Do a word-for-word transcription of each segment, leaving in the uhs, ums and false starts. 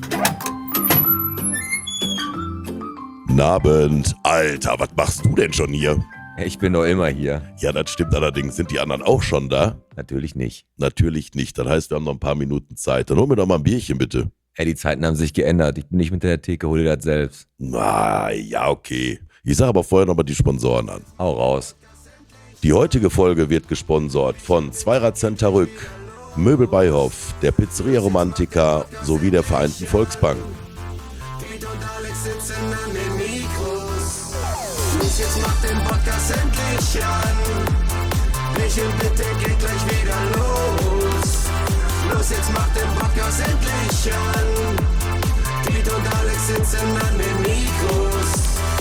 Abend. Alter, was machst du denn schon hier? Ich bin doch immer hier. Ja, das stimmt allerdings. Sind die anderen auch schon da? Natürlich nicht. Natürlich nicht. Das heißt, wir haben noch ein paar Minuten Zeit. Dann hol mir doch mal ein Bierchen, bitte. Ey, die Zeiten haben sich geändert. Ich bin nicht hinter der Theke, hol dir das selbst. Na, ja, okay. Ich sage aber vorher noch mal die Sponsoren an. Hau raus. Die heutige Folge wird gesponsert von Zweirad-Center Rück, Möbel Beihoff, der Pizzeria Romantica sowie der Vereinten Volksbank. Piet und Alex sitzen an den Mikros. Los, jetzt macht den Podcast endlich an. Michel, bitte geht gleich wieder los. Los, jetzt macht den Podcast endlich an. Piet und Alex sitzen an den Mikros.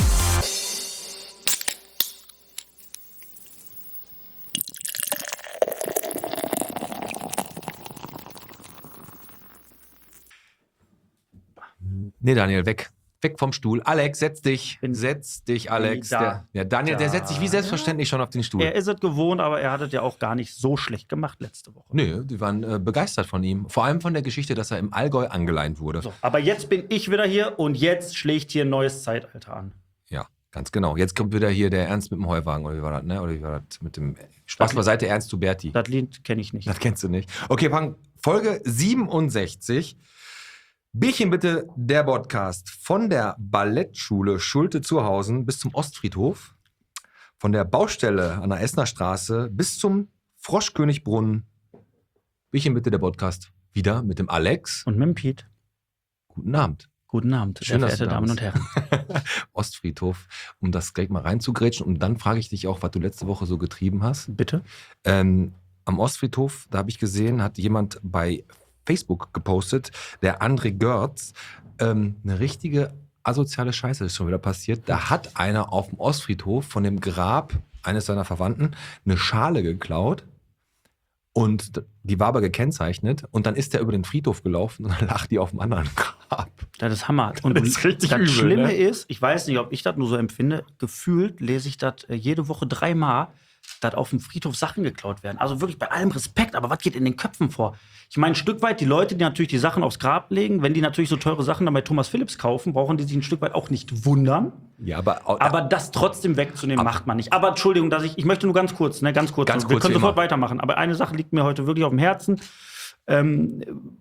Nee, Daniel, weg. Weg vom Stuhl. Alex, setz dich. Setz dich, Alex. Da. Der, ja, Daniel, Da. der setzt sich wie selbstverständlich schon auf den Stuhl. Er ist es gewohnt, aber er hat es ja auch gar nicht so schlecht gemacht letzte Woche. Nö, die waren äh, begeistert von ihm. Vor allem von der Geschichte, dass er im Allgäu angeleint wurde. So, aber jetzt bin ich wieder hier und jetzt schlägt hier ein neues Zeitalter an. Ja, ganz genau. Jetzt kommt wieder hier der Ernst mit dem Heuwagen. Oder wie war das, ne? Oder wie war das mit dem Spaß Das- beiseite, Ernst Huberti. Das Lied kenne ich nicht. Das kennst du nicht. Okay, Pang, Folge siebenundsechzig. Bierchen bitte, der Podcast. Von der Ballettschule Schulte-Zurhausen bis zum Ostfriedhof. Von der Baustelle an der Essener Straße bis zum Froschkönigbrunnen. Bierchen bitte, der Podcast. Wieder mit dem Alex. Und mit dem Piet. Guten Abend. Guten Abend, Schön, sehr dass du verehrte da Damen und bist. Herren. Ostfriedhof, um das gleich mal reinzugrätschen. Und dann frage ich dich auch, was du letzte Woche so getrieben hast. Bitte? Ähm, am Ostfriedhof, da habe ich gesehen, hat jemand bei Facebook gepostet, der André Görz, ähm, eine richtige asoziale Scheiße ist schon wieder passiert. Da hat einer auf dem Ostfriedhof von dem Grab eines seiner Verwandten eine Schale geklaut und die war aber gekennzeichnet und dann ist er über den Friedhof gelaufen und dann lag die auf dem anderen Grab. Das ist Hammer. Und Das ist richtig das übel, Schlimme ne? ist, ich weiß nicht, ob ich das nur so empfinde, gefühlt lese ich das äh, jede Woche dreimal, dass auf dem Friedhof Sachen geklaut werden. Also wirklich bei allem Respekt, aber was geht in den Köpfen vor? Ich meine, ein Stück weit, die Leute, die natürlich die Sachen aufs Grab legen, wenn die natürlich so teure Sachen dann bei Thomas Phillips kaufen, brauchen die sich ein Stück weit auch nicht wundern. Ja, aber, Aber das trotzdem wegzunehmen, Aber- macht man nicht. Aber Entschuldigung, dass ich, ich möchte nur ganz kurz, ne, ganz kurz. Ganz wir kurz, können wie sofort immer. weitermachen. Aber eine Sache liegt mir heute wirklich auf dem Herzen. Ähm,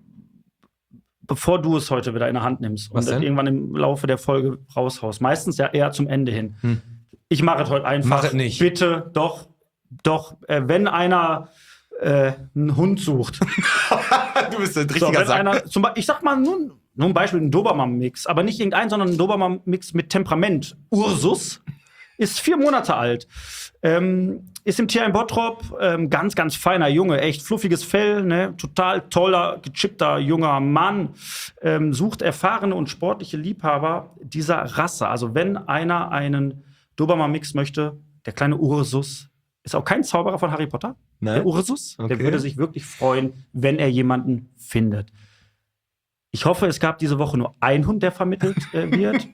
bevor du es heute wieder in der Hand nimmst Was und das denn? irgendwann im Laufe der Folge raushaust, meistens ja eher zum Ende hin. Hm. Ich mache es heute einfach. Mach es nicht. Bitte, doch, doch, äh, wenn einer äh, einen Hund sucht. du bist ein So, wenn einer, zum Beispiel, ich sag mal nur, nur ein Beispiel, ein Dobermann-Mix, aber nicht irgendein, sondern ein Dobermann-Mix mit Temperament. Ursus ist vier Monate alt, ähm, ist im Tierheim Bottrop, ähm, ganz, ganz feiner Junge, echt fluffiges Fell, ne? Total toller, gechippter junger Mann, ähm, sucht erfahrene und sportliche Liebhaber dieser Rasse. Also wenn einer einen Dobermann-Mix möchte, der kleine Ursus, ist auch kein Zauberer von Harry Potter, Nein? der Ursus, Okay. der würde sich wirklich freuen, wenn er jemanden findet. Ich hoffe, es gab diese Woche nur ein Hund, der vermittelt äh, wird.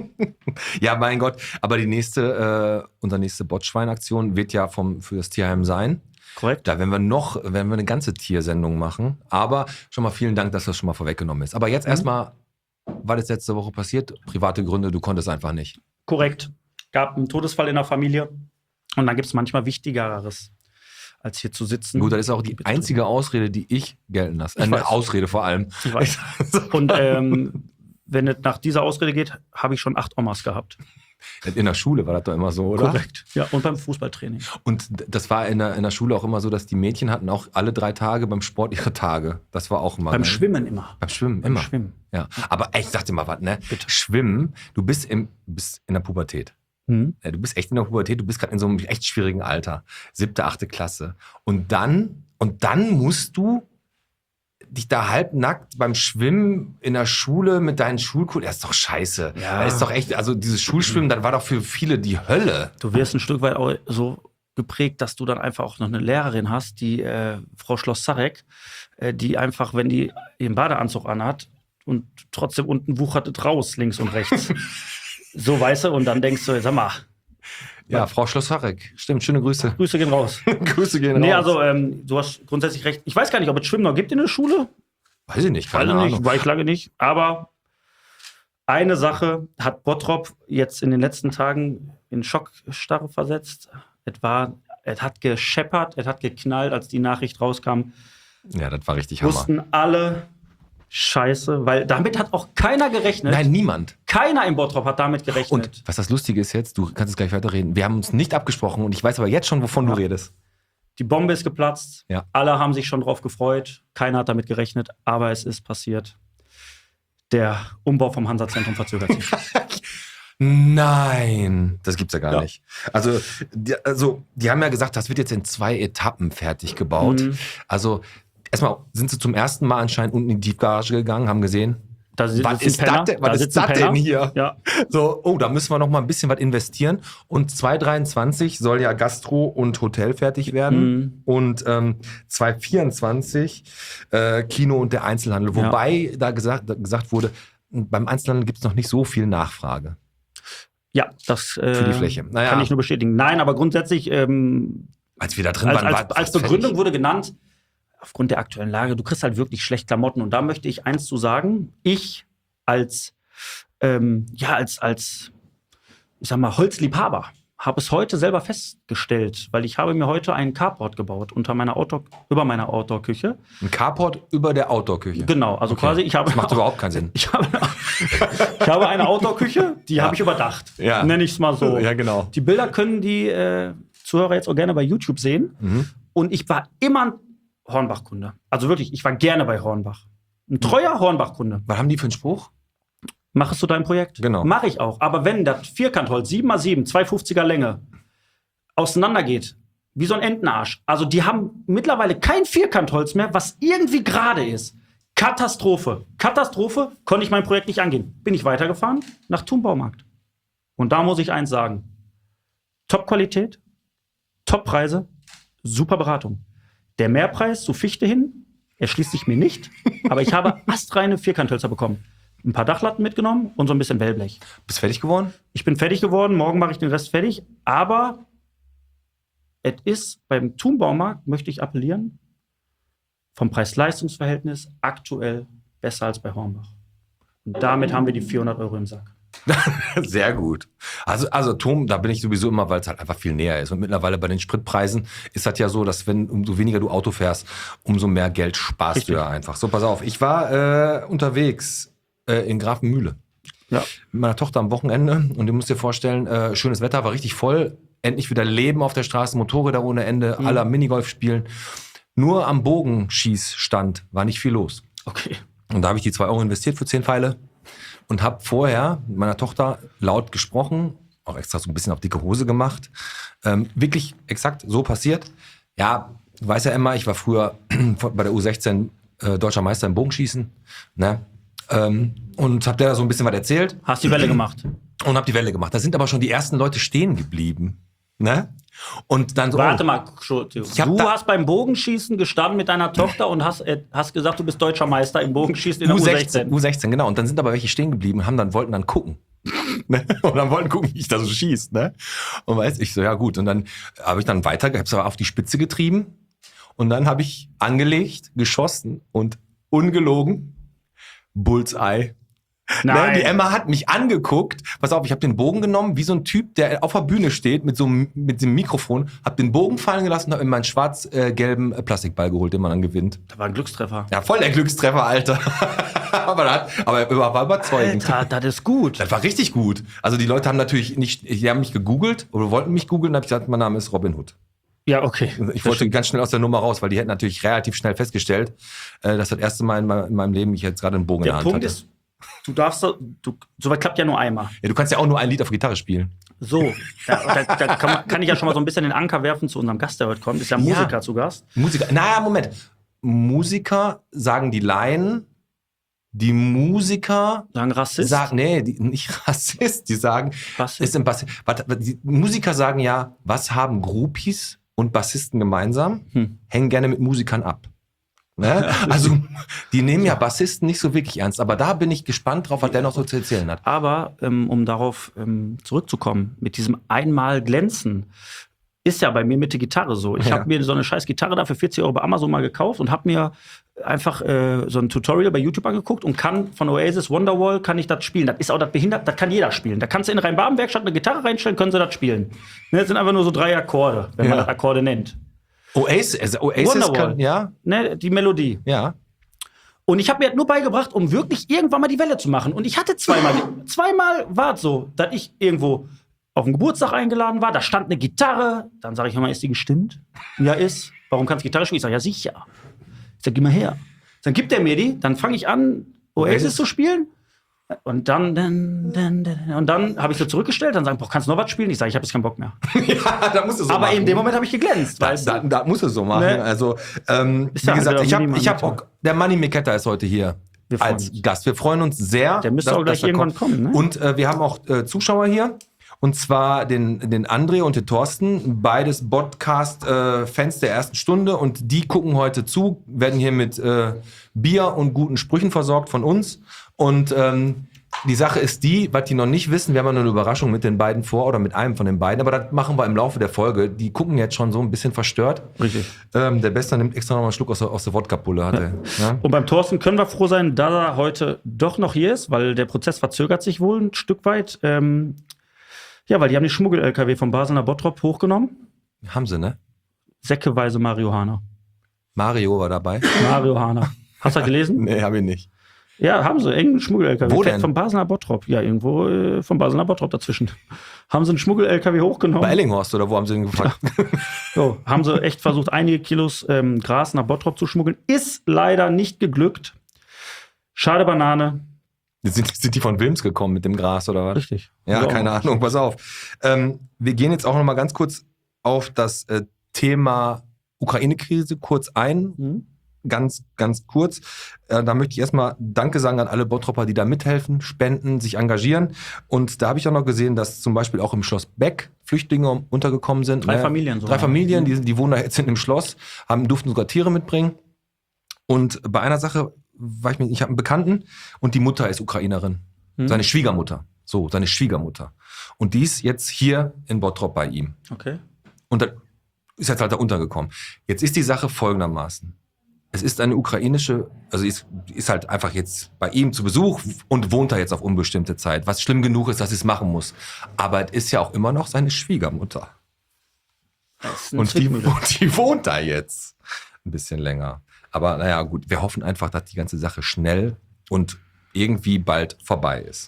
Ja, mein Gott. Aber die nächste, äh, unsere nächste Botschwein-Aktion wird ja vom, für das Tierheim sein. Korrekt. Da werden wir noch, werden wir eine ganze Tiersendung machen. Aber schon mal vielen Dank, dass das schon mal vorweggenommen ist. Aber jetzt Mhm. erstmal, was ist letzte Woche passiert? Private Gründe, du konntest einfach nicht. Korrekt. Gab einen Todesfall in der Familie. Und dann gibt es manchmal Wichtigeres, als hier zu sitzen. Gut, das ist auch die Bitte. einzige Ausrede, die ich gelten lasse. Ich Eine weiß. Ausrede vor allem. Ich weiß. Und ähm, wenn es nach dieser Ausrede geht, habe ich schon acht Omas gehabt. In der Schule war das doch immer so, oder? Korrekt. Ja, und beim Fußballtraining. Und das war in der, in der Schule auch immer so, dass die Mädchen hatten auch alle drei Tage beim Sport ihre Tage. Das war auch immer Beim geil. Schwimmen immer. Beim Schwimmen, Beim immer. Schwimmen. Ja. Aber echt, sag dir mal was, ne? Bitte. Schwimmen, du bist, im, bist in der Pubertät. Hm? Ja, du bist echt in der Pubertät, du bist gerade in so einem echt schwierigen Alter. Siebte, achte Klasse. Und dann, und dann musst du dich da halbnackt beim Schwimmen in der Schule mit deinen Schulkollegen. Das ist doch scheiße. Ja. Das ist doch echt, also dieses Schulschwimmen, das war doch für viele die Hölle. Du wirst ein Stück weit auch so geprägt, dass du dann einfach auch noch eine Lehrerin hast, die äh, Frau Schloss-Sarek, äh, die einfach, wenn die ihren Badeanzug anhat und trotzdem unten wuchert es raus, links und rechts. So, weißt du, und dann denkst du, sag mal, Ja, Frau Schloss-Harek. Stimmt, schöne Grüße. Grüße gehen raus. Grüße gehen Nee, raus. also ähm, du hast grundsätzlich recht. Ich weiß gar nicht, ob es Schwimmen noch gibt in der Schule. Weiß ich nicht, keine Weiß ich Ahnung. nicht, war ich lange nicht. Aber eine Sache hat Bottrop jetzt in den letzten Tagen in Schockstarre versetzt. Es war, es hat gescheppert, es hat geknallt, als die Nachricht rauskam. Ja, das war richtig Hammer. Wussten alle, Scheiße, weil damit hat auch keiner gerechnet. Nein, niemand. Keiner im Bottrop hat damit gerechnet. Und was das Lustige ist jetzt, du kannst es gleich weiterreden. Wir haben uns nicht abgesprochen und ich weiß aber jetzt schon, wovon Ja. du redest. Die Bombe ist geplatzt. Ja. Alle haben sich schon drauf gefreut. Keiner hat damit gerechnet, aber es ist passiert. Der Umbau vom Hansa-Zentrum verzögert sich. Nein, das gibt's ja gar Ja. nicht. Also die, also, die haben ja gesagt, das wird jetzt in zwei Etappen fertig gebaut. Mhm. Also, erstmal sind sie zum ersten Mal anscheinend unten in die Tiefgarage gegangen, haben gesehen, Da was sitzen ist Penner, das denn, was da ist sitzen das Penner. denn hier? Ja. So, oh, da müssen wir noch mal ein bisschen was investieren. Und zwanzig dreiundzwanzig soll ja Gastro und Hotel fertig werden. Mhm. Und ähm, zwanzig vierundzwanzig äh, Kino und der Einzelhandel. Ja. Wobei da gesagt, gesagt wurde, beim Einzelhandel gibt es noch nicht so viel Nachfrage. Ja, das äh, Für die Fläche. Naja. kann ich nur bestätigen. Nein, aber grundsätzlich, ähm, Als wir da drin als, waren, als, war als fast Begründung fertig. wurde genannt, aufgrund der aktuellen Lage, du kriegst halt wirklich schlecht Klamotten. Und da möchte ich eins zu sagen. Ich als, ähm, ja, als, als, ich sag mal, Holzliebhaber habe es heute selber festgestellt, weil ich habe mir heute einen Carport gebaut unter meiner Outdoor, über meiner Outdoor-Küche. Ein Carport über der Outdoor-Küche. Genau, also Okay. quasi, ich habe Das macht überhaupt keinen Sinn. Ich habe, ich habe eine Outdoor-Küche, die Ja. habe ich überdacht. Ja. Nenne ich es mal so. Ja, genau. Die Bilder können die äh, Zuhörer jetzt auch gerne bei YouTube sehen. Mhm. Und ich war immer ein Hornbach-Kunde. Also wirklich, ich war gerne bei Hornbach. Ein treuer Hornbach-Kunde. Was haben die für einen Spruch? Mach es zu deinem Projekt. Genau. Mach ich auch. Aber wenn das Vierkantholz sieben mal sieben, zwei fünfziger Länge auseinandergeht, wie so ein Entenarsch. Also die haben mittlerweile kein Vierkantholz mehr, was irgendwie gerade ist. Katastrophe. Katastrophe, konnte ich mein Projekt nicht angehen. Bin ich weitergefahren nach Thun-Baumarkt. Und da muss ich eins sagen. Top-Qualität, Top-Preise, super Beratung. Der Mehrpreis zu Fichte hin, erschließt sich mir nicht, aber ich habe astreine Vierkanthölzer bekommen. Ein paar Dachlatten mitgenommen und so ein bisschen Wellblech. Bist fertig geworden? Ich bin fertig geworden, morgen mache ich den Rest fertig, aber es ist beim Thun-Baumarkt, möchte ich appellieren, vom Preis-Leistungs-Verhältnis aktuell besser als bei Hornbach. Und damit haben wir die vierhundert Euro im Sack. Sehr gut. Also, also Tom, da bin ich sowieso immer, weil es halt einfach viel näher ist. Und mittlerweile bei den Spritpreisen ist das ja so, dass wenn umso weniger du Auto fährst, umso mehr Geld sparst Richtig. du ja einfach. So, pass auf. Ich war äh, unterwegs äh, in Grafenmühle Ja. mit meiner Tochter am Wochenende und du musst dir vorstellen, äh, schönes Wetter, war richtig voll. Endlich wieder Leben auf der Straße, Motorräder ohne Ende, Mhm. alle am Minigolf spielen. Nur am Bogenschießstand war nicht viel los. Okay. Und da habe ich die zwei Euro investiert für zehn Pfeile und habe vorher mit meiner Tochter laut gesprochen, auch extra so ein bisschen auf dicke Hose gemacht. Ähm, wirklich exakt so passiert. Ja, du weißt ja immer, ich war früher bei der U sechzehn äh, deutscher Meister im Bogenschießen. Ne? Ähm, und habe der so ein bisschen was erzählt Hast die Welle gemacht. und habe die Welle gemacht. Da sind aber schon die ersten Leute stehen geblieben. Ne? Und dann so, Warte oh, mal, Entschuldigung. hab Du da- hast beim Bogenschießen gestanden mit deiner Tochter und hast, äh, hast gesagt, du bist deutscher Meister im Bogenschießen in der U U sechzehn, sechzehn. U sechzehn, genau. Und dann sind aber welche stehen geblieben und haben dann, wollten dann gucken. Ne? Und dann wollten gucken, wie ich da so schießt. Ne? Und weiß ich so, ja gut. Und dann habe ich dann weiter, hab's aber auf die Spitze getrieben. Und dann habe ich angelegt, geschossen und ungelogen Bullseye. Nein. Ne? Die Emma hat mich angeguckt. Pass auf, ich habe den Bogen genommen, wie so ein Typ, der auf der Bühne steht mit so einem, mit dem Mikrofon, habe den Bogen fallen gelassen und habe mir meinen schwarz-gelben Plastikball geholt, den man dann gewinnt. Das war ein Glückstreffer. Ja, voll der Glückstreffer, Alter. aber, da, aber er war überzeugend. Alter, das ist gut. Das war richtig gut. Also die Leute haben natürlich nicht, die haben mich gegoogelt oder wollten mich googeln, da habe ich gesagt, mein Name ist Robin Hood. Ja, okay. Ich wollte ganz schnell aus der Nummer raus, weil die hätten natürlich relativ schnell festgestellt, äh, dass das erste Mal in meinem, in meinem Leben ich jetzt gerade einen Bogen in Der der Hand Punkt hatte. ist, du darfst, so- du, soweit klappt ja nur einmal. Ja, du kannst ja auch nur ein Lied auf Gitarre spielen. So, da, da, da kann, man, kann ich ja schon mal so ein bisschen den Anker werfen zu unserem Gast, der heute kommt. Ist ja ein Ja. Musiker zu Gast. Musiker, naja, Moment. Musiker sagen die Laien, die Musiker Sagen Rassist. sagen, nee, die, nicht Rassist, die sagen, Bassist. ist im Bassi warte, die Musiker sagen ja, was haben Groupies und Bassisten gemeinsam? Hm. Hängen gerne mit Musikern ab. Ne? Also, die nehmen ja Bassisten nicht so wirklich ernst, aber da bin ich gespannt drauf, was der noch so zu erzählen hat. Aber ähm, um darauf ähm, zurückzukommen, mit diesem einmal glänzen, ist ja bei mir mit der Gitarre so. Ich Ja. habe mir so eine scheiß Gitarre da für vierzig Euro bei Amazon mal gekauft und habe mir einfach äh, so ein Tutorial bei YouTube angeguckt und kann von Oasis Wonderwall kann ich das spielen. Das ist auch das behindert, das kann jeder spielen. Da kannst du in eine Rhein-Baden-Werkstatt eine Gitarre reinstellen, können sie das spielen. Ne, das sind einfach nur so drei Akkorde, wenn man Ja. das Akkorde nennt. Oasis, also Oasis Wonderwall. kann, ja, Ne, die Melodie. ja. Und ich habe mir das nur beigebracht, um wirklich irgendwann mal die Welle zu machen. Und ich hatte zweimal, zweimal war es so, dass ich irgendwo auf den Geburtstag eingeladen war, da stand eine Gitarre. Dann sage ich, hör mal, ist die gestimmt? Ja, ist. Warum kannst du Gitarre spielen? Ich sage, ja, sicher. Ich sag, gib mal her. Dann gibt er mir die, dann fange ich an, Oasis Oasis zu spielen. Und dann, dann, dann, dann und dann habe ich so zurückgestellt, dann sagen, boah, kannst du noch was spielen? Ich sage, ich habe jetzt keinen Bock mehr. Ja, da musst du so Aber machen. in dem Moment habe ich geglänzt, Da, weißt da, du? da musst du so machen. Ne? Also, ähm, Ist wie ja gesagt, halt ich habe wieder ich hab Minimal. Bock. Der Manny Miketta ist heute hier Wir freuen als uns. Gast. Wir freuen uns sehr. Der müsste auch gleich er irgendwann kommen, ne? Und äh, wir haben auch äh, Zuschauer hier. Und zwar den, den André und den Thorsten, beides Podcast-Fans der ersten Stunde. Und die gucken heute zu, werden hier mit äh, Bier und guten Sprüchen versorgt von uns. Und ähm, die Sache ist die, was die noch nicht wissen, wir haben ja nur eine Überraschung mit den beiden vor oder mit einem von den beiden, aber das machen wir im Laufe der Folge. Die gucken jetzt schon so ein bisschen verstört. Richtig. Ähm, der Bester nimmt extra noch mal einen Schluck aus der, aus der Wodka-Pulle. Hat er, ja? Und beim Thorsten können wir froh sein, dass er heute doch noch hier ist, weil der Prozess verzögert sich wohl ein Stück weit. Ähm, ja, weil die haben den Schmuggel-L K W vom Basel nach Bottrop hochgenommen. Haben sie, ne? Säckeweise Marihuana. Mario war dabei. Marihuana. Hast du das gelesen? Nee, hab ich nicht. Ja, haben sie. Irgendeinen Schmuggel-L K W. Wo Fährt denn? Vom Basel nach Bottrop. Ja, irgendwo äh, vom Basel nach Bottrop dazwischen. Haben sie einen Schmuggel-L K W hochgenommen. Bei Ellinghorst oder wo haben sie den gefragt? So, haben sie echt versucht, einige Kilos ähm, Gras nach Bottrop zu schmuggeln. Ist leider nicht geglückt. Schade Banane. Sind, sind die von Wilms gekommen mit dem Gras oder was? Richtig. Ja, So. keine Ahnung, pass auf. Ähm, wir gehen jetzt auch noch mal ganz kurz auf das äh, Thema Ukraine-Krise kurz ein. Mhm. Ganz, ganz kurz. Äh, da möchte ich erstmal Danke sagen an alle Bottropper, die da mithelfen, spenden, sich engagieren. Und da habe ich auch noch gesehen, dass zum Beispiel auch im Schloss Beck Flüchtlinge untergekommen sind. Drei Ne? Familien sogar. Drei Familien, die, die wohnen da jetzt in dem Schloss, haben, durften sogar Tiere mitbringen. Und bei einer Sache war ich mir, ich habe einen Bekannten und die Mutter ist Ukrainerin. Mhm. Seine Schwiegermutter. So, seine Schwiegermutter. Und die ist jetzt hier in Bottrop bei ihm. Okay. Und da ist jetzt halt da untergekommen. Jetzt ist die Sache folgendermaßen. Es ist eine ukrainische, also ist, ist halt einfach jetzt bei ihm zu Besuch und wohnt da jetzt auf unbestimmte Zeit. Was schlimm genug ist, dass sie es machen muss. Aber es ist ja auch immer noch seine Schwiegermutter. Das ist ein Und die, Zwickmühle. und die wohnt da jetzt ein bisschen länger. Aber naja, gut, wir hoffen einfach, dass die ganze Sache schnell und irgendwie bald vorbei ist.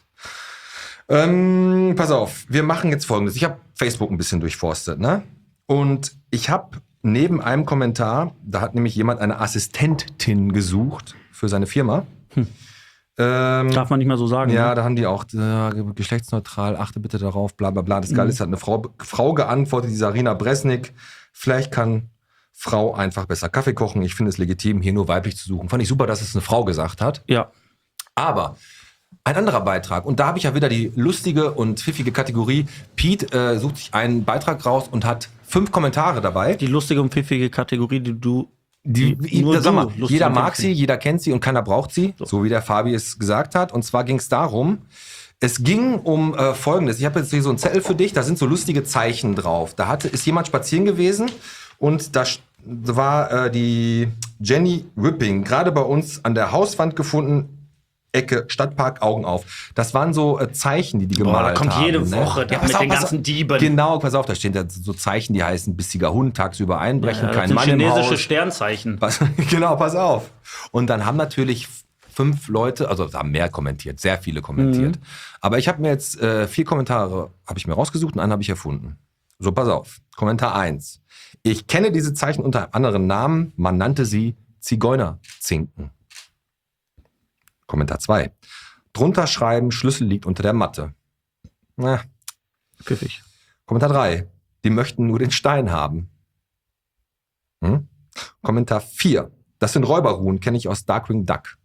Ähm, pass auf, wir machen jetzt Folgendes. Ich habe Facebook ein bisschen durchforstet, ne? Und ich habe neben einem Kommentar, da hat nämlich jemand eine Assistentin gesucht für seine Firma. Hm. Ähm, Darf man nicht mehr so sagen. ja, ne? da haben die auch äh, geschlechtsneutral, achte bitte darauf, bla bla bla. Das Geile ist, hat eine Frau, Frau geantwortet, die Sarina Bresnik. Vielleicht kann Frau einfach besser Kaffee kochen. Ich finde es legitim, hier nur weiblich zu suchen. Fand ich super, dass es eine Frau gesagt hat. Ja. Aber ein anderer Beitrag, und da habe ich ja wieder die lustige und pfiffige Kategorie. Pete äh, sucht sich einen Beitrag raus und hat fünf Kommentare dabei. Die lustige und pfiffige Kategorie, die du. Die, Die- nur da, sag du mal, lustig jeder und mag pfiffig. sie, jeder kennt sie und keiner braucht sie, so, So. wie der Fabi es gesagt hat. Und zwar ging es darum, es ging um äh, Folgendes. Ich habe jetzt hier so einen Zettel für dich, da sind so lustige Zeichen drauf. Da hatte, ist jemand spazieren gewesen und da st- war äh, die Jenny Whipping gerade bei uns an der Hauswand gefunden. Ecke Stadtpark, Augen auf. Das waren so äh, Zeichen, die die gemalt da kommt haben. jede ne? Woche da pass mit den pass ganzen Dieben. Genau, pass auf, da stehen da so Zeichen, die heißen bissiger Hund, tagsüber einbrechen, Ja, das kein sind Mann im chinesische Haus. Sternzeichen. Was, genau, pass auf. Und dann haben natürlich fünf Leute, also haben mehr kommentiert, sehr viele kommentiert. Mhm. Aber ich habe mir jetzt äh, vier Kommentare habe ich mir rausgesucht und einen habe ich erfunden. So, pass auf. Kommentar eins. Ich kenne diese Zeichen unter einem anderen Namen. Man nannte sie Zigeunerzinken. Kommentar zwei. Drunter schreiben, Schlüssel liegt unter der Matte. Na. Pfiffig. Kommentar drei. Die möchten nur den Stein haben. Hm? Kommentar vier. Das sind Räuberruhen, kenne ich aus Darkwing Duck.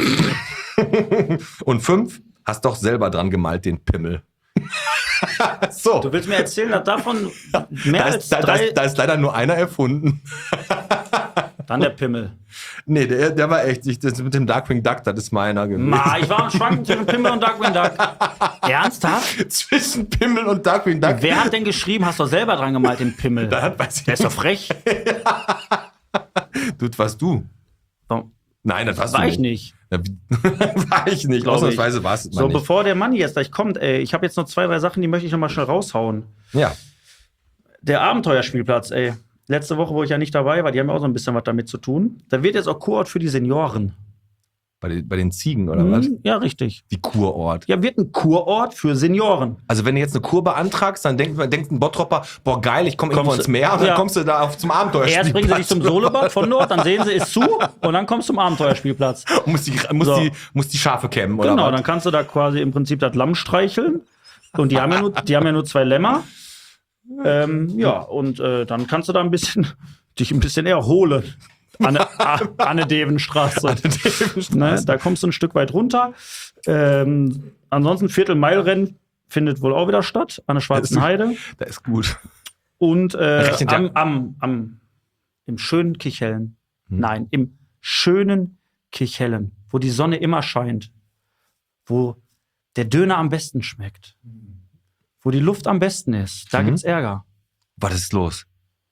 Und fünf. Hast doch selber dran gemalt, den Pimmel. So. Du willst mir erzählen, dass davon mehr Da als ist, da, da, drei. ist, da ist leider nur einer erfunden. Dann der Pimmel. Nee, der, der war echt, ich, das mit dem Darkwing Duck, das ist meiner gewesen. Ma, ich war am Schwanken zwischen Pimmel und Darkwing Duck. Ernsthaft? Zwischen Pimmel und Darkwing Duck. Wer hat denn geschrieben, hast du selber dran gemalt, den Pimmel? Da hat, weiß ich Der ist doch nicht. frech. Du, was du? Warum? Nein, das warst War du ich nicht. War ich nicht. Glaub ich. Ausnahmsweise war es So, nicht. bevor der Manni jetzt gleich kommt, ey, ich habe jetzt noch zwei, drei Sachen, die möchte ich noch mal schnell raushauen. Ja. Der Abenteuerspielplatz, ey. Letzte Woche, wo ich ja nicht dabei war, die haben ja auch so ein bisschen was damit zu tun. Da wird jetzt auch Kurort für die Senioren. Bei den, bei den Ziegen, oder was? Hm, ja, richtig. Die Kurort. Ja, wird ein Kurort für Senioren. Also wenn du jetzt eine Kur beantragst, dann denkt, denkt ein Bottropper, boah geil, ich komme irgendwo Kommst ins du- Meer und dann ja. kommst du da auf zum Abenteuerspielplatz. Erst bringen sie dich zum Solobad von dort, dann sehen sie, ist zu und dann kommst du zum Abenteuerspielplatz. Und muss die, muss, So. die, muss die Schafe kämmen, oder Genau, was? dann kannst du da quasi im Prinzip das Lamm streicheln. Und die haben ja nur, die haben ja nur zwei Lämmer. Ähm, ja, und äh, dann kannst du da ein bisschen dich ein bisschen erholen. Anne, Anne Devenstraße. Ne, da kommst du ein Stück weit runter. Ähm, ansonsten Viertelmeilrennen findet wohl auch wieder statt an der Schwarzen Heide. Das ist gut. Und äh, Rechnet ja- am, am, am, im schönen Kichellen. Nein, im schönen Kichellen, wo die Sonne immer scheint, wo der Döner am besten schmeckt, wo die Luft am besten ist. Da Mhm. gibt's Ärger. Was ist los?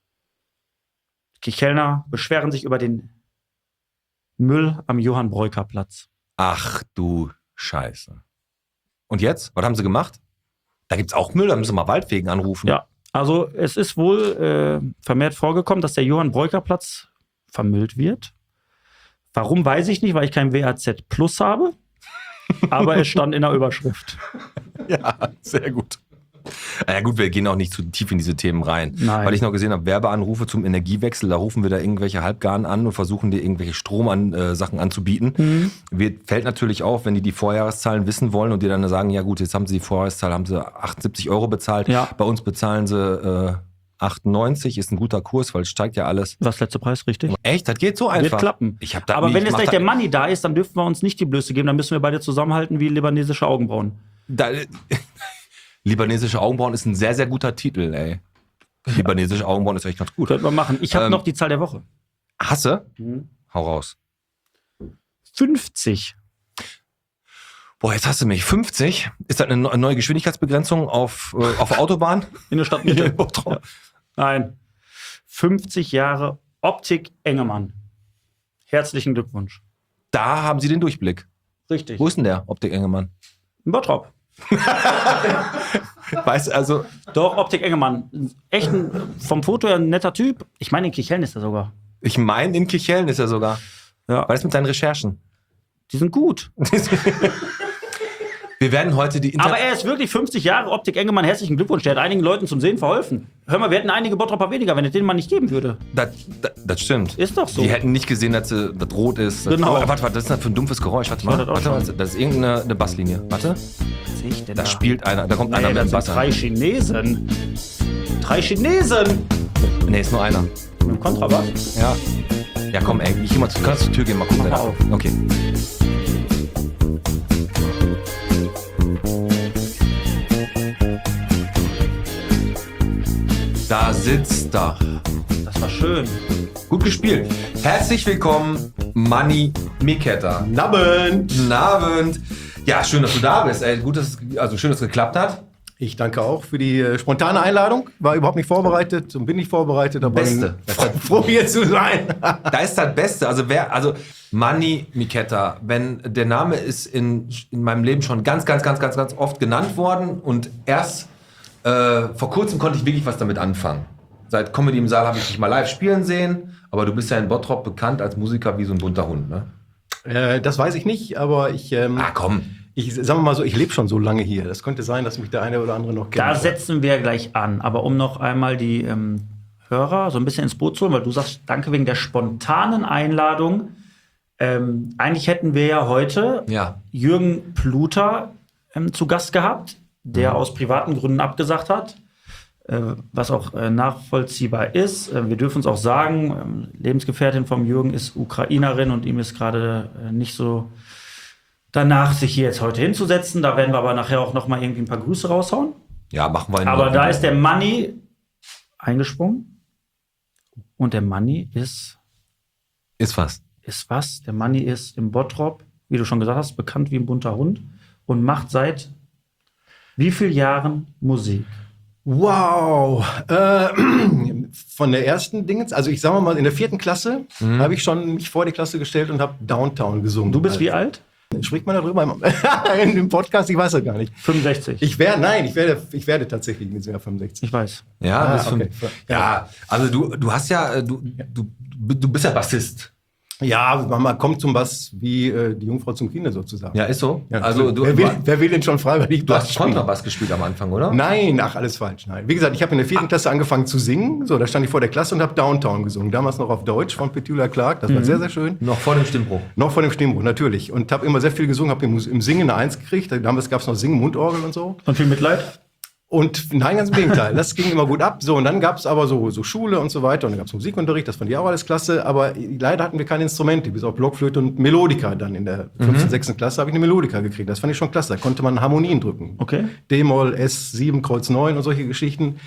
Kichelner beschweren sich über den Müll am Johann-Breuker-Platz. Ach du Scheiße. Und jetzt? Was haben sie gemacht? Da gibt's auch Müll, da müssen wir mal Waldwegen anrufen. Ja, also es ist wohl äh, vermehrt vorgekommen, dass der Johann-Breuker-Platz vermüllt wird. Warum, weiß ich nicht, weil ich kein W A Z Plus habe. Aber es stand in der Überschrift. Ja, sehr gut. Ja gut, wir gehen auch nicht zu tief in diese Themen rein. Nein. Weil ich noch gesehen habe, Werbeanrufe zum Energiewechsel, da rufen wir da irgendwelche Halbgaren an und versuchen dir irgendwelche Stroman äh, Sachen anzubieten. Mhm. Wird, fällt natürlich auf, wenn die die Vorjahreszahlen wissen wollen und dir dann sagen, ja gut, jetzt haben sie die Vorjahreszahl, haben sie achtundsiebzig Euro bezahlt. Ja. Bei uns bezahlen sie äh, achtundneunzig, ist ein guter Kurs, weil es steigt ja alles. Was letzter Preis, richtig? Echt, das geht so einfach. Wird klappen. Ich hab da, Aber nee, wenn ich jetzt mach gleich da- der Money da ist, dann dürfen wir uns nicht die Blöße geben. Dann müssen wir beide zusammenhalten wie libanesische Augenbrauen. Da, libanesische Augenbrauen ist ein sehr, sehr guter Titel, ey. Libanesische Augenbrauen ist echt ganz gut. Könnten wir machen. Ich habe Ähm, noch die Zahl der Woche. Hasse? Hau raus. fünfzig. Boah, jetzt hast du mich. fünfzig? Ist das eine neu- neue Geschwindigkeitsbegrenzung auf, äh, auf der Autobahn? In der Stadt Hier Mitte. in Bottrop. Nein. fünfzig Jahre Optik Engemann. Herzlichen Glückwunsch. Da haben sie den Durchblick. Richtig. Wo ist denn der Optik Engemann? In Bottrop. Weißt du, also, Doch, Optik Engemann. Echt ein, vom Foto her ein netter Typ. Ich meine, in Kichellen ist er sogar. ich meine, in Kichellen ist er sogar. Ja. Was ist mit deinen Recherchen? Die sind gut. Wir werden heute die Inter Aber er ist wirklich fünfzig Jahre Optik Engemann. Herzlichen Glückwunsch. Der hat einigen Leuten zum Sehen verholfen. Hör mal, wir hätten einige Bottropper weniger, wenn es den mal nicht geben würde. Das, das, das stimmt. Ist doch so. Die hätten nicht gesehen, dass äh, das rot ist. Genau. Aber warte, warte, das ist das für ein dumpfes Geräusch. Warte mal. Ja, das auch Warte, schon. das ist irgendeine eine Basslinie. Warte. Was sehe ich denn Da spielt einer, da kommt einer Nee, mit dem das Bass sind an. drei Chinesen. Drei Chinesen. Nee, ist nur einer. Mit dem Kontrabass. Ja. Ja, komm, ey, ich geh mal zu, kannst zur Tür gehen, mal gucken. Mach wer mal da- auf. Okay. Da sitzt er. Das war schön. Gut gespielt. Herzlich willkommen, Manni Miketta. Nabend! Guten Abend. Ja, schön, dass du da bist. Ey, gut, dass es, also schön, dass es geklappt hat. Ich danke auch für die äh, spontane Einladung. War überhaupt nicht vorbereitet und bin nicht vorbereitet. Aber Beste. Froh, froh hier zu sein. Da ist das Beste. Also wer, also Manni Miketta, wenn der Name ist in, in meinem Leben schon ganz, ganz, ganz, ganz, ganz oft genannt worden und erst äh, vor kurzem konnte ich wirklich was damit anfangen. Seit Comedy im Saal habe ich dich mal live spielen sehen, aber du bist ja in Bottrop bekannt als Musiker wie so ein bunter Hund, ne? äh, das weiß ich nicht, aber ich, ähm, Ah, komm. ich sagen wir mal so, ich lebe schon so lange hier. Das könnte sein, dass mich der eine oder andere noch kennt. Da setzen wir gleich an. Aber um noch einmal die ähm, Hörer so ein bisschen ins Boot zu holen, weil du sagst, danke wegen der spontanen Einladung. Ähm, eigentlich hätten wir ja heute Ja. Jürgen Pluter ähm, zu Gast gehabt, der aus privaten Gründen abgesagt hat, äh, was auch äh, nachvollziehbar ist. Äh, wir dürfen es auch sagen, ähm, Lebensgefährtin vom Jürgen ist Ukrainerin und ihm ist gerade äh, nicht so danach, sich hier jetzt heute hinzusetzen. Da werden wir aber nachher auch noch mal irgendwie ein paar Grüße raushauen. Ja, machen wir in Aber da ist der Manni eingesprungen und der Manni ist, Ist was. ist was? Der Manni ist im Bottrop, wie du schon gesagt hast, bekannt wie ein bunter Hund und macht seit wie vielen Jahren Musik? Wow! Äh, von der ersten Dingens, also ich sag mal, in der vierten Klasse Mhm. habe ich schon mich vor die Klasse gestellt und habe Downtown gesungen. Du bist Also, wie alt? Spricht man darüber im, in dem Podcast? Ich weiß das gar nicht. fünfundsechzig. Ich werde, nein, ich werde, ich werde tatsächlich mit fünfundsechzig. Ich weiß. Ja, Ah, das ist okay. fünf- ja, also du, du hast ja, äh, du, du, du bist ja Bassist. Ja, man kommt zum Bass wie äh, die Jungfrau zum Kinde sozusagen. Ja, ist so. Ja, also du, wer, will, wer will denn schon freiwillig du Bass hast spielen? Kontrabass gespielt am Anfang, oder? Nein, ach, alles falsch. Nein. Wie gesagt, ich habe in der vierten Klasse angefangen zu singen. So, da stand ich vor der Klasse und habe Downtown gesungen. Damals noch auf Deutsch von Petula Clark. Das war sehr, sehr schön. Noch vor dem Stimmbruch. Noch vor dem Stimmbruch, natürlich. Und habe immer sehr viel gesungen, habe im, Mus- im Singen eine Eins gekriegt. Damals gab es noch Singen, Mundorgel und so. Und viel Mitleid? Und nein, ganz im Gegenteil. Das ging immer gut ab. So, und dann gab es aber so, so Schule und so weiter. Und dann gab es Musikunterricht, das fand ich auch alles klasse. Aber leider hatten wir keine Instrumente, bis auf Blockflöte und Melodika. Dann in der fünften, sechsten Klasse habe ich eine Melodika gekriegt. Das fand ich schon klasse. Da konnte man Harmonien drücken. Okay. D-Moll, S sieben, Kreuz neun und solche Geschichten.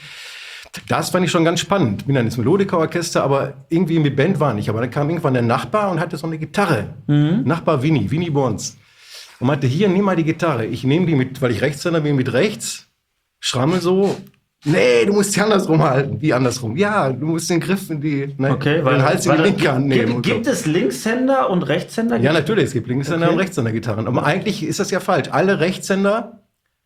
Das fand ich schon ganz spannend. Bin dann ins Melodika-Orchester, aber irgendwie mit Band war nicht. Aber dann kam irgendwann der Nachbar und hatte so eine Gitarre. Nachbar Winnie, Winnie Bons. Und meinte, hier, nimm mal die Gitarre. Ich nehme die mit, weil ich Rechtshänder bin, mit rechts. Schrammel so. Nee, du musst die andersrum halten. Wie andersrum? Ja, du musst den Griff in die, ne, Okay, weil, den Hals in die weil linke Hand nehmen. Gibt, und so. gibt es Linkshänder und Rechtshänder? Ja, natürlich, es gibt Linkshänder Okay. und Rechtshänder-Gitarren. Aber eigentlich ist das ja falsch. Alle Rechtshänder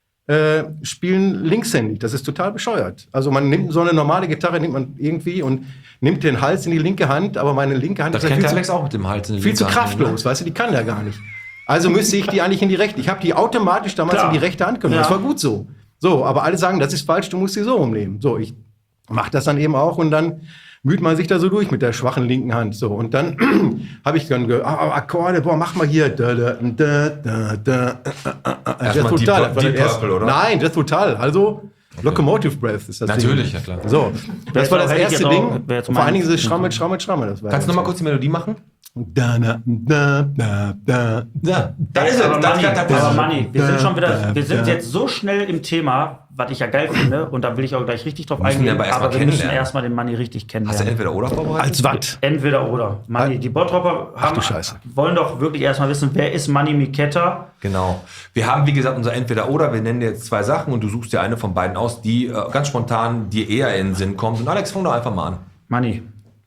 äh, spielen linkshändig. Das ist total bescheuert. Also man nimmt so eine normale Gitarre, nimmt man irgendwie und nimmt den Hals in die linke Hand, aber meine linke Hand Das ist ja kennt viel der zu, Alex auch mit dem Hals in die viel zu linke Hand, kraftlos, weißt du, die kann ja gar nicht. Also müsste ich die eigentlich in die rechte. Ich habe die automatisch damals Klar. in die rechte Hand genommen. Ja. Das war gut so. So, aber alle sagen, das ist falsch, du musst sie so umnehmen. So, ich mache das dann eben auch und dann müht man sich da so durch mit der schwachen linken Hand. So, und dann habe ich dann ge ah, Akkorde, boah, mach mal hier. Da, da, da, da, da, äh, Erstmal Jazz Deep- Total. Das war Deep das erste- Purple, oder? Nein, Jazz Total. Also Locomotive Breath ist das Natürlich, Ding. ja klar. So, das war das Hätte ich jetzt erste auch- Ding. wäre jetzt Und vor allen mein- Dingen dieses Schrammel, Schrammel, Schrammel. Das war Kannst du das noch mal kurz die Melodie machen? Da, da, da, da, da. Ja, da ist es. Aber Das- Manni, das- das- aber Manni, wir sind schon wieder, da, wir sind da. jetzt so schnell im Thema, was ich ja geil finde, und da will ich auch gleich richtig drauf Wir müssen eingehen, den aber erst mal aber wir müssen kennenlernen. erstmal den Manni richtig Hast du kennenlernen. entweder oder vorbereitet? Als was? Entweder oder. Manni, die Bottropper haben, du Scheiße. wollen doch wirklich erstmal wissen, wer ist Manni Miketta? Genau. Wir haben, wie gesagt, unser Entweder-Oder. Wir nennen dir jetzt zwei Sachen und du suchst dir eine von beiden aus, die äh, ganz spontan dir eher in den Sinn kommt. Und Alex, fang doch einfach mal an. Manni,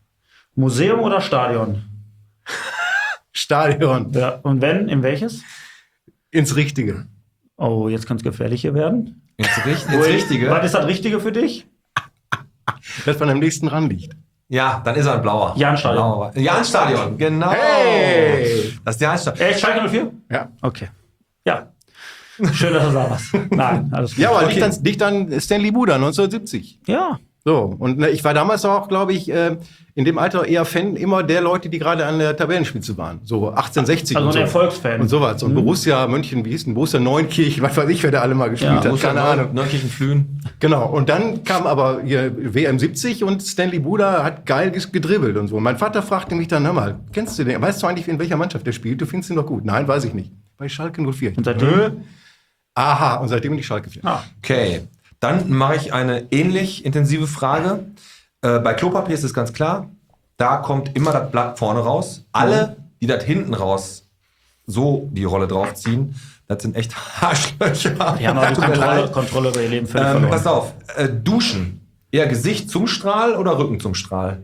Museum oder Stadion? Stadion. Ja. Und wenn, in welches? Ins Richtige. Oh, jetzt kann es gefährlich hier werden. Ins, Richt ins Richtige? Was ist das Richtige für dich? Das man am nächsten ran liegt. Ja, dann ist er ein blauer. Jahnstadion. Blauer. Jahnstadion, genau. Hey! Das ist Jahnstadion. Echt, Schalke null vier? Ja. Okay. Ja. Schön, dass du sagst. Nein, alles gut. Ja, aber okay. liegt, dann, liegt dann Stanley Buda, neunzehnhundertsiebzig. Ja. So, und ne, ich war damals auch, glaube ich, äh, in dem Alter eher Fan immer der Leute, die gerade an der Tabellenspitze waren. So achtzehnhundertsechzig Also und ein so. Erfolgsfan. Und sowas. Und Borussia München, wie hieß denn? Borussia Neunkirchen, was weiß ich, wer da alle mal gespielt hat. Keine Ahnung. Neukirchen Flühen. Genau. Und dann kam aber hier W M siebzig und Stanley Buda hat geil ges- gedribbelt und so. Und mein Vater fragte mich dann, hör mal, kennst du den? Weißt du eigentlich, in welcher Mannschaft der spielt? Du findest ihn doch gut. Nein, weiß ich nicht. Bei Schalke null vier. Und seitdem? Hä? Aha, und seitdem bin ich Schalke-Fan. Ah. Okay, dann mache ich eine ähnlich intensive Frage. Äh, bei Klopapier ist es ganz klar, da kommt immer das Blatt vorne raus. Alle, die das hinten raus so die Rolle draufziehen, das sind echt Arschlöcher. Die haben auch die Tut mir Kontrolle, leid. Kontrolle über ihr Leben völlig Ähm, verloren. pass auf, äh, duschen. Eher Gesicht zum Strahl oder Rücken zum Strahl?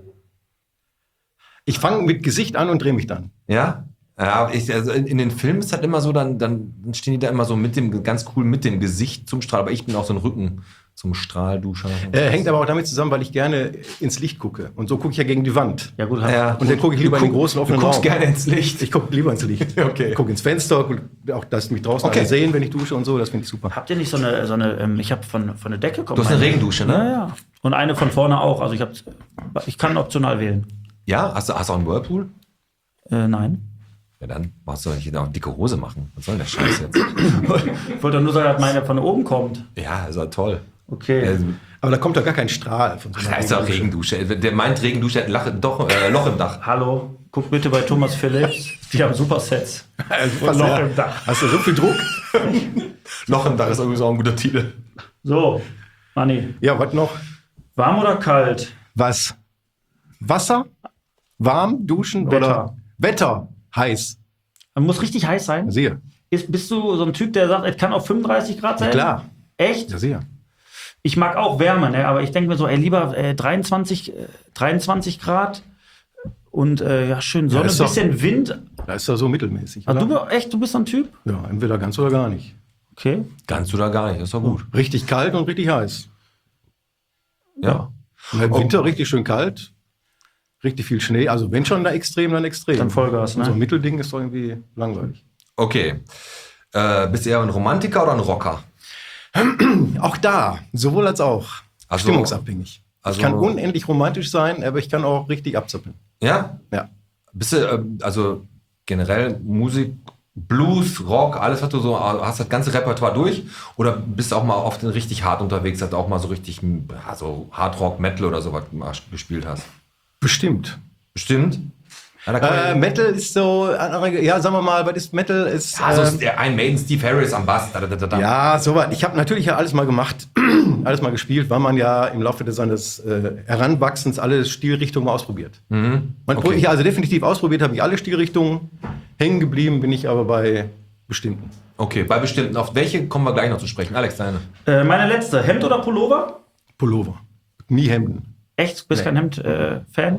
Ich fange mit Gesicht an und drehe mich dann. Ja? Ja, ich, also in, in den Filmen ist halt immer so, dann, dann stehen die da immer so mit dem, ganz cool mit dem Gesicht zum Strahl, aber ich bin auch so ein Rücken zum Strahlduscher. Äh, hängt aber auch damit zusammen, weil ich gerne ins Licht gucke. Und so gucke ich ja gegen die Wand. Ja, gut. Ja. Und dann gucke ich lieber Du in den guck- großen offenen Du guckst Raum. gerne ins Licht. Ich gucke lieber ins Licht. Okay. Ich gucke ins Fenster, guck auch dass mich draußen Okay. alle sehen, wenn ich dusche und so. Das finde ich super. Habt ihr nicht so eine, so eine ähm, ich habe von, von der Decke kommt Du hast eine meine- Regendusche, ne? Ja, ja. Und eine von vorne auch. Also ich habe, ich kann optional wählen. Ja? Hast du, hast du auch einen Whirlpool? Äh, nein. Ja, dann brauchst du nicht auch eine dicke Hose machen. Was soll denn der Scheiß jetzt? Ich wollte nur sagen, dass meine von oben kommt. Ja, ist doch toll. Okay. Also, Aber da kommt doch gar kein Strahl von so ach, einer da ist doch Regendusche. Regendusche. Der meint Regendusche hat ein Lach, doch, äh, Loch im Dach. Hallo, guck bitte bei Thomas Phillips. Die haben super Sets. Super Loch sehr. im Dach. Hast du so viel Druck? Loch im Dach ist übrigens auch ein guter Titel. So, Manni, Ja, was noch? warm oder kalt? Was? Wasser? Warm? Duschen? Wetter. Oder Wetter? Heiß. Muss richtig heiß sein. Sehe. Ist, bist du so ein Typ, der sagt, es kann auch fünfunddreißig Grad sein? Klar. Echt? Ja, sehe. Ich mag auch Wärme, ne? Aber ich denke mir so, ey, lieber äh, dreiundzwanzig, äh, dreiundzwanzig Grad und äh, ja, schön Sonne, ist doch- bisschen Wind. Da ist er so mittelmäßig. Ah, oder? du, echt, du bist so ein Typ? Ja, entweder ganz oder gar nicht. Okay. Ganz oder gar nicht, das ist doch gut. Richtig kalt und richtig heiß. Ja. Und Im Winter richtig schön kalt, richtig viel Schnee. Also wenn schon da extrem, dann extrem. Dann Vollgas, ne? So ein Mittelding ist doch irgendwie langweilig. Okay. Äh, bist du eher ein Romantiker oder ein Rocker? Auch da, sowohl als auch. Also- Stimmungsabhängig. also- ich kann unendlich romantisch sein, aber ich kann auch richtig abzappeln. Ja? Ja. Bist du, ähm, also generell Musik, Blues, Rock, alles, was du so, hast das ganze Repertoire durch? Oder bist du auch mal auf den richtig hart unterwegs, dass du auch mal so richtig, ja, so Hard Rock, Metal oder sowas mal gespielt hast? Bestimmt. Bestimmt? Ja, da kann Äh, man- Metal ist so, ja, sagen wir mal, was ist Metal? Ist, ja, so ähm, ist der ein Maiden, Steve Harris am Bass. Da, da, da, da. ja, soweit. Ich habe natürlich ja alles mal gemacht, alles mal gespielt, weil man ja im Laufe des seines äh, Heranwachsens alle Stilrichtungen mal ausprobiert. Mhm. Man, Okay. ich, also definitiv ausprobiert habe ich alle Stilrichtungen. Hängen geblieben bin ich aber bei bestimmten. Okay, bei bestimmten. Auf welche kommen wir gleich noch zu sprechen? Alex, deine. Äh, meine letzte, Hemd oder Pullover? Pullover. Nie Hemden. Echt? Bist Nee. kein Hemd-Fan?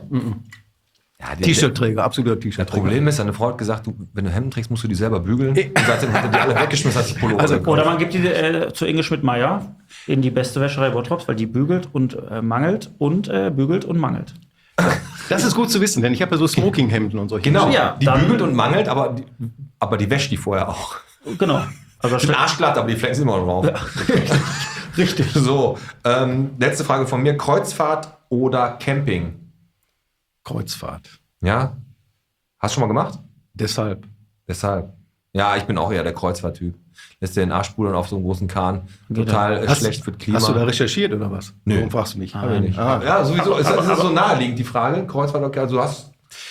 Ja, die- T-Shirt-Träger, absoluter Das T-Shirt-Träger. Problem ist, deine Frau hat gesagt, du, wenn du Hemden trägst, musst du die selber bügeln. Und seitdem hat er die alle weggeschmissen, hat sich Pullover Also, gekauft. Oder man gibt die äh, zu Inge Schmidt-Meyer in die beste Wäscherei Bottrops, weil die bügelt und äh, mangelt und äh, bügelt und mangelt. Das ist gut zu wissen, denn ich habe ja so Smoking-Hemden und solche Genau, Ja, die dann- bügelt und mangelt, aber die, aber die wäscht die vorher auch. Genau. Also Die sind arschglatt, aber die Flecken sind immer noch drauf. richtig. So, ähm, letzte Frage von mir. Kreuzfahrt oder Camping? Kreuzfahrt. Ja? Hast du schon mal gemacht? Deshalb. Deshalb. Ja, ich bin auch eher der Kreuzfahrttyp. Lässt dir den Arsch pudern auf so einem großen Kahn. Geht Total äh, Hast- schlecht für das Klima. Hast du da recherchiert oder was? Nö. Warum fragst du mich? Hab ich nicht. Ah. Ja, sowieso. Es ist, es ist so naheliegend, die Frage. Kreuzfahrt, okay, also du hast.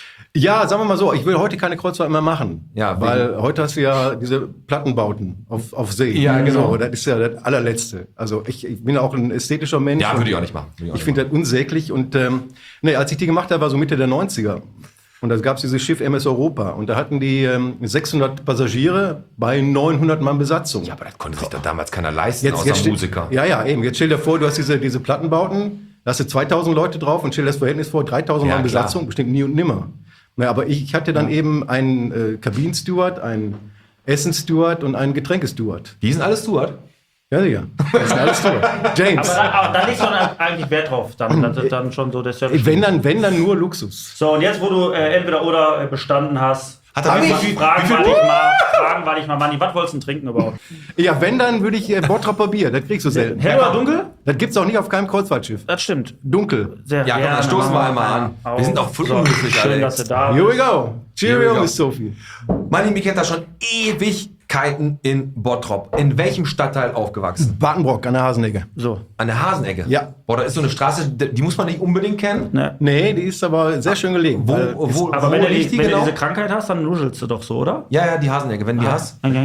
Ja, sagen wir mal so, ich will heute keine Kreuzfahrt mehr machen. Ja, wegen- weil heute hast du ja diese Plattenbauten auf, auf See. Ja, genau. So, das ist ja das allerletzte. Also ich, ich bin auch ein ästhetischer Mensch. Ja, und würde ich auch nicht machen. Würde auch Ich nicht finde das unsäglich. Und ähm, nee, als ich die gemacht habe, war so Mitte der neunziger. Und da gab es dieses Schiff M S Europa. Und da hatten die ähm, sechshundert Passagiere bei neunhundert Mann Besatzung. Ja, aber das konnte sich doch damals keiner leisten, Jetzt, außer jetzt stell- Musiker. Ja, ja, eben. Jetzt stell dir vor, du hast diese, diese Plattenbauten, da hast du zweitausend Leute drauf und stell dir das Verhältnis vor, dreitausend Ja, Mann klar. Besatzung, bestimmt nie und nimmer. Naja, aber ich, ich hatte dann eben einen äh, Kabinensteward, einen Essensteward und einen Getränkesteward. Die sind alles Stuart. Ja, ja. Das ist alles toll. James. Aber da, aber da legst du dann eigentlich Wert drauf. Dann, das ist dann schon so der Service. Wenn dann, wenn dann nur Luxus. So, und jetzt, wo du äh, entweder oder äh, bestanden hast, Hat er fragen, wie wir- viel- fragen, wie viel- wir dich mal, fragen wir dich mal, Manni, was wolltest du denn trinken überhaupt? Ja, wenn dann würde ich äh, Bottropper Bier, das kriegst du selten. Hell oder dunkel? Das gibt's auch nicht auf keinem Kreuzfahrtschiff. Das stimmt. Dunkel. Sehr Ja, komm, dann gerne. stoßen wir Machen einmal an. auf. Wir sind auch voll So, unhöflich, Schön, Alex. dass du da Here we bist. go. Here we Cheerio, go. Miss Sophie. Manni, mich kennt da schon Ewigkeiten in Bottrop. In welchem Stadtteil aufgewachsen? Badenbrock an der Hasenecke. So. An der Hasenecke? Ja. Boah, da ist so eine Straße, die die muss man nicht unbedingt kennen. Ne. Nee, die ist aber sehr schön gelegen. Wo, weil- wo, Aber wo wenn, du, liegt die, die wenn genau? du diese Krankheit hast, dann nuschelst du doch so, oder? Ja, ja, die Hasenecke. Wenn du die hast. Nee,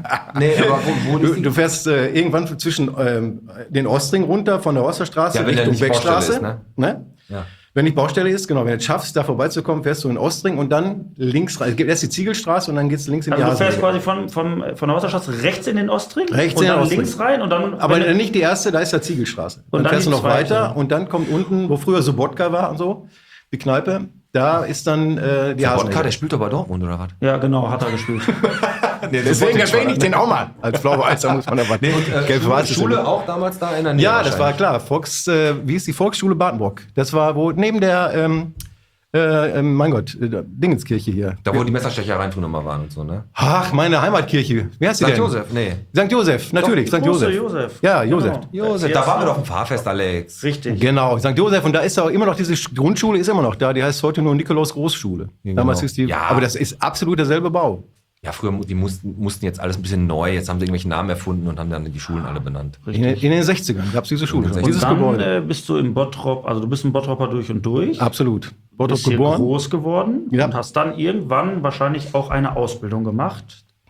aber wo, wo Du, liegt die? du fährst äh, irgendwann zwischen ähm, den Ostring runter von der Osterstraße Ja, wenn Richtung da nicht Beckstraße. Baustelle ist, ne? Ja. Wenn nicht Baustelle ist, genau. Wenn du es schaffst, da vorbeizukommen, fährst du in den Ostring und dann links rein. Es gibt erst die Ziegelstraße und dann geht's links in die Also du fährst Hasenecke. quasi von, vom, von der Osterstraße rechts in den Ostring Rechts und in den dann Ostring. links rein und dann... Aber wenn du- nicht die erste, da ist ja Ziegelstraße. Und dann dann fährst du die noch zweite. weiter und dann kommt unten, wo früher Sobotka war und so, die Kneipe, da ist dann äh, die Der Wodka, Hasenecke. der spielt doch bei Dortmund, oder was? Ja, genau, hat er gespielt. Nee, Deswegen erwähne ich den auch mal. Als Blau-Weißer muss man aber Nee, und, äh, Gelb-Weiß ist Schule ja- auch damals da in der Nähe? Ja, das war wahrscheinlich. klar. Volks, äh, wie ist die Volksschule Badenbrock? Das war wo neben der, ähm, äh, ähm, mein Gott, äh, Dingenskirche hier. Da, wo die Messerstechereien früher mal waren und so, ne? Ach, meine Heimatkirche. Wie heißt die Sankt denn? Josef, nee. Sankt Josef, natürlich. Sankt Große Josef. Josef. Ja, Josef. Genau. Josef, da waren wir doch im Fahrfest, Alex. Richtig. Genau, Sankt Josef. Und da ist auch immer noch diese Sch- Grundschule, ist immer noch da. Die heißt heute nur Nikolaus Großschule. Ja, Damals genau. ist die, Ja. aber das ist absolut derselbe Bau. Ja, früher, mu- die mussten, mussten jetzt alles ein bisschen neu, jetzt haben sie irgendwelche Namen erfunden und haben dann die Schulen alle benannt. In, den- in den sechzigern gab es diese Schule. Und Und Dieses dann Gebäude. äh, bist du in Bottrop, also du bist ein Bottropper durch und durch. Absolut. Bottrop Bist hier geboren. groß geworden Ja. und hast dann irgendwann wahrscheinlich auch eine Ausbildung gemacht.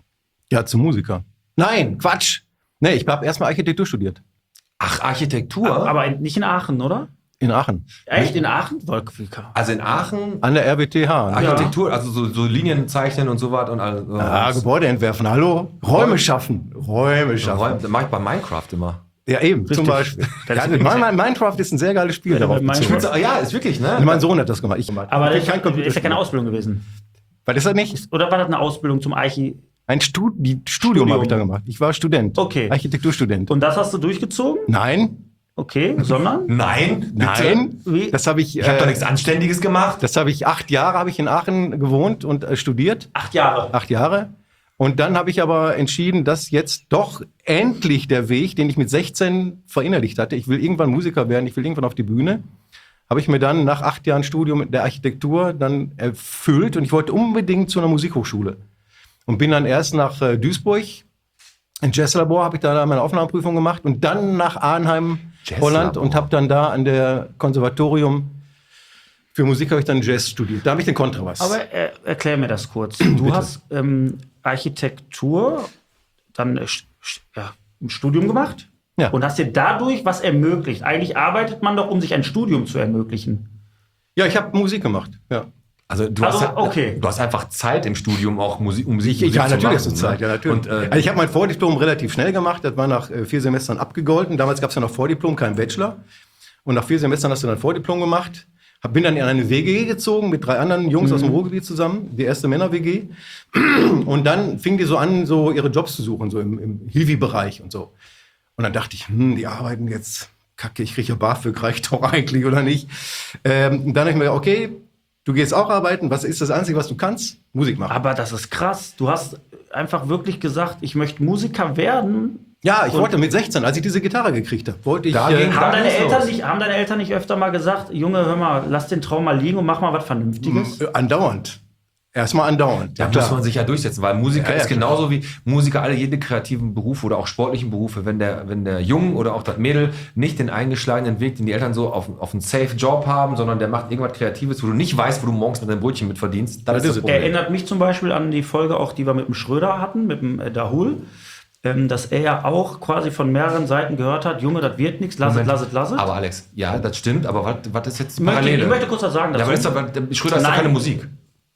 Ja, zum Musiker. Nein, Quatsch. Nee, ich habe erstmal Architektur studiert. Ach, Architektur? Aber in, nicht in Aachen, oder? In Aachen. Echt in Aachen? Weil- also in Aachen, An der R W T H. Ne? Architektur, also so, so Linien zeichnen und so was. Und all, Ja, Gebäude entwerfen. Hallo? Räume schaffen. Räume schaffen. Räume, das mache ich bei Minecraft immer. Ja, eben, Richtig. zum Beispiel. Das Ja, ist mein, mein, Minecraft ist ein sehr geiles Spiel. Ja, darauf Minecraft- bezogen. Ja, ist wirklich, ne? Mein Sohn hat das gemacht. Ich gemacht. Aber ich das kein ist ja keine Ausbildung gewesen. Weil das ist nicht. Oder war das eine Ausbildung zum Archi? Ein Stud die Studium, Studium. habe ich da gemacht. Ich war Student. Okay. Architekturstudent. Und das hast du durchgezogen? Nein, Okay, sondern? Nein, bitte. nein. Wie? Das habe ich. Ich habe äh, doch nichts Anständiges gemacht. Das habe ich acht Jahre habe ich in Aachen gewohnt und äh, studiert. Acht Jahre. Acht Jahre. Und dann habe ich aber entschieden, dass jetzt doch endlich der Weg, den ich mit sechzehn verinnerlicht hatte, ich will irgendwann Musiker werden, ich will irgendwann auf die Bühne, habe ich mir dann nach acht Jahren Studium der Architektur dann erfüllt und ich wollte unbedingt zu einer Musikhochschule. Und bin dann erst nach äh, Duisburg, in Jazzlabor habe ich da meine Aufnahmeprüfung gemacht und dann nach Arnheim, Jazzlabor. Holland und habe dann da an der Konservatorium für Musik habe ich dann Jazz studiert. Da habe ich den Kontrabass. Aber äh, erklär mir das kurz. Du hast ähm, Architektur, dann äh, sch- sch- ja, ein Studium gemacht Ja. und hast dir dadurch was ermöglicht. Eigentlich arbeitet man doch, um sich ein Studium zu ermöglichen. ja, ich habe Musik gemacht. Ja. Also du, Also, hast, ja- okay. du hast einfach Zeit im Studium auch Musik, um Musik, Ich, Musik ja, zu natürlich machen, ist es Zeit, ne? ja, natürlich. Und, äh, also ich habe mein Vordiplom relativ schnell gemacht, das war nach äh, vier Semestern abgegolten. Damals gab es ja noch Vordiplom, kein Bachelor. Und nach vier Semestern hast du dann Vordiplom gemacht. Hab, bin dann in eine W G gezogen mit drei anderen Jungs aus dem Ruhrgebiet zusammen, die erste Männer-W G. Und dann fingen die so an, so ihre Jobs zu suchen, so im, im Hiwi-Bereich und so. Und dann dachte ich, hm, die arbeiten jetzt, kacke, ich kriege ja BAföG, reicht doch eigentlich, oder nicht? Ähm, und dann habe ich mir gedacht, okay, du gehst auch arbeiten, was ist das Einzige, was du kannst? Musik machen. Aber das ist krass. Du hast einfach wirklich gesagt, ich möchte Musiker werden. Ja, ich Und- wollte mit sechzehn, als ich diese Gitarre gekriegt habe, wollte ich. Da äh, ging- Haben deine, ist Eltern los. nicht, haben deine Eltern nicht öfter mal gesagt, Junge, hör mal, lass den Traum mal liegen und mach mal was Vernünftiges? äh, andauernd. Erstmal andauernd. Da muss man sich ja durchsetzen, weil Musiker Ja, ja, ist genauso wie Musiker, alle jede kreativen Berufe oder auch sportlichen Berufe, wenn der, wenn der Junge oder auch das Mädel nicht den eingeschlagenen Weg, den die Eltern so auf, auf einen safe Job haben, sondern der macht irgendwas Kreatives, wo du nicht weißt, wo du morgens mit deinem Brötchen mit verdienst, dann Das ist ist das es. Problem. Erinnert mich zum Beispiel an die Folge auch, die wir mit dem Schröder hatten, mit dem äh, Dahul, ähm, dass er ja auch quasi von mehreren Seiten gehört hat, Junge, das wird nichts, lass es, Moment. lass es, lass es. Aber Alex, ja, das stimmt, aber was, was ist jetzt die Ich möchte, Parallele? ich möchte kurz was sagen ja, dazu. aber ist doch, der Schröder ist doch Nein. keine Musik.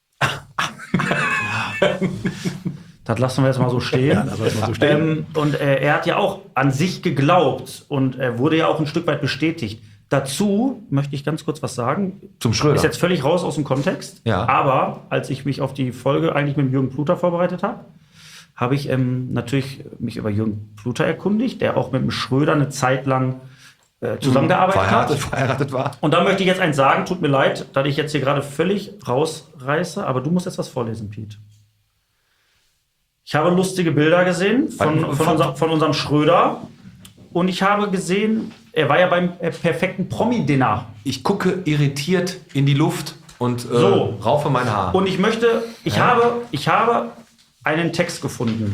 Das lassen wir jetzt mal so stehen. Ja, das lassen wir so stehen. Ähm, und äh, er hat ja auch an sich geglaubt und er wurde ja auch ein Stück weit bestätigt. Dazu möchte ich ganz kurz was sagen. Zum Schröder. Ist jetzt völlig raus aus dem Kontext. Ja. Aber als ich mich auf die Folge eigentlich mit Jürgen Pluter vorbereitet habe, habe ich ähm, natürlich mich über Jürgen Pluter erkundigt, der auch mit dem Schröder eine Zeit lang äh, zusammengearbeitet verheiratet, hat. verheiratet war. Und da möchte ich jetzt eins sagen, tut mir leid, dass ich jetzt hier gerade völlig rausreiße, aber du musst jetzt was vorlesen, Pete. Ich habe lustige Bilder gesehen von, Von- von, von- unser, von unserem Schröder und ich habe gesehen, er war ja beim äh, perfekten Promi-Dinner. Ich gucke irritiert in die Luft und äh, So. raufe mein Haar. Und ich möchte, ich, habe, ich habe einen Text gefunden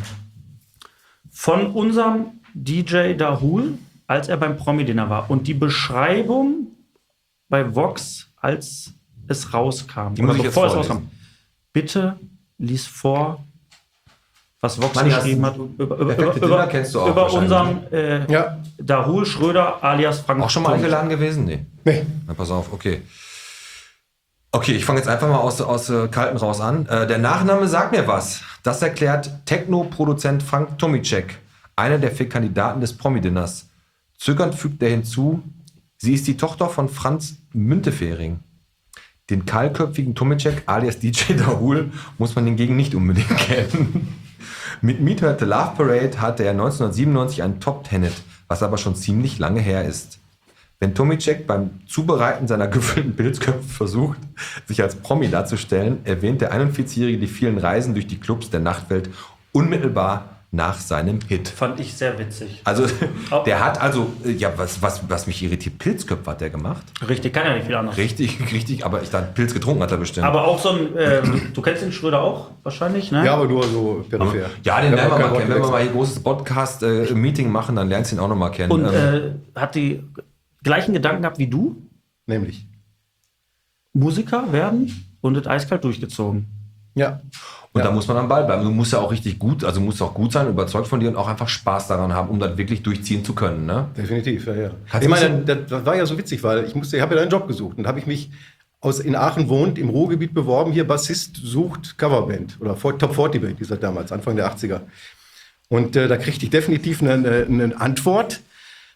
von unserem D J Dahul, als er beim Promi-Dinner war. Und die Beschreibung bei Vox, als es rauskam, Die muss oder ich jetzt bevor es vorlesen. rauskam. Bitte lies vor, was Vox Manni, geschrieben hast hat du- über, über, Perfekte über, Dinner über, kennst du auch über wahrscheinlich, unseren äh, Ja. Dahul Schröder alias Frank. Auch schon mal Punkt. eingeladen gewesen? Nee. Nee. Na, pass auf, okay. Okay, ich fange jetzt einfach mal aus, aus äh, Kalten raus an. Äh, der Nachname sagt mir was. Das erklärt Techno-Produzent Frank Tomicek, einer der vier Kandidaten des Promi-Dinners. Zögernd fügt er hinzu, sie ist die Tochter von Franz Müntefering. Den kahlköpfigen Tomicek alias D J Dahul muss man hingegen nicht unbedingt kennen. Mit Meet Her at the Love Parade hatte er neunzehnhundertsiebenundneunzig einen Top-Ten-Hit, was aber schon ziemlich lange her ist. Wenn Tomicek beim Zubereiten seiner gefüllten Pilzköpfe versucht, sich als Promi darzustellen, erwähnt der einundvierzigjährige die vielen Reisen durch die Clubs der Nachtwelt unmittelbar nach seinem Hit. Fand ich sehr witzig. Also, der hat also, äh, ja, was, was, was mich irritiert, Pilzköpfe hat der gemacht. Richtig, kann ja nicht viel anderes. Richtig, richtig, aber ich dachte, Pilz getrunken hat er bestimmt. Aber auch so ein, ähm, du kennst den Schröder auch wahrscheinlich, ne? Ja, aber nur so peripher. ja, den Ich lernen hab wir auch kein mal Wort kennen. Wenn wir gewechselt. mal hier großes Podcast-Meeting machen, dann lernst du ihn auch noch mal kennen. Und Ähm, äh, hat die gleichen Gedanken gehabt wie du, Nämlich. Musiker werden und das eiskalt durchgezogen. Ja. Und ja. da muss man am Ball bleiben. Du musst ja auch richtig gut, also musst auch gut sein, überzeugt von dir und auch einfach Spaß daran haben, um das wirklich durchziehen zu können. Ne? Definitiv, ja, ja. Hat Ich ein meine, bisschen- das, das war ja so witzig, weil ich musste, ich habe ja einen Job gesucht und habe ich mich aus in Aachen wohnt, im Ruhrgebiet beworben, hier Bassist sucht Coverband oder Top vierzig Band, die ist das damals, Anfang der achtziger. Und äh, da kriegte ich definitiv eine, eine, eine Antwort.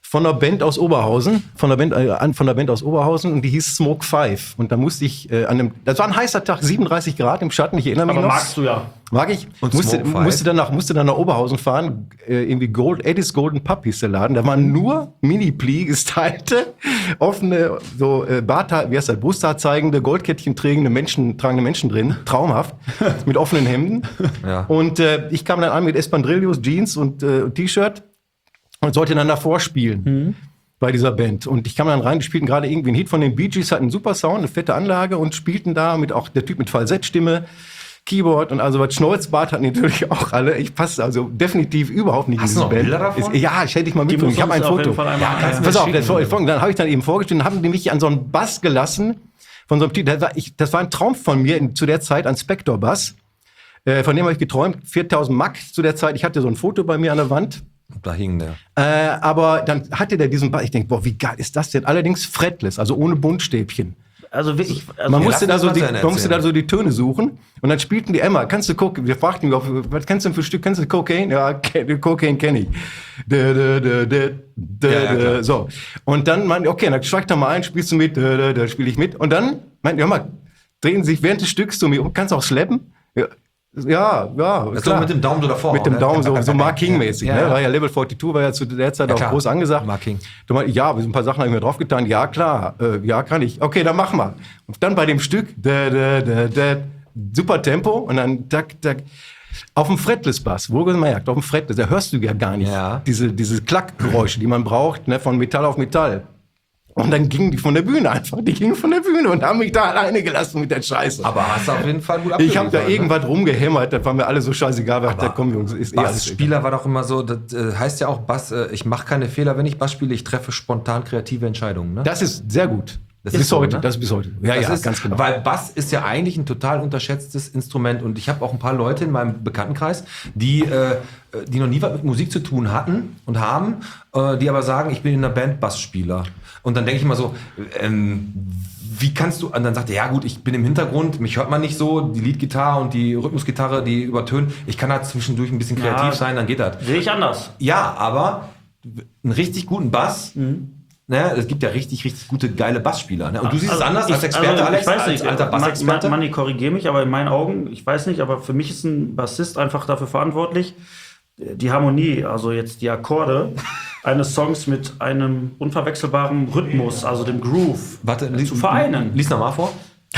von einer Band aus Oberhausen, von der Band, äh, von der Band aus Oberhausen und die hieß Smoke Five. Und da musste ich äh, an einem, das war ein heißer Tag, siebenunddreißig Grad im Schatten, ich erinnere mich Aber noch. magst du ja. Mag ich. Und musste, Smoke Five? musste, dann nach, musste dann nach Oberhausen fahren, äh, irgendwie Gold, Eddie's Golden Pub hieß der Laden. Da waren nur Mini-Pli gestylte, offene, so äh, Bart, wie heißt das, Brusthaar zeigende, Goldkettchen trägende Menschen, tragende Menschen drin. Traumhaft. Mit offenen Hemden. Ja. Und äh, ich kam dann an mit Espandrillos, Jeans und äh, T-Shirt und sollte dann davor spielen. Mhm. Bei dieser Band. Und ich kam dann rein, die spielten gerade irgendwie einen Hit von den Bee Gees, hatten einen super Sound, eine fette Anlage und spielten da mit auch der Typ mit Falsettstimme, Keyboard und also was. Schnolzbart hatten die natürlich auch alle. Ich passe also definitiv überhaupt nicht Hast in du diese noch Band. Bilder davon? Ist, ja, ich hätte ich mal Die mitgenommen. musst Ich habe ein du uns auf Foto. jeden Fall einmal- Ja, kannst du Pass mir auf, schicken. das, war- dann habe ich dann eben vorgestellt, haben die mich an so einen Bass gelassen, von so einem Typ, das war, ich, das war ein Traum von mir in, zu der Zeit, ein Spector-Bass. Äh, von dem habe ich geträumt, viertausend Mark zu der Zeit. Ich hatte so ein Foto bei mir an der Wand. Da hing der. Äh, aber dann hatte der diesen Bass. Ich denke, boah, wie geil ist das denn? Allerdings fretless, also ohne Buntstäbchen. Also wirklich, also Man Ja, musste, lass da so uns die, mal man musste erzählen. da so die Töne suchen und dann spielten die Emma. Kannst du gucken? Wir fragten mich, was kennst du denn für ein Stück? Kennst du Cocaine? Ja, ke- Cocaine kenne ich. Da, da, da, da, da, Ja, ja, klar. da, so. Und dann meinte ich, okay, dann steig doch mal ein, spielst du mit, da, da, da spiele ich mit. Und dann meinte ich, hör mal, drehen sich während des Stücks zu mir um. Kannst du auch schleppen? Ja, ja, ja Das klar. so mit dem Daumen so davor. Mit dem ne? Daumen, so, so Mark King-mäßig. Ja, Ne? ja. War ja Level zweiundvierzig, war ja zu der Zeit Ja, auch klar. groß angesagt. Mark King. Du meinst, ja, ein paar Sachen habe ich mir draufgetan. Ja, klar, äh, ja, kann ich. Okay, dann mach mal. Und dann bei dem Stück, da, da, da, da, super Tempo und dann tak, tak. Auf dem Fretless-Bass, wohlgemerkt, auf dem Fretless, da hörst du ja gar nicht Ja. diese, diese Klackgeräusche, die man braucht, ne, von Metall auf Metall. Und dann gingen die von der Bühne einfach. Die gingen von der Bühne und haben mich da alleine gelassen mit der Scheiße. Aber hast du auf jeden Fall gut ich habe da abgeliefert, ne? irgendwas rumgehämmert, das war mir alle so scheißegal. Aber da kommen Jungs, ist eh alles egal. Bassspieler war doch immer so, das äh, heißt ja auch Bass, äh, ich mache keine Fehler, wenn ich Bass spiele, ich treffe spontan kreative Entscheidungen. Ne? Das ist sehr gut. Das bis ist so, heute. ne? Das ist bis heute. Ja, Das ja, ist, ganz genau. Weil Bass ist ja eigentlich ein total unterschätztes Instrument und ich habe auch ein paar Leute in meinem Bekanntenkreis, die, äh, die noch nie was mit Musik zu tun hatten und haben, äh, die aber sagen, ich bin in einer Band Bassspieler. Und dann denke ich immer so, ähm, wie kannst du, und dann sagt er, ja gut, ich bin im Hintergrund, mich hört man nicht so, die Leadgitarre und die Rhythmusgitarre, die übertönen, ich kann halt zwischendurch ein bisschen kreativ Ja. sein, dann geht das. sehe ich anders. Ja, aber einen richtig guten Bass, ne, es gibt ja richtig, richtig gute, geile Bassspieler. Ne? Und du siehst es Also anders ich- als Experte, also Alex, ich weiß als nicht, alter Bassexperte. Manni, korrigiere mich, aber in meinen Augen, ich weiß nicht, aber für mich ist ein Bassist einfach dafür verantwortlich, die Harmonie, also jetzt die Akkorde eines Songs mit einem unverwechselbaren Rhythmus, also dem Groove, Warte, zu vereinen. Lies nochmal vor.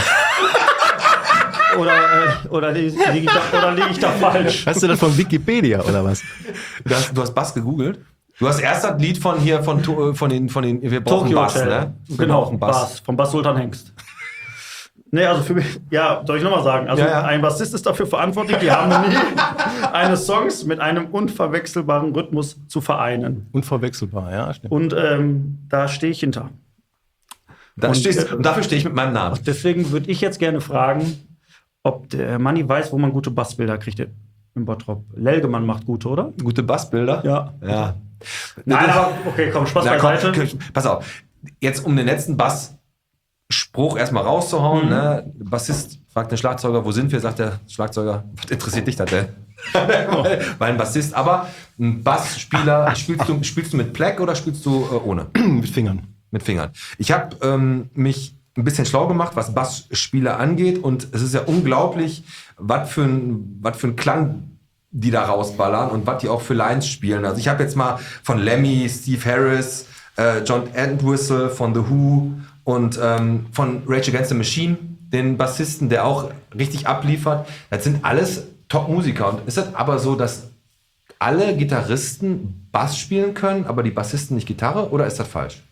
Oder, äh, oder liege ich, da- oder liege ich da falsch? Hast du das von Wikipedia oder was? Du hast, du hast Bass gegoogelt. Du hast erst das Lied von hier, von, To- von den, von den, wir brauchen Tokyo Bass, Hotel. ne? Wir Genau, brauchen Bass. Von Bass Sultan Hengst. Nee, also für mich, ja, soll ich nochmal sagen? Also Ja, ja. ein Bassist ist dafür verantwortlich, die Harmonie eines Songs mit einem unverwechselbaren Rhythmus zu vereinen. Unverwechselbar, ja, stimmt. Und ähm, da stehe ich hinter. Da Und, stehst, äh, und dafür stehe ich mit meinem Namen. Deswegen würde ich jetzt gerne fragen, ob der Manni weiß, wo man gute Bassbilder kriegt im Bottrop. Lelgemann macht gute, oder? Gute Bassbilder? Ja. Ja. Nein, aber okay, komm, Spaß Na, komm, beiseite. pass auf. Jetzt um den letzten Bassspruch erstmal rauszuhauen, Mhm. ne? Bassist fragt den Schlagzeuger, wo sind wir? Sagt der Schlagzeuger, was interessiert dich das denn? Weil ein Bassist, aber ein Bassspieler, spielst du, spielst du mit Pleck oder spielst du äh, ohne? Mit Fingern. Mit Fingern. Ich habe ähm, mich ein bisschen schlau gemacht, was Bassspieler angeht und es ist ja unglaublich, was für ein, was für ein Klang die da rausballern und was die auch für Lines spielen. Also ich habe jetzt mal von Lemmy, Steve Harris, äh, John Entwistle von The Who und ähm, von Rage Against the Machine, den Bassisten, der auch richtig abliefert. Das sind alles Top-Musiker. Und ist das aber so, dass alle Gitarristen Bass spielen können, aber die Bassisten nicht Gitarre? Oder ist das falsch?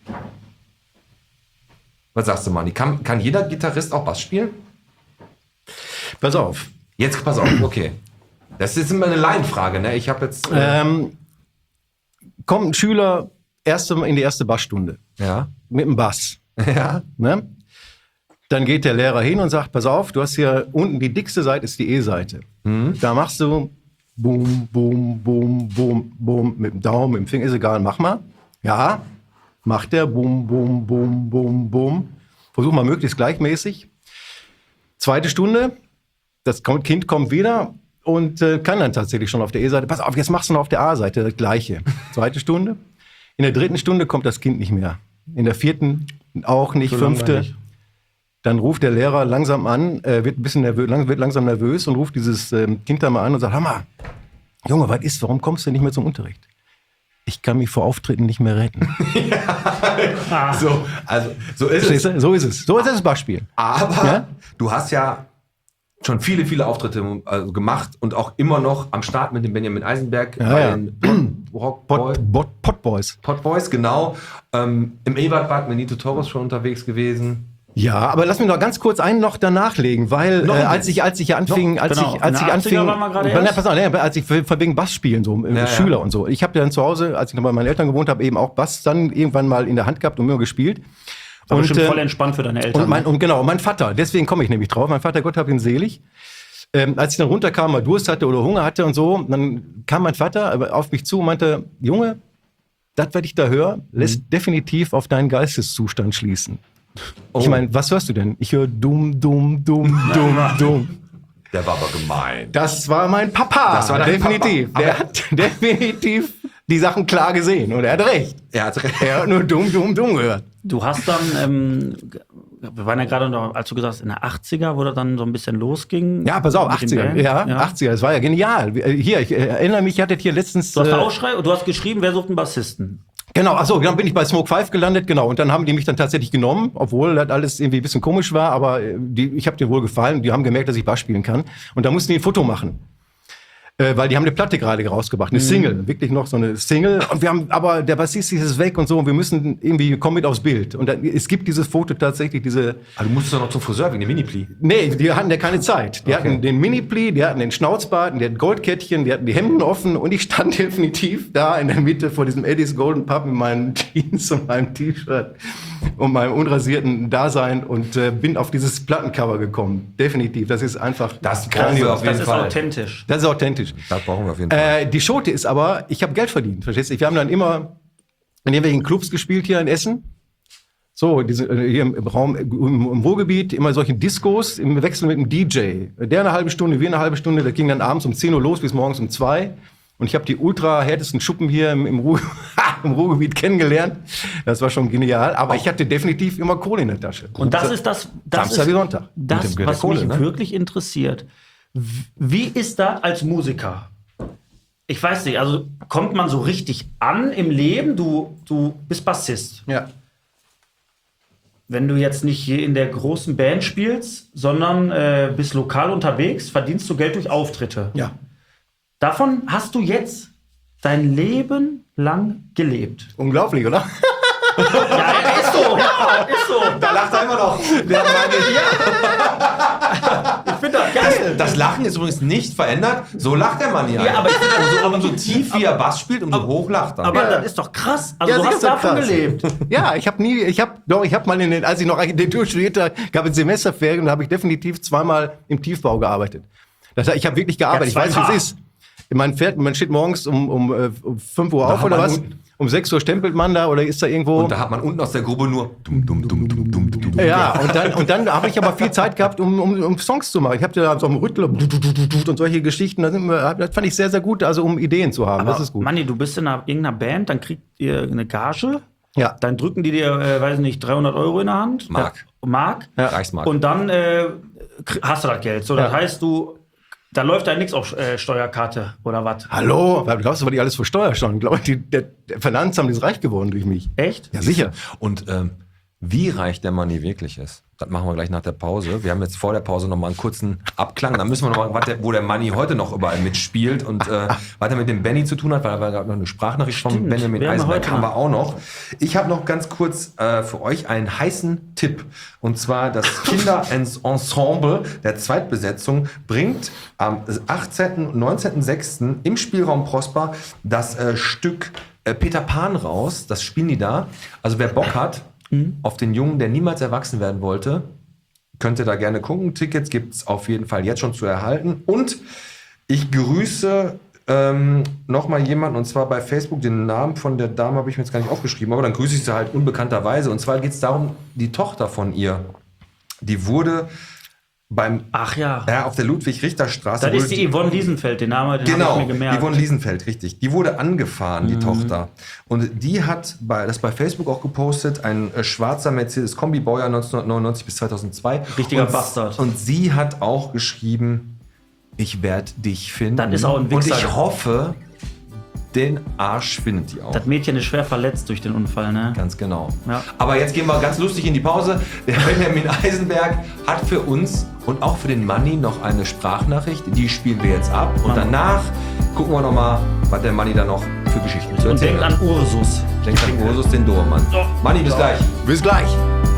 Was sagst du, Manni? Kann, kann jeder Gitarrist auch Bass spielen? Pass auf. Jetzt pass auf, okay. Das ist immer eine Laienfrage, ne? Ich habe jetzt... Äh, Ähm, kommt ein Schüler erste, in die erste Bassstunde ja. mit dem Bass. Ja. Ne? Dann geht der Lehrer hin und sagt, pass auf, du hast hier unten die dickste Seite, ist die E-Seite. Da machst du boom, boom, boom, boom, boom, mit dem Daumen, mit dem Finger, ist egal, mach mal. Ja, macht der boom, boom, boom, boom, boom. Versuch mal möglichst gleichmäßig. Zweite Stunde, das Kind kommt wieder und äh, kann dann tatsächlich schon auf der E-Seite. Pass auf, jetzt machst du noch auf der A-Seite das Gleiche. Zweite Stunde. In der dritten Stunde kommt das Kind nicht mehr. In der vierten auch nicht, So fünfte. langweilig. Dann ruft der Lehrer langsam an, äh, wird ein bisschen nervös, lang, wird langsam nervös und ruft dieses ähm, Kind da mal an und sagt, Hammer, Junge, was ist, warum kommst du nicht mehr zum Unterricht? Ich kann mich vor Auftritten nicht mehr retten. So, also, so ist es. Verstehst du? So ist es. So ist das Beispiel. Aber Ja? du hast ja schon viele, viele Auftritte also gemacht und auch immer noch am Start mit dem Benjamin Eisenberg Ja, bei ja. den Pot, Rock Boy, Pot, Pot, Potboys. Pot Boys, genau. Ähm, Im Ebertbad mit Nito Torres schon unterwegs gewesen. Ja, aber lass mich noch ganz kurz einen noch danach legen, weil Noch äh, ein als ich als ich anfing, Noch? als Genau. ich als In ich der achtziger anfing, waren wir gerade Nein, erst. pass auf, nein, als ich von von wegen Bass spielen so äh, Ja, Schüler ja. und so. Ich habe dann zu Hause, als ich noch bei meinen Eltern gewohnt habe, eben auch Bass dann irgendwann mal in der Hand gehabt und immer gespielt. Aber bestimmt äh, voll entspannt für deine Eltern. Und mein, und genau, mein Vater, deswegen komme ich nämlich drauf. Mein Vater, Gott hab ihn selig. Ähm, als ich dann runterkam, mal Durst hatte oder Hunger hatte und so, dann kam mein Vater auf mich zu und meinte, Junge, das, was ich da höre, lässt Mhm. definitiv auf deinen Geisteszustand schließen. Oh. Ich meine, was hörst du denn? Ich höre dumm, dumm, dumm, dumm, dumm. Der war aber gemein. Das war mein Papa. Das war dein definitiv. Papa. Der Aber- hat definitiv die Sachen klar gesehen und er hat recht. Er hat recht. Er hat nur dumm, dumm, dumm gehört. Du hast dann, ähm, wir waren ja gerade noch, als du gesagt hast, in der achtziger, wo das dann so ein bisschen losging. Ja, pass auf, mit den achtziger. Bands. Ja, achtziger, das war ja genial. Hier, ich erinnere mich, ich hatte hier letztens. Du hast äh, da Ausschrei, du hast geschrieben, wer sucht einen Bassisten? Genau, achso, dann bin ich bei Smoke Five gelandet, genau. Und dann haben die mich dann tatsächlich genommen, obwohl das alles irgendwie ein bisschen komisch war, aber äh, die, ich habe dir wohl gefallen. Die haben gemerkt, dass ich Bass spielen kann. Und da mussten die ein Foto machen. Äh, weil die haben eine Platte gerade rausgebracht, eine Single, wirklich noch so eine Single. Und wir haben, aber der Bassist ist weg und so, und wir müssen irgendwie, komm mit aufs Bild. Und dann, es gibt dieses Foto tatsächlich, diese, Aber du musstest doch noch zum Friseur wegen dem Mini-Pli. nee, die hatten ja keine Zeit. Die Okay. hatten den Mini-Pli, die hatten den Schnauzbart, die hatten Goldkettchen, die hatten die Hemden offen und ich stand definitiv da in der Mitte vor diesem Eddie's Golden Pub mit meinen Jeans und meinem T-Shirt und meinem unrasierten Dasein und äh, bin auf dieses Plattencover gekommen. Definitiv, das ist einfach Das brauchen wir auf jeden Das ist Fall. authentisch. Das ist authentisch. Das brauchen wir auf jeden Fall. Äh, die Schote ist aber, ich habe Geld verdient, verstehst du? Wir haben dann immer in irgendwelchen Clubs gespielt hier in Essen. So, diese, äh, hier im Raum, im, im Ruhrgebiet, immer solche Discos im Wechsel mit dem D J. Der eine halbe Stunde, wir eine halbe Stunde, das ging dann abends um zehn Uhr los bis morgens um zwei. Und ich habe die ultra härtesten Schuppen hier im, im, Ruhr, im Ruhrgebiet kennengelernt. Das war schon genial. Aber ich hatte definitiv immer Kohle in der Tasche. Und das ist das, das Samstag ist wie Sonntag. das, Mit dem Geld was der Kohle, mich ne? wirklich interessiert. W- Wie ist das als Musiker? Ich weiß nicht, also kommt man so richtig an im Leben? Du, du bist Bassist. Ja. Wenn du jetzt nicht hier in der großen Band spielst, sondern äh, bist lokal unterwegs, verdienst du Geld durch Auftritte. Ja. Davon hast du jetzt dein Leben lang gelebt. Unglaublich, oder? Ja, ist so, ja, ist so. Da lacht er immer noch. Der Ich finde das geil. Das Lachen ist übrigens nicht verändert. So lacht der Mann hier. Ja, aber ich finde das- umso, umso tief wie er Bass spielt, umso hoch lacht er. Aber Ja. das ist doch krass. Also Ja, du sicher hast ist das davon krass. gelebt. Ja, ich habe nie, ich habe doch, ich habe mal in den, als ich noch Architektur studierte, gab es Semesterferien und da habe ich definitiv zweimal im Tiefbau gearbeitet. Das, heißt, ich habe wirklich gearbeitet. Ja, ich weiß, wie zwei es ist. Man fährt, man steht morgens um, um, äh, um fünf Uhr auf hat oder man was? unten- Um sechs Uhr stempelt man da oder ist da irgendwo? Und da hat man unten aus der Grube nur dum, dum, dum, dum, dum, dum, dum. Ja, und dann, und dann habe ich aber viel Zeit gehabt, um, um, um Songs zu machen. Ich habe da so einen Rüttler und solche Geschichten. Das, sind wir- das fand ich sehr, sehr gut, also um Ideen zu haben. das ist gut. Manni, du bist in einer, irgendeiner Band, dann kriegt ihr eine Gage. Ja. Dann drücken die dir, äh, weiß nicht, dreihundert Euro in der Hand. Mark. Ja, Mark. Ja. Reichsmark. Und dann äh, krie- hast du das Geld. So, das Ja. heißt, du, da läuft da nichts auf äh, Steuerkarte oder was. Hallo, was glaubst du, was die alles für Steuer steuern? Glaub ich, die, der, der Finanzamt ist reich geworden durch mich. Echt? Ja, sicher. Und ähm, wie reich der Manni wirklich ist, das machen wir gleich nach der Pause. Wir haben jetzt vor der Pause noch mal einen kurzen Abklang. Dann müssen wir noch mal, was der, wo der Manni heute noch überall mitspielt und äh, was er mit dem Benny zu tun hat, weil da war gerade noch eine Sprachnachricht von Stimmt, Benjamin wir haben Eisenberg, heute haben noch. wir auch noch. Ich habe noch ganz kurz äh, für euch einen heißen Tipp. Und zwar das Kinderensemble der Zweitbesetzung bringt am achtzehnten und neunzehnten sechsten im Spielraum Prosper das äh, Stück äh, Peter Pan raus. Das spielen die da. Also wer Bock hat auf den Jungen, der niemals erwachsen werden wollte, könnt ihr da gerne gucken. Tickets gibt es auf jeden Fall jetzt schon zu erhalten. Und ich grüße ähm, nochmal jemanden, und zwar bei Facebook, den Namen von der Dame habe ich mir jetzt gar nicht aufgeschrieben, aber dann grüße ich sie halt unbekannterweise. Und zwar geht es darum, die Tochter von ihr, die wurde beim, Ach ja. ja, auf der Ludwig-Richter-Straße. Das ist die Yvonne Liesenfeld, den Namen, den Genau, habe ich mir gemerkt. Yvonne Liesenfeld, richtig. Die wurde angefahren, die Mhm. Tochter. Und die hat bei, das bei Facebook auch gepostet, ein äh, schwarzer Mercedes-Kombi, Baujahr neunzehnhundertneunundneunzig bis zweitautzwei. Richtiger und, Bastard. Und sie hat auch geschrieben, ich werde dich finden. Das ist auch ein Und Wichser. ich hoffe, den Arsch findet die auch. Das Mädchen ist schwer verletzt durch den Unfall, ne? Ganz genau. Ja. Aber jetzt gehen wir ganz lustig in die Pause. Der Benjamin Eisenberg hat für uns und auch für den Manni noch eine Sprachnachricht. Die spielen wir jetzt ab. Und Mann. danach gucken wir nochmal, was der Manni da noch für Geschichten zu Und erzählen denkt hat. an Ursus. Denkt an Ursus, den Dobermann. So. Manni, bis gleich. Bis gleich.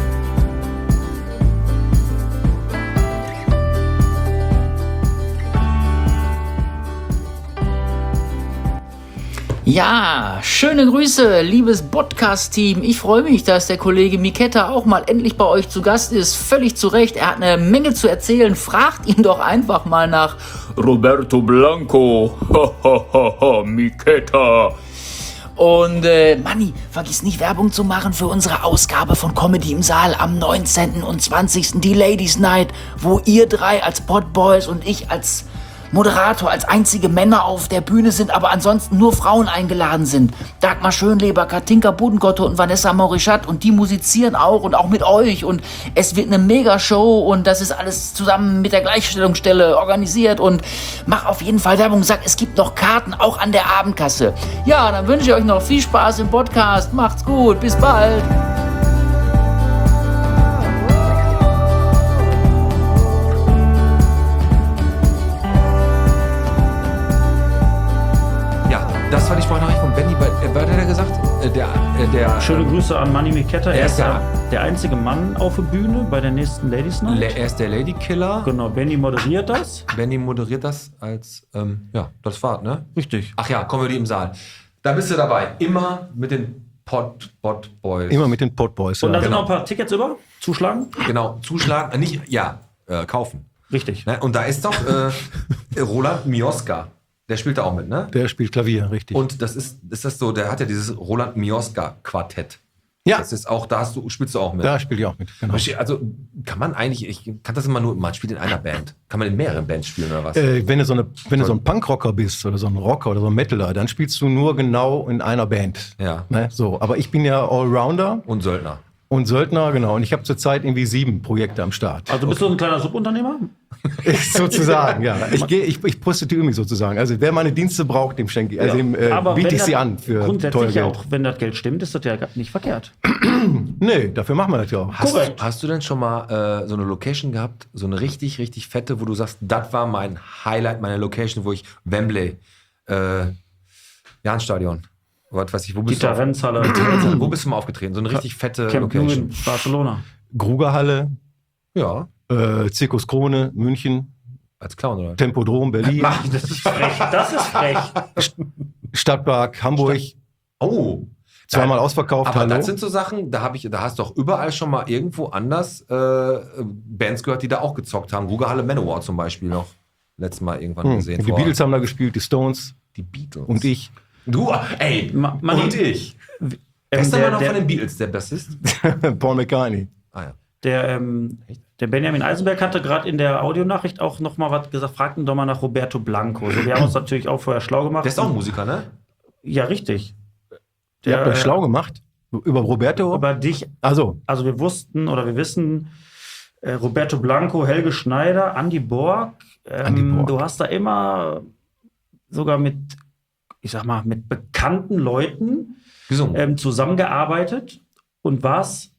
Ja, schöne Grüße, liebes Podcast-Team. Ich freue mich, dass der Kollege Miketta auch mal endlich bei euch zu Gast ist. Völlig zu Recht, er hat eine Menge zu erzählen. Fragt ihn doch einfach mal nach Roberto Blanco. Hahaha, Miketta. Und äh, Manni, vergiss nicht Werbung zu machen für unsere Ausgabe von Comedy im Saal am neunzehnten und zwanzigsten Die Ladies Night, wo ihr drei als Podboys und ich als Moderator, als einzige Männer auf der Bühne sind, aber ansonsten nur Frauen eingeladen sind. Dagmar Schönleber, Katinka Budengotto und Vanessa Morichat, und die musizieren auch und auch mit euch, und es wird eine Mega-Show und das ist alles zusammen mit der Gleichstellungsstelle organisiert, und mach auf jeden Fall Werbung, sag, es gibt noch Karten, auch an der Abendkasse. Ja, dann wünsche ich euch noch viel Spaß im Podcast, macht's gut, bis bald. Das war die Sprachnachricht von Benny. Was hat er gesagt? Äh, Der, äh, der, Schöne Grüße an Manni Miketta. Er Er ist ist der, ja- der einzige Mann auf der Bühne bei der nächsten Ladies Night. Le- Er ist der Ladykiller. Genau, Benny moderiert das. Benny moderiert das als, ähm, ja, das war, ne? Richtig. Ach ja, Comedy im Saal. Da bist du dabei. Immer mit den Pod, Pod Boys. Immer mit den Podboys. Und da Ja. sind genau. noch ein paar Tickets über. Zuschlagen. Genau, zuschlagen, äh, nicht, ja, äh, kaufen. Richtig. Ne? Und da ist doch äh, Roland Mioska. Der spielt da auch mit, ne? Der spielt Klavier, richtig. Und das ist, ist das so, der hat ja dieses Roland Mioska-Quartett. ja, Das ist auch, da hast du, spielst du auch mit. da spielt er auch mit. Genau. Also kann man eigentlich, ich kann das immer nur, man spielt in einer Band. Kann man in mehreren Bands spielen oder was? Äh, wenn du so, eine, wenn du so ein Punkrocker bist oder so ein Rocker oder so ein Metaler, dann spielst du nur genau in einer Band. Ja. Ne? So, aber ich bin ja Allrounder Und Söldner. und Söldner, genau. Und ich habe zurzeit irgendwie sieben Projekte am Start. Also bist du ein kleiner Subunternehmer? sozusagen, ja. Ich, geh, ich, ich prostituiere mich sozusagen. Also wer meine Dienste braucht, dem schenke ich, also dem äh, Aber biete wenn ich das sie an für teuer grundsätzlich Geld. auch, wenn das Geld stimmt, ist das ja nicht verkehrt. Nee, dafür machen wir das ja auch. Hast, Korrekt. hast du denn schon mal äh, so eine Location gehabt, so eine richtig, richtig fette, wo du sagst, das war mein Highlight, meine Location, wo ich Wembley, äh, Jahnstadion, was weiß ich, wo Die bist du? auf- Tarenzhalle, Wo bist du mal aufgetreten? So eine richtig fette Camp Nou Location. in Barcelona. Grugerhalle, Ja, äh, Zirkus Krone, München, als Clown oder? Tempodrom, Berlin, Das ist frech. Das ist frech. Stadtpark, Hamburg, Oh, zweimal ausverkauft, aber hallo. das sind so Sachen, da habe ich, da hast du doch überall schon mal irgendwo anders äh, Bands gehört, die da auch gezockt haben. Rugerhalle Manowar zum Beispiel noch letztes Mal irgendwann Hm, gesehen. die vor- Beatles haben da gespielt, die Stones die Beatles. und ich. Du, ey, Ma- Manni- und ich. Ähm, Wer ist denn der, mal noch von der, den Beatles, der Bassist? Paul McCartney. Ah ja. der, ähm, der Benjamin Eisenberg hatte gerade in der Audionachricht auch noch mal was gesagt. Fragten doch mal nach Roberto Blanco. So, wir haben uns natürlich auch vorher schlau gemacht. Der ist auch Musiker, ne? Ja, richtig. Ihr habt euch äh, schlau gemacht? Über Roberto? Über dich. Also, Also wir wussten oder wir wissen, äh, Roberto Blanco, Helge Schneider, Andy Borg. Ähm, Andy Borg. Du hast da immer sogar mit, ich sag mal, mit bekannten Leuten Gesungen. ähm, zusammengearbeitet und warst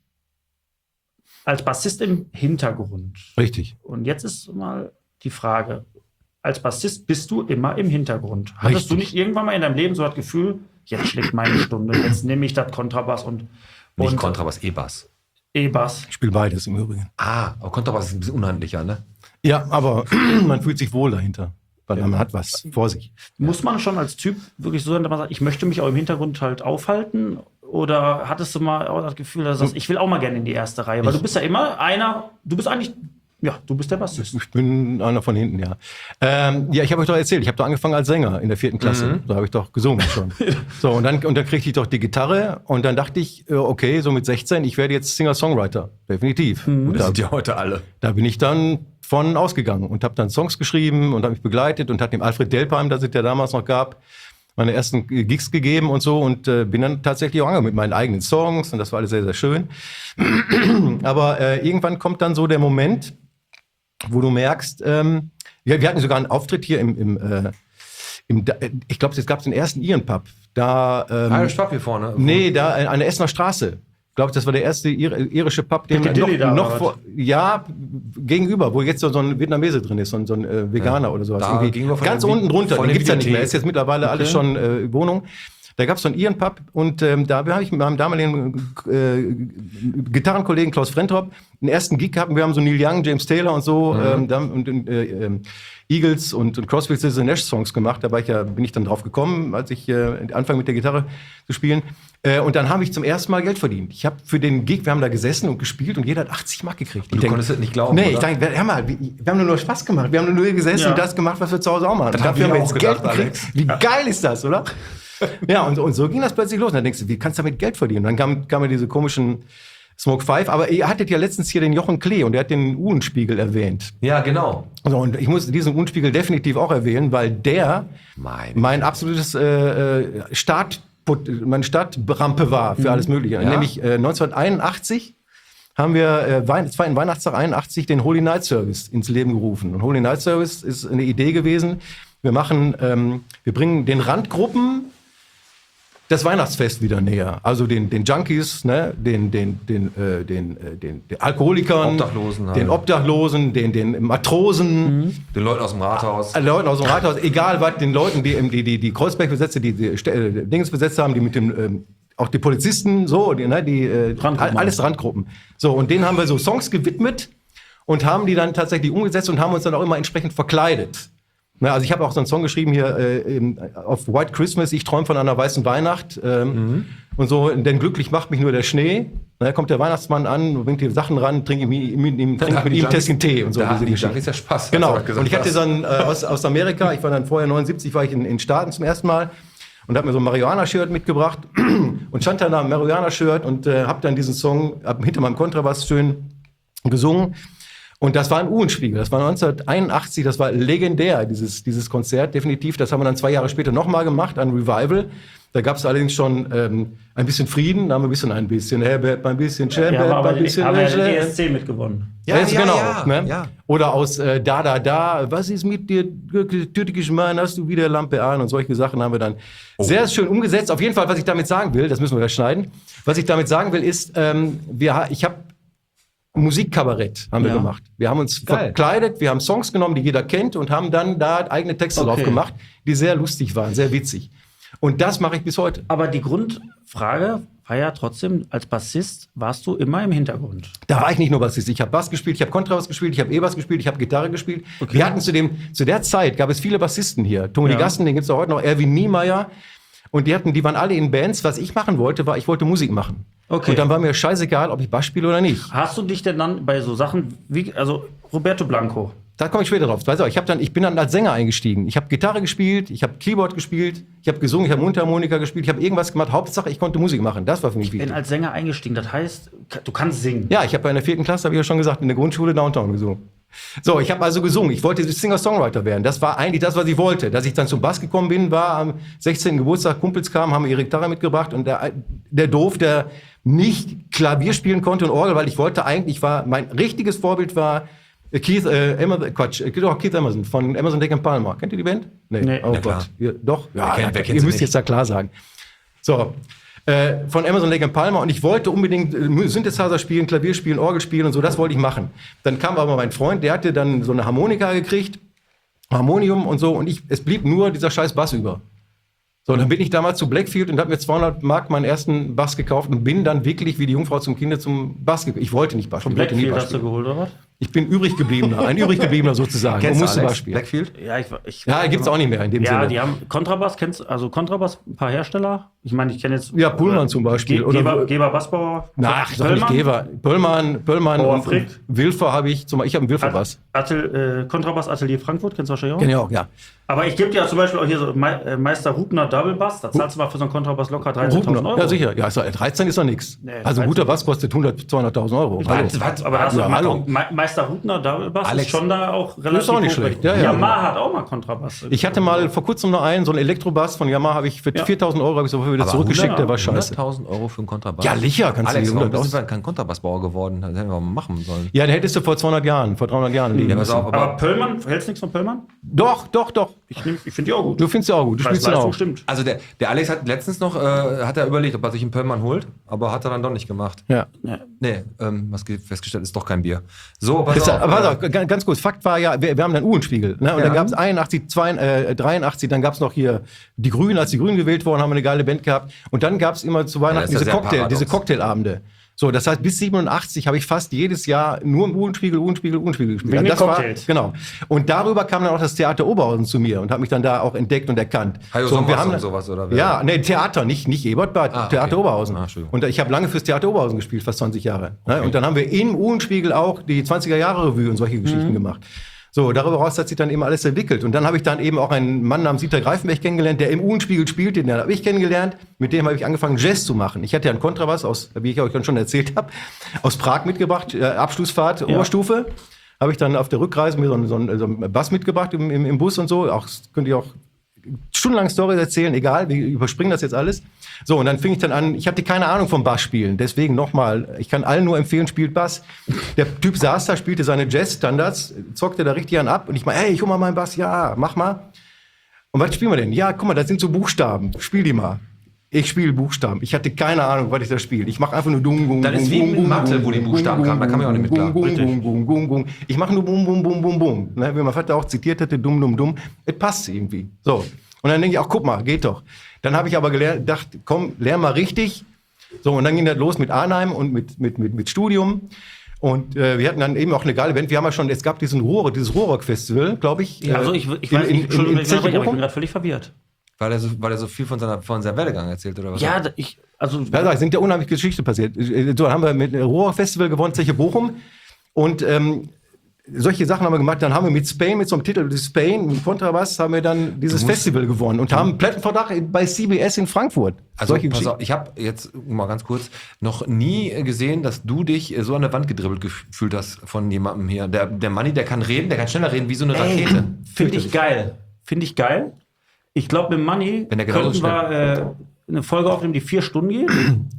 als Bassist im Hintergrund. richtig. Und jetzt ist mal die Frage, als Bassist bist du immer im Hintergrund. Hattest Richtig. du nicht irgendwann mal in deinem Leben so das Gefühl, jetzt schlägt meine Stunde, jetzt nehme ich das Kontrabass und, Nicht und Kontrabass, E-Bass. E-Bass. Ich spiele beides im Übrigen. Ah, aber Kontrabass ist ein bisschen unhandlicher, ne? Ja, aber man fühlt sich wohl dahinter. Weil man hat was vor sich. Muss man schon als Typ wirklich so sein, dass man sagt, ich möchte mich auch im Hintergrund halt aufhalten? Oder hattest du mal auch das Gefühl, dass du sagst, ich will auch mal gerne in die erste Reihe? Weil Ich- du bist ja immer einer, du bist eigentlich Ja, du bist der Bassist. Ich bin einer von hinten, ja. Ähm, ja, ich habe euch doch erzählt, ich habe doch angefangen als Sänger in der vierten Klasse. Mhm. Da habe ich doch gesungen schon. So, und dann, und dann kriegte ich doch die Gitarre und dann dachte ich, äh, okay, so mit sechzehn, ich werde jetzt Singer-Songwriter. Definitiv. Mhm. Und Das da, sind ja heute alle. da bin ich dann von ausgegangen und habe dann Songs geschrieben und habe mich begleitet und hat dem Alfred Delpheim, das es ja damals noch gab, meine ersten Gigs gegeben und so und äh, bin dann tatsächlich auch angegangen mit meinen eigenen Songs und das war alles sehr, sehr schön. Aber äh, irgendwann kommt dann so der Moment, wo du merkst, ähm, wir, wir hatten sogar einen Auftritt hier im, im, äh, im ich glaube, es gab den ersten Ian Pub. Da, ähm, Irish Pub hier vorne. nee, da an der Essener Straße. Ich glaube, das war der erste ir irische Pub, den Piccadilly da, noch, oder noch was? vor, ja, gegenüber, wo jetzt so, so ein Vietnamese drin ist, so ein, so ein äh, Veganer Ja. oder sowas. Da Irgendwie gegenüber von ganz der Vi- unten drunter, von den der gibt's ja nicht mehr. Videothek. Ist jetzt mittlerweile Okay. alles schon äh, Wohnung. Da gab es so einen Ian Pub und ähm, da habe ich mit meinem damaligen äh, Gitarrenkollegen Klaus Frentrop einen ersten Gig gehabt. Wir haben so Neil Young, James Taylor und so Mhm. ähm, da, und äh, ähm, Eagles und, und Crosby, Stills and Nash Songs gemacht. Da war ich ja, bin ich dann drauf gekommen, als ich äh, anfange mit der Gitarre zu spielen. Äh, und dann habe ich zum ersten Mal Geld verdient. Ich habe für den Gig, wir haben da gesessen und gespielt und jeder hat achtzig Mark gekriegt. Und du konntest das nicht glauben, Nee, oder? ich dachte, hör mal, wir, wir haben nur Spaß gemacht. Wir haben nur gesessen Ja. und das gemacht, was wir zu Hause auch machen. Das Und haben dafür wir haben wir auch jetzt Geld gedacht, gekriegt. Alex. Wie geil ist das, oder? Ja, und, und so ging das plötzlich los. Und dann denkst du, wie kannst du damit Geld verdienen? Und dann kamen kam diese komischen Smoke Five. Aber ihr hattet ja letztens hier den Jochen Klee und der hat den Uhlenspiegel erwähnt. Ja, genau. So, und ich muss diesen Uhlenspiegel definitiv auch erwähnen, weil der Mein. mein absolutes äh, äh, Start, meine Startrampe war für alles Mögliche. Ja? Nämlich äh, neunzehnhunderteinundachtzig haben wir äh, Wein, zweiten Weihnachtstag einundachtzig den Holy Night Service ins Leben gerufen. Und Holy Night Service ist eine Idee gewesen. Wir machen, ähm, wir bringen den Randgruppen das Weihnachtsfest wieder näher. Also den, den Junkies, ne, den, den, den, äh, den, äh, den, den Alkoholikern, Obdachlosen halt. den Obdachlosen, den, den Matrosen, Den Leuten aus dem Rathaus. alle Leuten aus dem Rathaus, egal was, den Leuten, die die, die, die Kreuzberg-Besetzer, die, die St- äh, Dings besetzt haben, die mit dem, ähm, auch die Polizisten, so, die, ne, die äh, Randgruppen. alles Randgruppen. So, und denen haben wir so Songs gewidmet und haben die dann tatsächlich umgesetzt und haben uns dann auch immer entsprechend verkleidet. Na, also ich habe auch so einen Song geschrieben hier äh, eben auf White Christmas, ich träume von einer weißen Weihnacht ähm, Mhm. und so, denn glücklich macht mich nur der Schnee. Da kommt der Weihnachtsmann an, bringt die Sachen ran, trinkt ihm, ihm, ihm, Da trinkt hatten mit die ihm Junkies- Tässchen Tee und so. Da hatten diese die Geschichte. Junkies ja Spaß. hast Genau. du gesagt, Und ich hatte was. dann äh, aus, aus Amerika, ich war dann vorher neunundsiebzig, war ich in den Staaten zum ersten Mal und habe mir so ein Marihuana-Shirt mitgebracht und stand dann da im Marihuana-Shirt und äh, habe dann diesen Song hab hinter meinem Kontrabass schön gesungen. Und das war ein Uhlenspiegel. Das war neunzehnhunderteinundachtzig, das war legendär, dieses, dieses Konzert, definitiv. Das haben wir dann zwei Jahre später nochmal gemacht, ein Revival. Da gab es allerdings schon ähm, ein bisschen Frieden, da haben wir ein bisschen, ein bisschen Herbert, ein bisschen Ja, Chambert, aber, ein bisschen aber er hat den E Leger. S C mitgewonnen. Ja, Weißt du, ja, genau. ja, Ne? ja. Oder aus äh, Da, Da, Da, was ist mit dir, türkisch Mann, hast du wieder Lampe an und solche Sachen haben wir dann Oh. sehr schön umgesetzt. Auf jeden Fall, was ich damit sagen will, das müssen wir gleich schneiden, was ich damit sagen will, ist, ähm, wir, ha- ich habe Musikkabarett haben wir Ja. gemacht. Wir haben uns Geil. verkleidet, wir haben Songs genommen, die jeder kennt und haben dann da eigene Texte Okay. drauf gemacht, die sehr lustig waren, sehr witzig. Und das mache ich bis heute. Aber die Grundfrage war ja trotzdem, als Bassist warst du immer im Hintergrund. Da war ich nicht nur Bassist. Ich habe Bass gespielt, ich habe Kontrabass gespielt, ich habe E-Bass gespielt, ich habe Gitarre gespielt. Wir hatten zu, dem, zu der Zeit, gab es viele Bassisten hier. Toni Ja. Gassen, den gibt es auch heute noch, Erwin Niemeyer. Und die, hatten, die waren alle in Bands. Was ich machen wollte, war, ich wollte Musik machen. Okay. Und dann war mir scheißegal, ob ich Bass spiele oder nicht. Hast du dich denn dann bei so Sachen wie, also Roberto Blanco, Da komme ich später drauf. Weißt du, ich, hab dann, ich bin dann als Sänger eingestiegen. Ich habe Gitarre gespielt, ich habe Keyboard gespielt, ich habe gesungen, ich habe Mundharmonika gespielt, ich habe irgendwas gemacht. Hauptsache, ich konnte Musik machen. Das war für mich bin wichtig. als Sänger eingestiegen. Das heißt, du kannst singen. Ja, ich habe in der vierten Klasse, habe ich ja schon gesagt, in der Grundschule Downtown gesungen. So, ich habe also gesungen. Ich wollte Singer-Songwriter werden. Das war eigentlich das, was ich wollte. Dass ich dann zum Bass gekommen bin, war am sechzehnten Geburtstag, Kumpels kamen, haben ihre Gitarre mitgebracht und der, der Doof, der nicht Klavier spielen konnte und Orgel, weil ich wollte eigentlich, war mein richtiges Vorbild war Keith, äh, Emerson, Quatsch, äh, doch, Keith Emerson von Emerson, Lake and Palmer. Kennt ihr die Band? Nee. Oh Na klar. Gott. Ihr, doch? Ja, kennt- wer ihr kennt sie müsst nicht? jetzt da klar sagen. So, äh, von Emerson, Lake and Palmer und ich wollte unbedingt äh, Synthesizer spielen, Klavier spielen, Orgel spielen und so, das wollte ich machen. Dann kam aber mein Freund, der hatte dann so eine Harmonika gekriegt, Harmonium und so und ich, es blieb nur dieser scheiß Bass über. So, und dann bin ich damals zu Blackfield und habe mir zweihundert Mark meinen ersten Bass gekauft und bin dann wirklich wie die Jungfrau zum Kinde zum Bass gekommen. Ich wollte nicht Bass Von spielen. ich wollte nie Blackfield Bass hast du spielen. geholt, oder was? Ich bin übrig gebliebener, ein übrig gebliebener sozusagen. Kennst du musste Alex? spielen. Blackfield? Ja, ich, ich Ja, gibt's auch nicht mehr in dem Ja, Sinne. die haben Kontrabass, kennst also Kontrabass, ein paar Hersteller. Ich meine, ich kenne jetzt. Ja, Pullman zum Beispiel. Ge Oder- Geber, Geber Bassbauer. Na, ach, doch nicht Pöllmann? Geber. Pöllmann, Pöllmann Bauer und, Frick. und Wilfer habe ich. Zum, ich habe einen Wilfer-Bass. Atel, äh, Kontrabass Atelier Frankfurt, kennst du wahrscheinlich auch? Kenn ich auch, ja. Aber ich gebe dir ja zum Beispiel auch hier so Me äh, Meister Rubner Double Bass. Da zahlst du mal für so einen Kontrabass locker dreizehntausend Euro. Ja, sicher. Ja, ist doch- dreizehn ist doch nichts. Nee, Also ein guter Bass kostet hundert, zweihunderttausend Euro. Hallo. Was, was, Aber das Ja, ist hallo. Me Meister Rubner Double Bass Alex, ist schon da auch relativ auch nicht hochwertig. schlecht. Ja, ja. Yamaha hat auch mal Kontrabass. Ich hatte mal vor kurzem noch einen, so einen Elektrobass von Yamaha, habe ich für Ja. viertausend Euro habe ich sofort wieder Aber zurückgeschickt, der war scheiße. hunderttausend Euro für einen Kontrabass. Ja, sicher, kannst du Alex, die warum hundert bist du aus- kein Kontrabassbauer geworden? Das hätten wir mal machen sollen. Ja, den hättest du vor zweihundert Jahren, vor dreihundert Jahren legen Ja, pass müssen. auf, aber, Aber Pöllmann, hältst du nichts von Pöllmann? Doch, doch, doch. Ich, nehm- ich finde die auch gut. Du findest ja auch gut. Du spielst ja Preis-Leistung auch. stimmt. also der, der Alex hat letztens noch, äh, hat er überlegt, ob er sich einen Pöllmann holt, aber hat er dann doch nicht gemacht. Ja. Nee, ähm, was ge- festgestellt, ist doch kein Bier. So, pass Das, auf. aber äh, pass auf, ganz, ganz kurz, Fakt war ja, wir, wir haben dann Uhlenspiegel. Ne? Und Ja. dann gab es einundachtzig, zweiundachtzig, äh, dreiundachtzig, dann gab es noch hier die Grünen, als die Grünen gewählt wurden, haben wir eine geile Band gehabt. Und dann gab es immer zu Ja, Weihnachten das ist ja diese, sehr Cocktail, paradox. diese Cocktailabende. So, das heißt, bis siebenundachtzig habe ich fast jedes Jahr nur im Uhlenspiegel, Uhlenspiegel, Uhlenspiegel gespielt. Wegen Und den das war, Cocktails. genau. Und darüber kam dann auch das Theater Oberhausen zu mir und hat mich dann da auch entdeckt und erkannt. Hajo so, und wir Sommers haben und sowas, oder wer? Ja, nee, Theater, nicht, nicht Ebertbad, Ah, Theater okay. Oberhausen. Ah, Entschuldigung. Und ich habe lange fürs Theater Oberhausen gespielt, fast zwanzig Jahre. Ne? Und dann haben wir im Uhlenspiegel auch die zwanziger-Jahre-Revue und solche Geschichten Mhm. gemacht. So, darüber raus hat sich dann eben alles entwickelt. Und dann habe ich dann eben auch einen Mann namens Dieter Greifenberg kennengelernt, der im Uhlenspiegel spielte, den habe ich kennengelernt. Mit dem habe ich angefangen, Jazz zu machen. Ich hatte ja einen Kontrabass aus, wie ich euch schon erzählt habe, aus Prag mitgebracht, äh, Abschlussfahrt, Oberstufe. Habe ich dann auf der Rückreise mir so einen, so einen, so einen Bass mitgebracht im, im, im Bus und so. Auch, könnt ihr auch stundenlang Storys erzählen, egal, wir überspringen das jetzt alles. So, und dann fing ich dann an, ich hatte keine Ahnung vom Bassspielen, deswegen nochmal, ich kann allen nur empfehlen, spielt Bass. Der Typ saß da, spielte seine Jazz-Standards, zockte da richtig an ab und ich mal, hey, ich hol mal meinen Bass, ja, mach mal. Und was spielen wir denn? Ja, guck mal, das sind so Buchstaben, spiel die mal. Ich spiele Buchstaben. Ich hatte keine Ahnung, was ich da spiele. Ich mache einfach nur dung, dung, Das ist wie in Mathe, wo die Buchstaben kamen, da kam ich auch nicht mit klar. Bum, Richtig. bum, bum, bum, bum. Ich mache nur bum, bum, bum, bum, bum. Ne, wie mein Vater auch zitiert hatte, dumm, dumm, dumm. Es passt irgendwie. So. Und dann denke ich, ach, guck mal, geht doch. Dann habe ich aber gelernt, gedacht, komm, lern mal richtig. So, und dann ging das los mit Arnheim und mit, mit, mit, mit Studium. Und äh, wir hatten dann eben auch eine geile Band. Wir haben ja schon, es gab diesen Rohre, dieses Rohrock-Festival, glaube ich. Ja, also ich, ich weiß in, nicht, in, Entschuldigung, in, wenn ich unterbreche, aber ich bin Bochum. gerade völlig verwirrt. weil, er so, weil er so viel von, seiner, von seinem Werdegang erzählt, oder was? Ja, da- ich, also. Ja, da sind ja unheimlich Geschichten passiert. So, dann haben wir mit Rohrock-Festival gewonnen, Zeche Bochum. Und ähm, solche Sachen haben wir gemacht. Dann haben wir mit Spain, mit so einem Titel, Spain, mit Kontrabass, haben wir dann dieses Festival gewonnen und haben einen Plattenvertrag bei C B S in Frankfurt. Also, solche pass Geschichten. auf, ich habe jetzt mal ganz kurz noch nie gesehen, dass du dich so an der Wand gedribbelt gefühlt hast von jemandem hier. Der, der Manni, der kann reden, der kann schneller reden wie so eine Rakete. Finde ich geil. Finde ich geil. Ich glaube, mit Money Wenn der genauso könnten wir äh, eine Folge aufnehmen, die vier Stunden geht.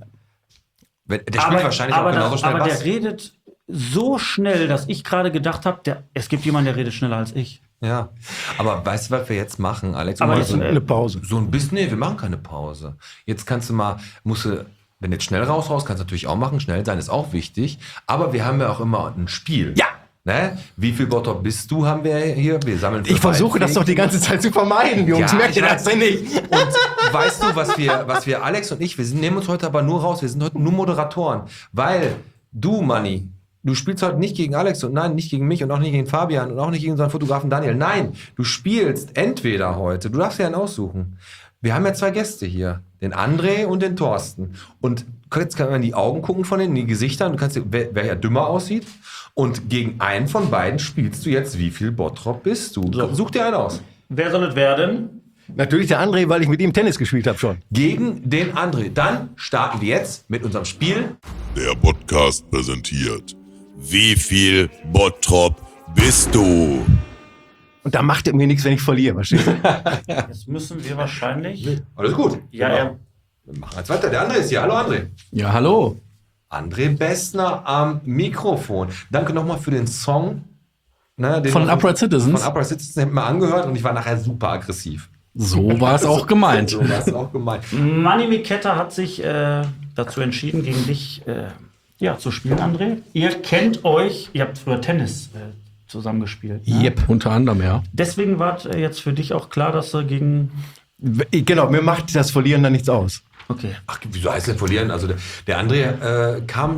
Wenn, der spielt wahrscheinlich aber auch genauso das, schnell aber Bass. der redet so schnell, dass ich gerade gedacht habe, es gibt jemanden, der redet schneller als ich. Ja, aber weißt du, was wir jetzt machen, Alex? Aber Mal jetzt so, eine Eine Pause. so ein bisschen, nee, wir machen keine Pause. Jetzt kannst du mal, musst du, wenn du jetzt schnell raus raus, kannst du natürlich auch machen. Schnell sein ist auch wichtig. Aber wir haben ja auch immer ein Spiel. Ja. Ne? Wie viel Bottrop bist du, haben wir hier. Wir sammeln für Ich versuche das doch die ganze Zeit zu vermeiden, Jungs. Ja, Merkt ihr ich das denn nicht? Und weißt du, was wir, was wir, Alex und ich, wir sind, nehmen uns heute aber nur raus, wir sind heute nur Moderatoren. Weil du, Manni, du spielst heute nicht gegen Alex und nein, nicht gegen mich und auch nicht gegen Fabian und auch nicht gegen unseren Fotografen Daniel. Nein, du spielst entweder heute, du darfst ja einen aussuchen. Wir haben ja zwei Gäste hier, den André und den Thorsten. Und jetzt kann man in die Augen gucken von denen, in die Gesichter, und du kannst dir, wer, wer ja dümmer aussieht. Und gegen einen von beiden spielst du jetzt, wie viel Bottrop bist du? Such dir einen aus. Wer soll es werden? Natürlich der André, weil ich mit ihm Tennis gespielt habe schon. Gegen den André. Dann starten wir jetzt mit unserem Spiel. Der Podcast präsentiert. Wie viel Bottrop bist du? Und da macht er mir nichts, wenn ich verliere, verstehst du? Jetzt müssen wir wahrscheinlich. Alles gut. Ja, Genau. er, Wir machen jetzt weiter. Der André ist hier. Hallo André. Ja, hallo. André Bessner am Mikrofon. Danke nochmal für den Song. Ne, den Von wir- Upright Citizens? Von Upright Citizens haben wir angehört und ich war nachher super aggressiv. So war es auch gemeint. So war es auch gemeint. Manni Miketta hat sich äh, dazu entschieden, gegen dich äh, ja, zu spielen, André. Ihr kennt euch, ihr habt früher Tennis äh, zusammengespielt. Ne? Yep, unter anderem, ja. Deswegen war äh, jetzt für dich auch klar, dass er gegen. Genau, mir macht das Verlieren dann nichts aus. Okay. Ach, wieso heißt denn verlieren? Also der, der André äh, kam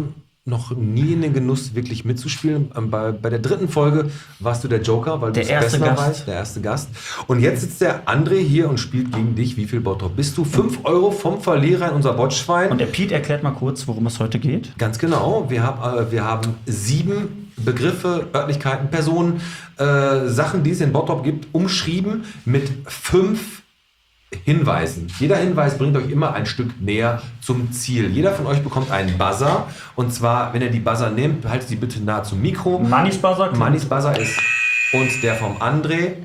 noch nie in den Genuss, wirklich mitzuspielen. Ähm, Bei, bei der dritten Folge warst du der Joker, weil du Der es erste besser Gast. weißt, der erste Gast. Und jetzt sitzt der André hier und spielt gegen dich. Wie viel Bottrop bist du? fünf Euro vom Verlierer in unser Botschwein. Und der Pete erklärt mal kurz, worum es heute geht. Ganz genau. Wir, hab, äh, wir haben sieben Begriffe, Örtlichkeiten, Personen, äh, Sachen, die es in Bottrop gibt, umschrieben mit fünf Hinweisen. Jeder Hinweis bringt euch immer ein Stück näher zum Ziel. Jeder von euch bekommt einen Buzzer. Und zwar, wenn ihr die Buzzer nehmt, haltet sie bitte nah zum Mikro. Mannis Buzzer. Mannis Buzzer ist und der vom André.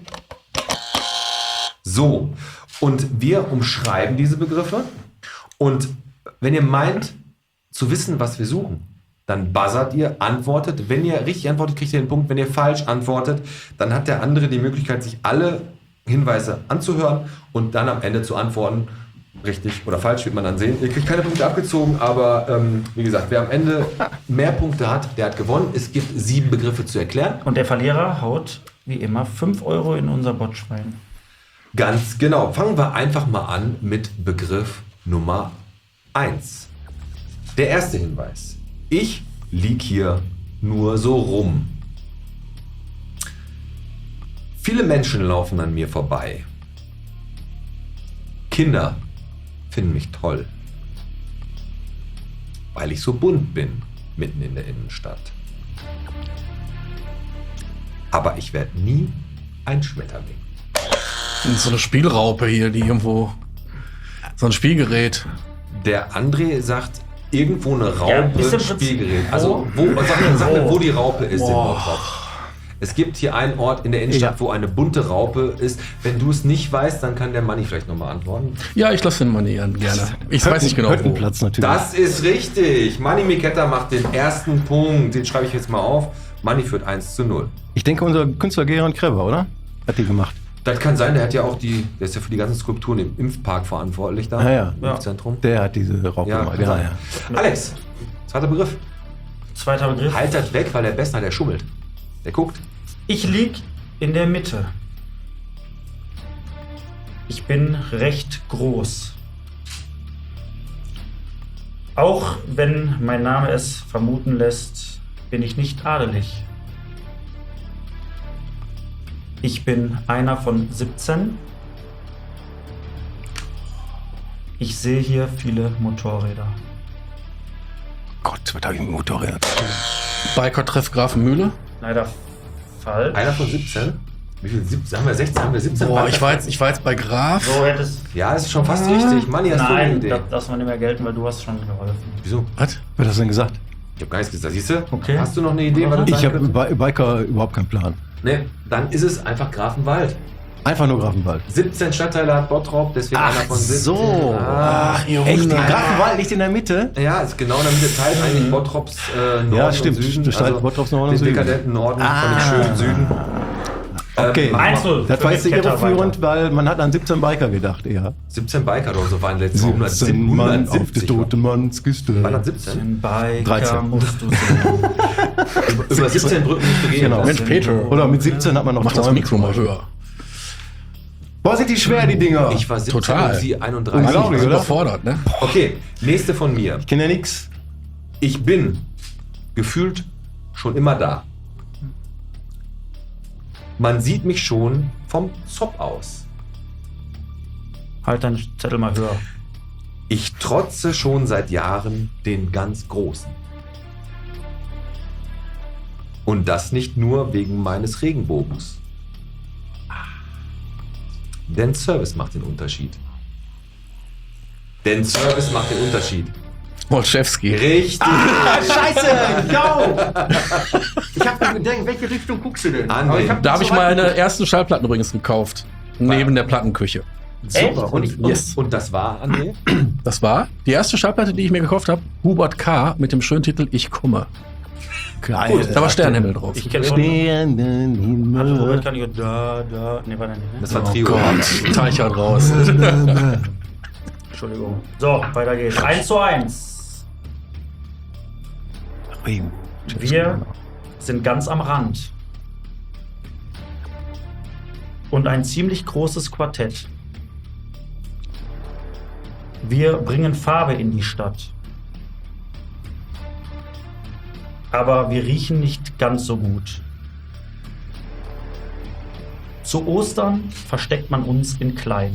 So. Und wir umschreiben diese Begriffe. Und wenn ihr meint, zu wissen, was wir suchen, dann buzzert ihr, antwortet. Wenn ihr richtig antwortet, kriegt ihr den Punkt. Wenn ihr falsch antwortet, dann hat der andere die Möglichkeit, sich alle Hinweise anzuhören und dann am Ende zu antworten. Richtig oder falsch wird man dann sehen. Ihr kriegt keine Punkte abgezogen, aber ähm, wie gesagt, wer am Ende mehr Punkte hat, der hat gewonnen. Es gibt sieben Begriffe zu erklären. Und der Verlierer haut wie immer fünf Euro in unser Botschwein. Ganz genau. Fangen wir einfach mal an mit Begriff Nummer eins. Der erste Hinweis. Ich lieg hier nur so rum. Viele Menschen laufen an mir vorbei. Kinder finden mich toll, weil ich so bunt bin, mitten in der Innenstadt. Aber ich werde nie ein Schmetterling. So eine Spielraupe hier, die irgendwo. So ein Spielgerät. Der André sagt, irgendwo eine Raupe, Ja, ist im Prinzip- Spielgerät. Also, wo, sag mir, sag mir, wo die Raupe ist in Bottrop. Es gibt hier einen Ort in der Innenstadt, Ja. wo eine bunte Raupe ist. Wenn du es nicht weißt, dann kann der Manni vielleicht nochmal antworten. Ja, ich lasse den Manni gerne. Ich weiß nicht genau wo. Hüttenplatz natürlich. Das ist richtig. Manni Miketta macht den ersten Punkt. Den schreibe ich jetzt mal auf. Manni führt eins zu null. Ich denke, unser Künstler Gerhard Krever, oder? Hat die gemacht. Das kann sein, der hat ja auch die, der ist ja für die ganzen Skulpturen im Impfpark verantwortlich da. Ah, ja. Im Impfzentrum. Der hat diese Raupe Ja, gemacht. kann sein. Alex, zweiter Begriff. Zweiter Begriff. Halt das weg, weil der Bessner, der schummelt. Der guckt. Ich lieg in der Mitte. Ich bin recht groß. Auch wenn mein Name es vermuten lässt, bin ich nicht adelig. Ich bin einer von siebzehn. Ich sehe hier viele Motorräder. Gott, was habe ich mit Motorrädern? Biker-Treff Grafenmühle. Leider falsch. Einer von siebzehn? Wie viel? siebzehn? Haben wir sechzehn? Haben wir siebzehn? Boah, ich war, jetzt, ich war jetzt bei Graf. So hättest Ja, das ist schon fast richtig. Manni, hast du eine Nein, Idee? das darf man nicht mehr gelten, weil du hast schon geholfen. Wieso? Was? Was hast du denn gesagt? Ich habe gar nichts gesagt. Siehst du? Okay. Hast du noch eine Idee, was das Ich sein habe könnte? bei Biker überhaupt keinen Plan. Nee, dann ist es einfach Grafenwald. Einfach nur Grafenwald. siebzehn Stadtteile hat Bottrop, deswegen einer von siebzehn. so. Ah, ihr Echt? Wunder. Grafenwald liegt in der Mitte? ja, ist genau in der Mitte teilt eigentlich Bottrops äh, Norden Ja, stimmt. und Süden. Das teilt Bottrops Norden und den Süden. dekadenten Norden von dem schönen Süden. Okay. Ähm, eins null. Das war jetzt irreführend, weil man hat an siebzehn Biker gedacht, eher. siebzehn Biker oder so waren letztes Mal. siebzehn Mann auf des hundertsiebzig. toten Manns Küste. Waren das siebzehn? Den Biker dreizehn. musst du sehen. Über siebzehn Brücken nicht begehen. Genau. Mensch, Peter. Oder mit siebzehn hat man noch Mach das Träume Mikro zum mal Beispiel. höher. Boah, sind die schwer, die Dinger. Ich war siebzehn Total. und sie einunddreißig. Unglaublich, oder? Überfordert, ne? Okay, nächste von mir. Ich kenne ja nix. Ich bin gefühlt schon immer da. Man sieht mich schon vom Zopf aus. Halt deinen Zettel mal höher. Ich trotze schon seit Jahren den ganz Großen. Und das nicht nur wegen meines Regenbogens. Denn Service macht den Unterschied. Denn Service macht den Unterschied. Wolczewski. Richtig. Scheiße! Yo! Ich hab mir gedacht, welche Richtung guckst du denn? André. Aber hab Da habe so ich weit meine ersten Schallplatten übrigens gekauft. Neben der Plattenküche. Super. Und, ich, und, Yes. und das war, André? Das war die erste Schallplatte, die ich mir gekauft habe. Hubert K. mit dem schönen Titel Ich komme. geil. Gut, da war Sternenhimmel drauf. Ich kenne schon. Also Sternenhimmel. Robert kann ich da, da. Nee, warte nicht. Ne? Das war Oh Trio. Gott, Teichert raus. Entschuldigung. So, weiter geht's. eins zu eins. Wir sind ganz am Rand. Und ein ziemlich großes Quartett. Wir bringen Farbe in die Stadt. aber wir riechen nicht ganz so gut. Zu Ostern versteckt man uns in klein.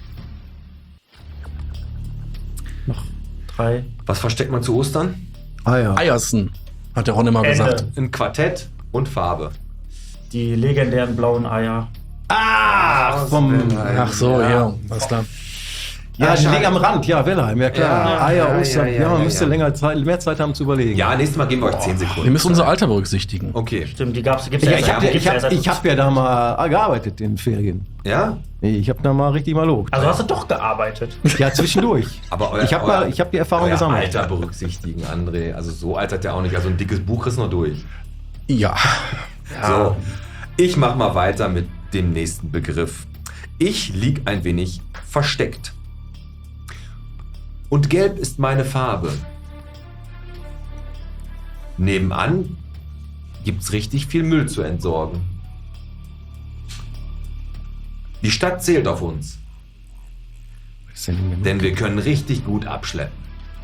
Noch drei. Was versteckt man zu Ostern? Eier. Eiersen, hat der Ron immer Ende. gesagt. Ein Quartett und Farbe. Die legendären blauen Eier. Ah! Vom, Ach so, ja, alles klar. ja, die schade. liegen am Rand. Ja, Wellheim, ja klar. Ja, Eier, ja, Ostern. ja, Ja, ja, man ja, müsste ja. länger Zeit, mehr Zeit haben zu überlegen. Ja, nächstes Mal geben wir euch zehn Wir Sekunden. müssen unser Alter berücksichtigen. Okay. Stimmt, die gab's, gibt's Ich, ja ich erst- habe gibt's ich ja hab, erst- ich hab ja da mal gearbeitet in den Ferien. Ja? Ich habe da mal richtig mal lobt. Also hast du doch gearbeitet. Ja, zwischendurch. Aber euer, Ich habe euer- mal- ich hab die Erfahrung euer gesammelt. Alter berücksichtigen, André. Also so altert der auch nicht. Also ein dickes Buch ist noch durch. Ja. So, ich mach mal weiter mit dem nächsten Begriff. Ich lieg ein wenig versteckt. Und gelb ist meine Farbe. Nebenan gibt's richtig viel Müll zu entsorgen. Die Stadt zählt auf uns, Was ist denn denn? denn wir können richtig gut abschleppen.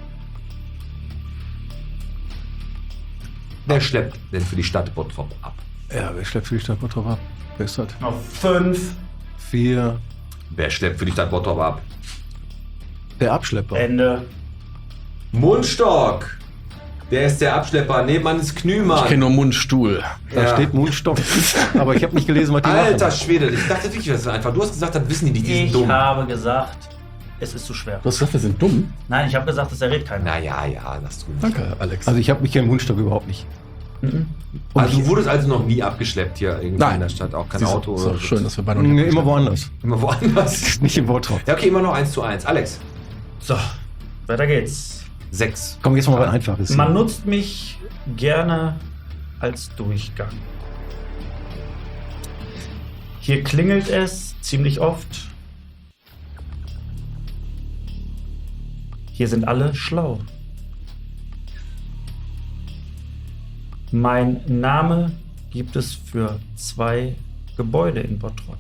Wer schleppt denn für die Stadt Bottrop ab? Ja, wer schleppt für die Stadt Bottrop ab? Wer ist das? Noch fünf. Vier. Wer schleppt für die Stadt Bottrop ab? Der Abschlepper. Ende. Mundstock! Der ist der Abschlepper. Nebenan ist Knümann. Ich kenne nur Mundstuhl. Da Ja. steht Mundstock. Aber ich habe nicht gelesen, was die Alter machen. Schwede, ich dachte wirklich, das ist einfach. Du hast gesagt, das wissen die nicht, die sind Ich dumm. habe gesagt, es ist zu schwer. Du hast gesagt, wir sind dumm. Nein, ich habe gesagt, es errät keiner. Naja, ja, das tun wir. Danke, Alex. Also ich habe mich kennen Mundstock überhaupt nicht. Also du wurdest also noch nie abgeschleppt hier irgendwie Nein. in der Stadt, auch kein Siehst du, Auto ist oder doch schön, dass wir beide noch Nee, nicht immer woanders. immer woanders. Nicht im Bottrop. Ja, okay, immer noch eins zu eins. Alex, So, weiter geht's. sechs. Komm, jetzt mal was Einfaches. Man nutzt mich gerne als Durchgang. Hier klingelt es ziemlich oft. Hier sind alle schlau. Mein Name gibt es für zwei Gebäude in Bottrop.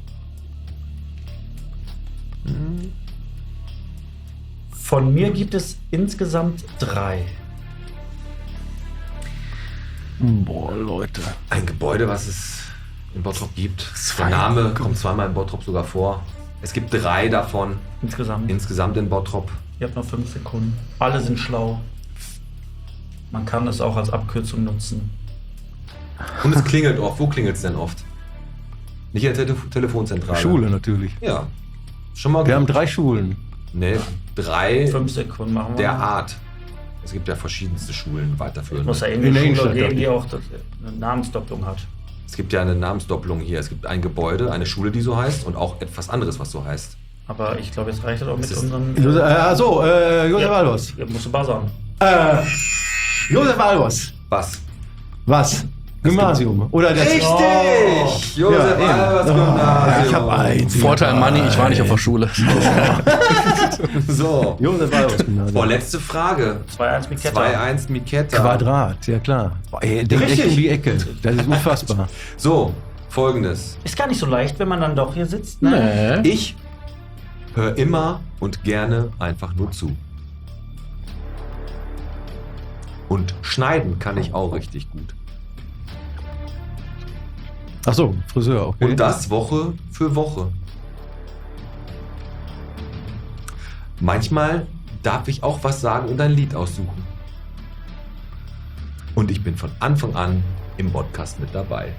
Von mir gibt es insgesamt drei. Boah, Leute. Ein Gebäude, was es in Bottrop gibt. Zwei. Der Name kommt zweimal in Bottrop sogar vor. Es gibt drei davon Insgesamt. insgesamt in Bottrop. Ihr habt noch fünf Sekunden. Alle sind schlau. Man kann es auch als Abkürzung nutzen. Und es klingelt oft. Wo klingelt es denn oft? Nicht in der Tele Telefonzentrale. Schule natürlich. Ja. Schon mal Wir haben drei Schulen. Ne, drei Fünf Sekunden machen wir. der Art. Es gibt ja verschiedenste Schulen weiterführend. Muss ja In irgendeine der Schule Innenstadt, geben, dachte die ich. auch das, eine Namensdopplung hat. Es gibt ja eine Namensdoppelung hier. Es gibt ein Gebäude, eine Schule, die so heißt und auch etwas anderes, was so heißt. Aber ich glaube, jetzt reicht das auch mit ist- unserem... Josef, äh, so, äh, Josef Albers. Ja, musst du buzzern. Äh, Josef Albers. Was? Was? Gymnasium. Oder der Richtig! Ja, Josef eben. Albers Ja, Gymnasium. ich hab eins. Vorteil Money, ich war nicht auf der Schule. So. Josef Albers Gymnasium. Vorletzte Frage. zwei eins mit Kette. zwei eins Miketta. Quadrat, ja klar. Boah, ey, denk echt Richtig. um die Ecke. Das ist unfassbar. So, folgendes. Ist gar nicht so leicht, wenn man dann doch hier sitzt. Ne? Nee. Ich höre immer und gerne einfach nur zu. Und schneiden kann ich auch richtig gut. Ach so, Friseur, okay. Und das Woche für Woche. Manchmal darf ich auch was sagen und ein Lied aussuchen. Und ich bin von Anfang an im Podcast mit dabei.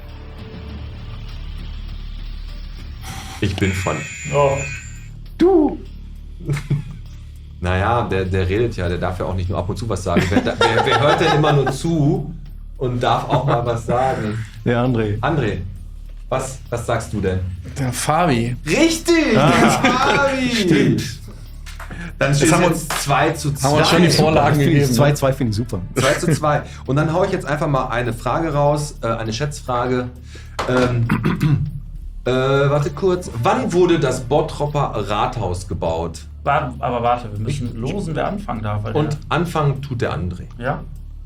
Ich bin von... Oh. Du! Naja, der, der redet ja, der darf ja auch nicht nur ab und zu was sagen. Wer, wer, wer hört denn immer nur zu und darf auch mal was sagen? Der André. André, was, was sagst du denn? Der Fabi. Richtig! Fabi! Stimmt. Dann steht es haben wir jetzt zwei zu zwei. haben wir schon die Vorlagen gegeben. zwei zwei finde ich super. zwei zu zwei. Und dann haue ich jetzt einfach mal eine Frage raus, äh, eine Schätzfrage. Ähm, äh, warte kurz. Wann wurde das Bottropper Rathaus gebaut? Warte, aber warte, wir müssen losen, wer anfangen darf. Weil Und anfangen tut der André. der, ja?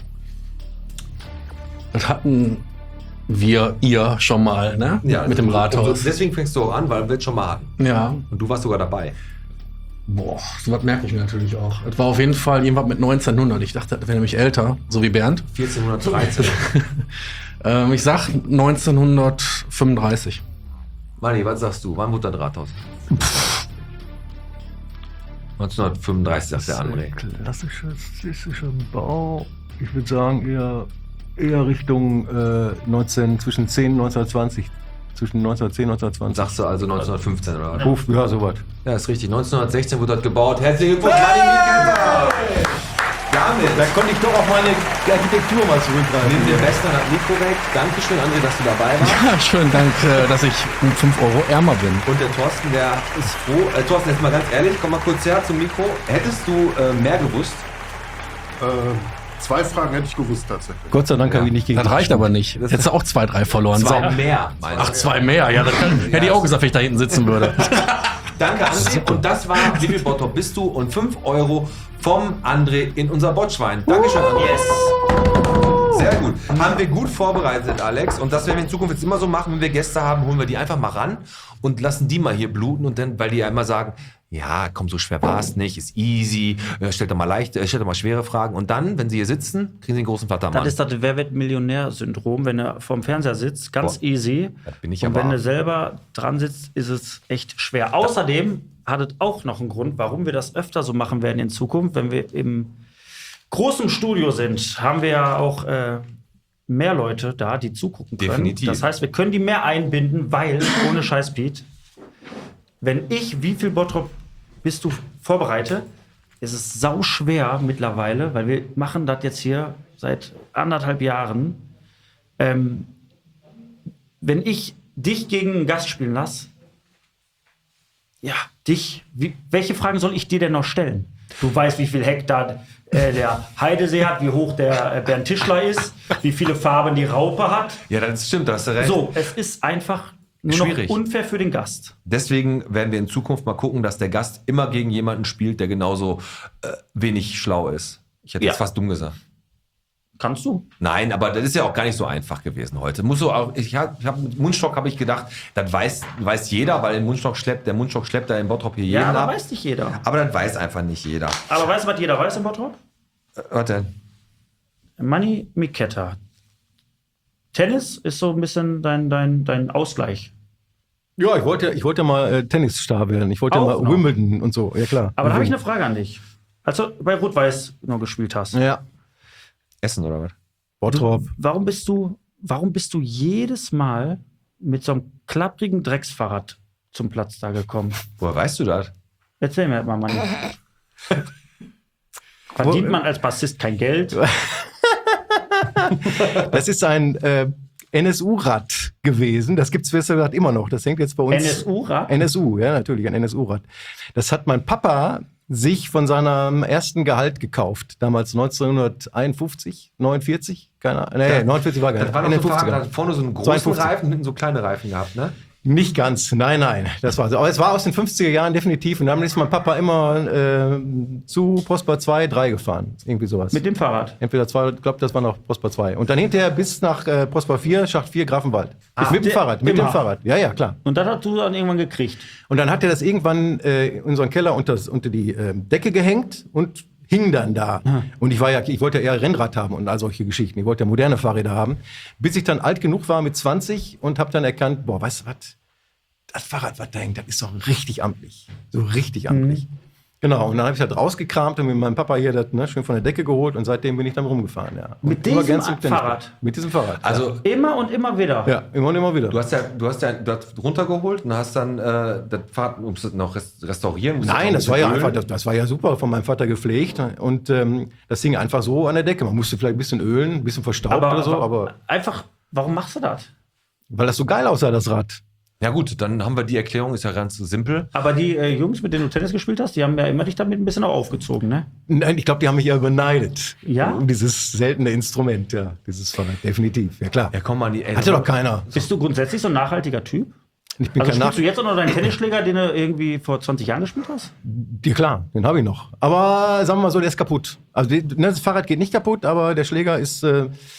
Das hatten wir, ihr schon mal, ne? Mit dem und Rathaus. deswegen fängst du auch an, weil wir es schon mal hatten. Ja. Und du warst sogar dabei. Boah, sowas merke ich mir natürlich auch. Es war auf jeden Fall irgendwas mit neunzehnhundert. Ich dachte, das wäre nämlich älter, so wie Bernd. vierzehnhundertdreizehn. Ähm, ich sag neunzehnhundertfünfunddreißig. Manni, was sagst du? Wann wurde das Rathaus? neunzehnhundertfünfunddreißig, sagt der André. Klassischer Bau. Ich würde sagen eher, eher Richtung äh, neunzehn, zwischen zehn und neunzehnhundertzwanzig. Zwischen neunzehnhundertzehn und neunzehnhundertzwanzig. Sagst du also neunzehnhundertfünfzehn oder was? Ruf, ja, sowas. Ja, ist richtig. neunzehnhundertsechzehn wurde das gebaut. Herzlichen Glückwunsch, Manni Miketta! Damit Da konnte ich doch auf meine Architektur mal zurückgreifen. nimm dir Bester das Mikro weg. Dankeschön, André, dass du dabei warst. Ja, schönen Dank, äh, dass ich um fünf Euro ärmer bin. Und der Thorsten, der ist froh. Äh, Thorsten, jetzt mal ganz ehrlich, komm mal kurz her zum Mikro. Hättest du äh, mehr gewusst? Äh, zwei Fragen hätte ich gewusst tatsächlich. Gott sei Dank habe ich nicht gegen. Das reicht aber nicht. Jetzt hättest du auch zwei, drei verloren. Zwei So. mehr, meinst Ach, du? zwei mehr. Ja, das kann, hätte ich auch gesagt, wenn ich da hinten sitzen würde. Danke, André. Und das war Wie viel Bottrop bist du? Und fünf Euro vom André in unser Botschwein. Dankeschön, André. Yes. Sehr gut. Haben wir gut vorbereitet, Alex. Und das werden wir in Zukunft jetzt immer so machen, wenn wir Gäste haben, holen wir die einfach mal ran und lassen die mal hier bluten. Und dann, weil die ja immer sagen, ja, komm, so schwer war es nicht, ist easy, äh, stellt doch mal leicht, äh, stellt doch mal schwere Fragen. Und dann, wenn sie hier sitzen, kriegen sie einen großen Vatermann. Das ist das Wer wird Millionär-Syndrom, wenn du vorm Fernseher sitzt, ganz Boah, easy. das bin ich Und aber. wenn du selber dran sitzt, ist es echt schwer. Außerdem hat es auch noch einen Grund, warum wir das öfter so machen werden in Zukunft. Wenn wir im großen Studio sind, haben wir ja auch äh, mehr Leute da, die zugucken können. Definitiv. Das heißt, wir können die mehr einbinden, weil, ohne Scheiß, Pete, wenn ich Wie viel Bottrop bist du vorbereite, ist es sau schwer mittlerweile, weil wir machen das jetzt hier seit anderthalb Jahren. Ähm, wenn ich dich gegen einen Gast spielen lasse, ja, dich, wie, welche Fragen soll ich dir denn noch stellen? Du weißt, wie viel Hektar äh, der Heidesee hat, wie hoch der äh, Bernd Tischler ist, wie viele Farben die Raupe hat. Ja, das stimmt, da hast du recht. So, es ist einfach nur noch Schwierig. unfair für den Gast. Deswegen werden wir in Zukunft mal gucken, dass der Gast immer gegen jemanden spielt, der genauso äh, wenig schlau ist. Ich hätte Ja. jetzt fast dumm gesagt. Kannst du? Nein, aber das ist ja auch gar nicht so einfach gewesen heute. Muss so auch, ich habe hab, mit Mundstock habe ich gedacht, das weiß, weiß jeder, weil den Mundstock schleppt, der Mundstock schleppt da in Bottrop hier jeden Ja, aber ab. weiß nicht jeder. Aber das weiß einfach nicht jeder. Aber weißt du, was jeder weiß im Bottrop? Äh, warte. Manni Miketta. Tennis ist so ein bisschen dein, dein, dein Ausgleich. Ja, ich wollte, ich wollte mal äh, Tennisstar werden. Ich wollte Auch mal noch. Wimbledon und so. Ja, klar. Aber da habe ich eine Frage an dich. Als du bei Rot-Weiß noch gespielt hast. Ja. Essen oder was? Bottrop. Warum bist du, warum bist du jedes Mal mit so einem klapprigen Drecksfahrrad zum Platz da gekommen? Woher weißt du das? Erzähl mir das mal, Manni. Verdient man als Bassist kein Geld? Das ist ein äh, N S U-Rad gewesen. Das gibt es gesagt immer noch. Das hängt jetzt bei uns. N S U-Rad? N S U, ja, natürlich, ein N S U-Rad. Das hat mein Papa sich von seinem ersten Gehalt gekauft. Damals neunzehnhunderteinundfünfzig, neunundvierzig? Keine Ahnung. Nee, neunundvierzig war gar Das war nicht. doch In so den Fahrrad, fünfzigern. hat vorne so einen großen zweiundfünfzig. Reifen, hinten so kleine Reifen gehabt, ne? Nicht ganz, nein, nein, das war so. Aber es war aus den fünfziger Jahren definitiv. Und dann ist mein Papa immer äh, zu Prosper zwei, drei gefahren. Irgendwie sowas. Mit dem Fahrrad? Entweder zwei, ich glaube, das war noch Prosper zwei. Und dann hinterher bis nach äh, Prosper vier, Schacht vier, Grafenwald. Ah, mit dem der- Fahrrad, mit immer. dem Fahrrad. Ja, ja, klar. Und das hast du dann irgendwann gekriegt. Und dann hat er das irgendwann äh, in unseren Keller unter, unter die äh, Decke gehängt und hing dann da. Und ich war ja, ich wollte ja eher Rennrad haben und all solche Geschichten. Ich wollte ja moderne Fahrräder haben. Bis ich dann alt genug war mit zwanzig und habe dann erkannt, boah, weißt du was? Das Fahrrad, was da hängt, das ist doch richtig amtlich. So richtig amtlich. Genau, und dann habe ich das rausgekramt und mit meinem Papa hier das ne, schön von der Decke geholt und seitdem bin ich dann rumgefahren. Ja. Mit Und immer diesem gern zum Tennis. Fahrrad? Mit diesem Fahrrad. Also Immer und immer wieder. ja, immer und immer wieder. du hast ja, du hast ja du hast runtergeholt und hast dann äh, das Fahrrad musst du noch res- restaurieren. musst Nein, noch das ein war ja bisschen einfach, ölen. das, das war ja super von meinem Vater gepflegt und ähm, das hing einfach so an der Decke. Man musste vielleicht ein bisschen ölen, ein bisschen verstaubt Aber, oder so, aber aber einfach, warum machst du das? weil das so geil aussah, das Rad. Ja gut, dann haben wir die Erklärung, ist ja ganz simpel. Aber die äh, Jungs, mit denen du Tennis gespielt hast, die haben ja immer dich damit ein bisschen auch aufgezogen, ne? Nein, ich glaube, die haben mich ja beneidet. Ja? Um dieses seltene Instrument, ja, dieses Fahrrad, definitiv, ja klar. Ja, komm mal, die ey, Hatte doch keiner. Bist du grundsätzlich so ein nachhaltiger Typ? Ich bin Also kein spielst Nach... du jetzt auch noch deinen Tennisschläger, den du irgendwie vor zwanzig Jahren gespielt hast? Ja klar, den habe ich noch. Aber sagen wir mal so, der ist kaputt. Also die, ne, das Fahrrad geht nicht kaputt, aber der Schläger ist, äh,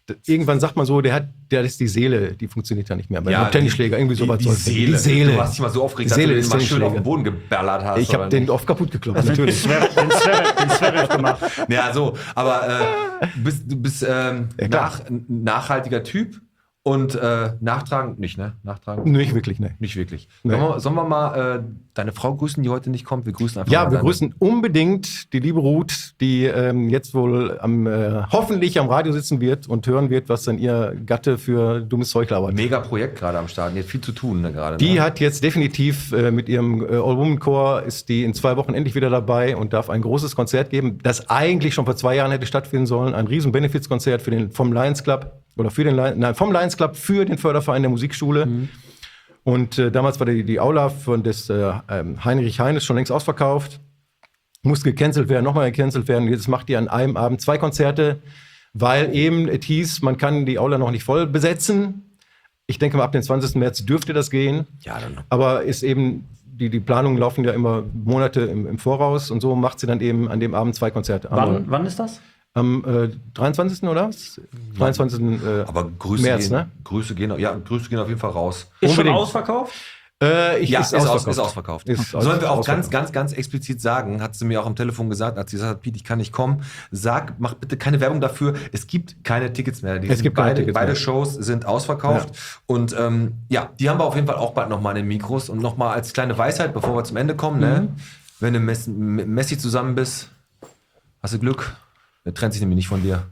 irgendwann sagt man so, der hat, der ist die Seele, die funktioniert ja nicht mehr. Bei Ja, einem Tennisschläger, irgendwie die, sowas. die, soll's- Seele. Die Seele. Du hast dich mal so aufgeregt, Die Seele dass ist du den mal schön auf Tennisschläger. den Boden geballert hast. Ich habe oder den nicht? oft kaputt geklopft, Den natürlich. Zverev, den Zverev, den Zverev gemacht. Ja, so. Aber äh, du bist, du bist ähm, Ja, klar. nach, ein nachhaltiger Typ und äh, nachtragend nicht, ne? Nachtragend? Nicht wirklich, ne. Nicht wirklich. Nee. Sollen, wir, sollen wir mal äh, deine Frau grüßen, die heute nicht kommt? Wir grüßen einfach Ja, mal wir deine- grüßen unbedingt die liebe Ruth, die ähm, jetzt wohl am, äh, hoffentlich am Radio sitzen wird und hören wird, was dann ihr Gatte für dummes Zeug labert. Mega Projekt gerade am Start. Die hat viel zu tun ne, gerade. Die ne? hat jetzt definitiv äh, mit ihrem äh, All-Woman-Chor ist die in zwei Wochen endlich wieder dabei und darf ein großes Konzert geben, das eigentlich schon vor zwei Jahren hätte stattfinden sollen. Ein riesen Benefizkonzert für den vom Lions Club oder für den Li- nein, vom Lions Club für den Förderverein der Musikschule. Mhm. Und äh, damals war die, die Aula von des äh, ähm, Heinrich Heines schon längst ausverkauft. Musste gecancelt werden, nochmal gecancelt werden. Jetzt macht die an einem Abend zwei Konzerte, weil eben es hieß, man kann die Aula noch nicht voll besetzen. Ich denke mal, ab dem zwanzigsten März dürfte das gehen. Ja, dann Aber ist eben, die, die Planungen laufen ja immer Monate im, im Voraus und so macht sie dann eben an dem Abend zwei Konzerte. Wann, Am, wann ist das? am äh, dreiundzwanzigsten oder was? dreiundzwanzigsten Äh, Aber Grüße, März, gehen, ne? Grüße, gehen, ja, Grüße gehen auf jeden Fall raus. Ist schon Unbedingt. ausverkauft? Äh, ich, Ja, ist, ist, aus, ausverkauft. ist ausverkauft. Ist Sollen wir auch ausverkauft. ganz, ganz, ganz explizit sagen, hat sie mir auch am Telefon gesagt, als sie gesagt hat, Piet, ich kann nicht kommen, sag, mach bitte keine Werbung dafür, es gibt keine Tickets mehr. Die Es sind gibt keine beide, Tickets beide mehr. Shows sind ausverkauft und ähm, ja, die haben wir auf jeden Fall auch bald nochmal in den Mikros und nochmal als kleine Weisheit, bevor wir zum Ende kommen, ne? Wenn du Messi, mit Messi zusammen bist, hast du Glück, der trennt sich nämlich nicht von dir.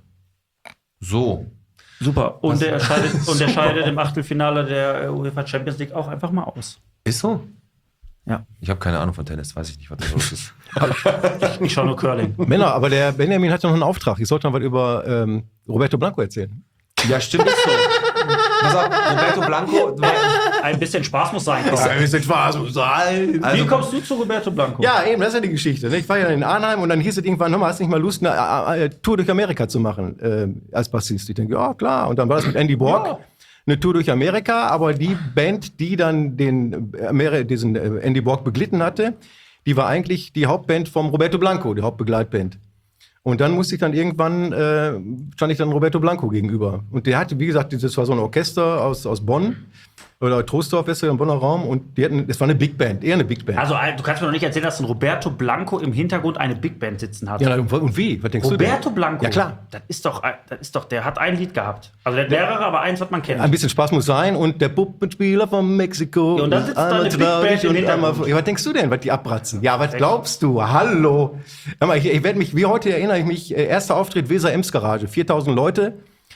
So. Super. Und der scheidet, und der scheidet im Achtelfinale der äh, UEFA Champions League auch einfach mal aus. Ist so? Ja. Ich habe keine Ahnung von Tennis, weiß ich nicht, was da los ist. Ich schaue nur Curling. Männer, aber der Benjamin hat noch einen Auftrag. Ich sollte noch was über ähm, Roberto Blanco erzählen. Ja, stimmt, ist so. Pass auf, Roberto Blanco, Ein bisschen Spaß muss sein. ein bisschen Spaß. Wie also, kommst du zu Roberto Blanco? Ja, eben, das ist ja die Geschichte. ne? Ich war ja in Arnheim und dann hieß es irgendwann, hör mal, hast du nicht mal Lust, eine äh, äh, Tour durch Amerika zu machen äh, als Bassist? Ich denke, ja, klar. Und dann war das mit Andy Borg. Ja. Eine Tour durch Amerika, aber die Band, die dann den Ameri diesen äh, Andy Borg beglitten hatte, die war eigentlich die Hauptband vom Roberto Blanco, die Hauptbegleitband. Und dann musste ich dann irgendwann, äh, stand ich dann Roberto Blanco gegenüber. Und der hatte, wie gesagt, das war so ein Orchester aus, aus Bonn. Oder Troisdorf ist ja im Bonner Raum. Und die hatten, das war eine Big Band, eher eine Big Band. Also, du kannst mir doch nicht erzählen, dass ein Roberto Blanco im Hintergrund eine Big Band sitzen hat. ja, und und wie? Was denkst Roberto du denn? Blanco? Ja, klar. Das ist doch, das ist doch, der hat ein Lied gehabt. Also, der hat mehrere, aber eins, was man kennt. Ein bisschen Spaß muss sein. Und der Puppenspieler von Mexiko. Ja, und dann ist sitzt da einmal eine Big traurig Band im und einmal- Hintergrund. Ja, was denkst du denn, was die abbratzen? Ja, was glaubst du? Hallo. Hör mal, ich, ich werde mich, wie heute erinnere ich mich, äh, erster Auftritt Weser Ems Garage, viertausend Leute.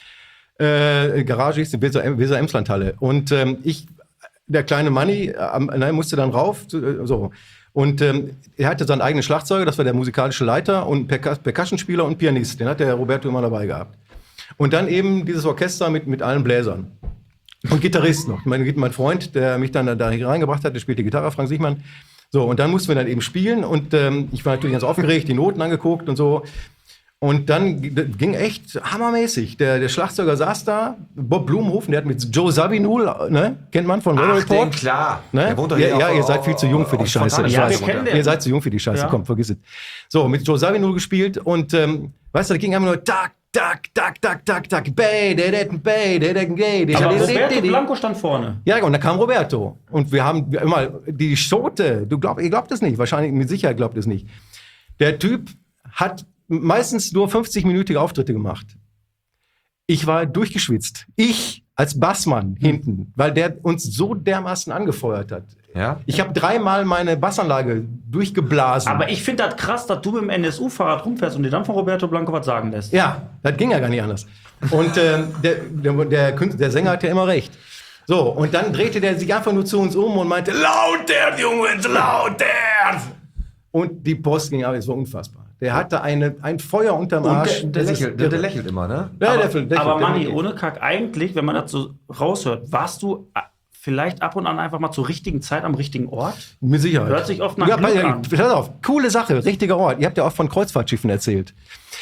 Äh, Garage ist die Weser, Weser Emslandhalle. Und ähm, ich, der kleine Manni, äh, nein, musste dann rauf. Äh, so. Und ähm, er hatte seinen eigenen Schlagzeuger, das war der musikalische Leiter und Percus- Percussionspieler und Pianist. Den hat der Roberto immer dabei gehabt. Und dann eben dieses Orchester mit, mit allen Bläsern. Und Gitarrist noch. Mein, mein Freund, der mich dann da hier reingebracht hat, der spielte Gitarre, Frank Sichmann. So, und dann mussten wir dann eben spielen. Und ähm, ich war natürlich ganz aufgeregt, die Noten angeguckt und so. Und dann g- das ging echt hammermäßig. Der, der Schlagzeuger saß da, Bob Blumenhofen, der hat mit Joe Zawinul, ne, kennt man von Weather ach, den, Report. klar. Ne? Der wohnt doch ja, hier ja, auf- ihr seid viel zu jung für die auf Scheiße. Fontane. Ich Ja, weiß. wir kennen den. Ihr seid zu jung für die Scheiße. Ja. Komm, vergiss es. So, mit Joe Zawinul gespielt und ähm, weißt du, da ging einfach nur tak, tak, tak, tak, tak, tak, bay, de, de, bay, de, de, de, de, Aber de, de, Roberto de, de. Blanco stand vorne. Ja, und da kam Roberto. Und wir haben immer die Schote, du glaub, ihr glaubt es nicht, wahrscheinlich mit Sicherheit glaubt es nicht. Der Typ hat meistens nur fünfzig-minütige Auftritte gemacht. Ich war durchgeschwitzt. Ich als Bassmann hinten, weil der uns so dermaßen angefeuert hat. Ja? Ich habe dreimal meine Bassanlage durchgeblasen. Aber ich finde das krass, dass du mit dem N S U-Fahrrad rumfährst und dir dann von Roberto Blanco was sagen lässt. Ja, das ging ja gar nicht anders. Und ähm, der, der, der, Künstler, der Sänger hat ja immer recht. So, und dann drehte der sich einfach nur zu uns um und meinte, lauter, Jungs, lauter! Und die Post ging ab, es war unfassbar. Der hatte eine, ein Feuer unterm Und Arsch. der, der, Das ist lächelt, der, der irre. lächelt immer, ne? Ja, aber, der, der, der, aber der, Manni, der, ohne Kack, eigentlich, wenn man das so raushört, warst du äh, vielleicht ab und an einfach mal zur richtigen Zeit am richtigen Ort? Mit Sicherheit. Hört sich oft nach ja, Glück bei- an. Pass auf, coole Sache, richtiger Ort. Ihr habt ja auch von Kreuzfahrtschiffen erzählt.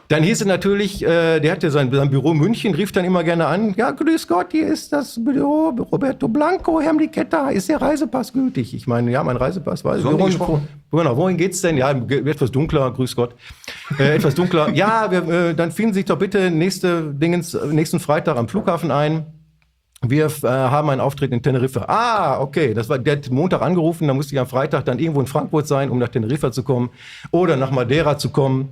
Dann hieß es natürlich, äh, der hatte sein, sein Büro in München, rief dann immer gerne an, ja, grüß Gott, hier ist das Büro Roberto Blanco, Herr Michetta, ist der Reisepass gültig? Ich meine, ja, mein Reisepass war... So haben die gesprochen. Genau, wohin geht's denn? Ja, etwas dunkler, grüß Gott. Äh, etwas dunkler. Ja, wir, äh, dann finden Sie sich doch bitte nächste Dingens, nächsten Freitag am Flughafen ein. Wir äh, haben einen Auftritt in Teneriffa. Ah, okay, das war, der hat Montag angerufen, da musste ich am Freitag dann irgendwo in Frankfurt sein, um nach Teneriffa zu kommen oder nach Madeira zu kommen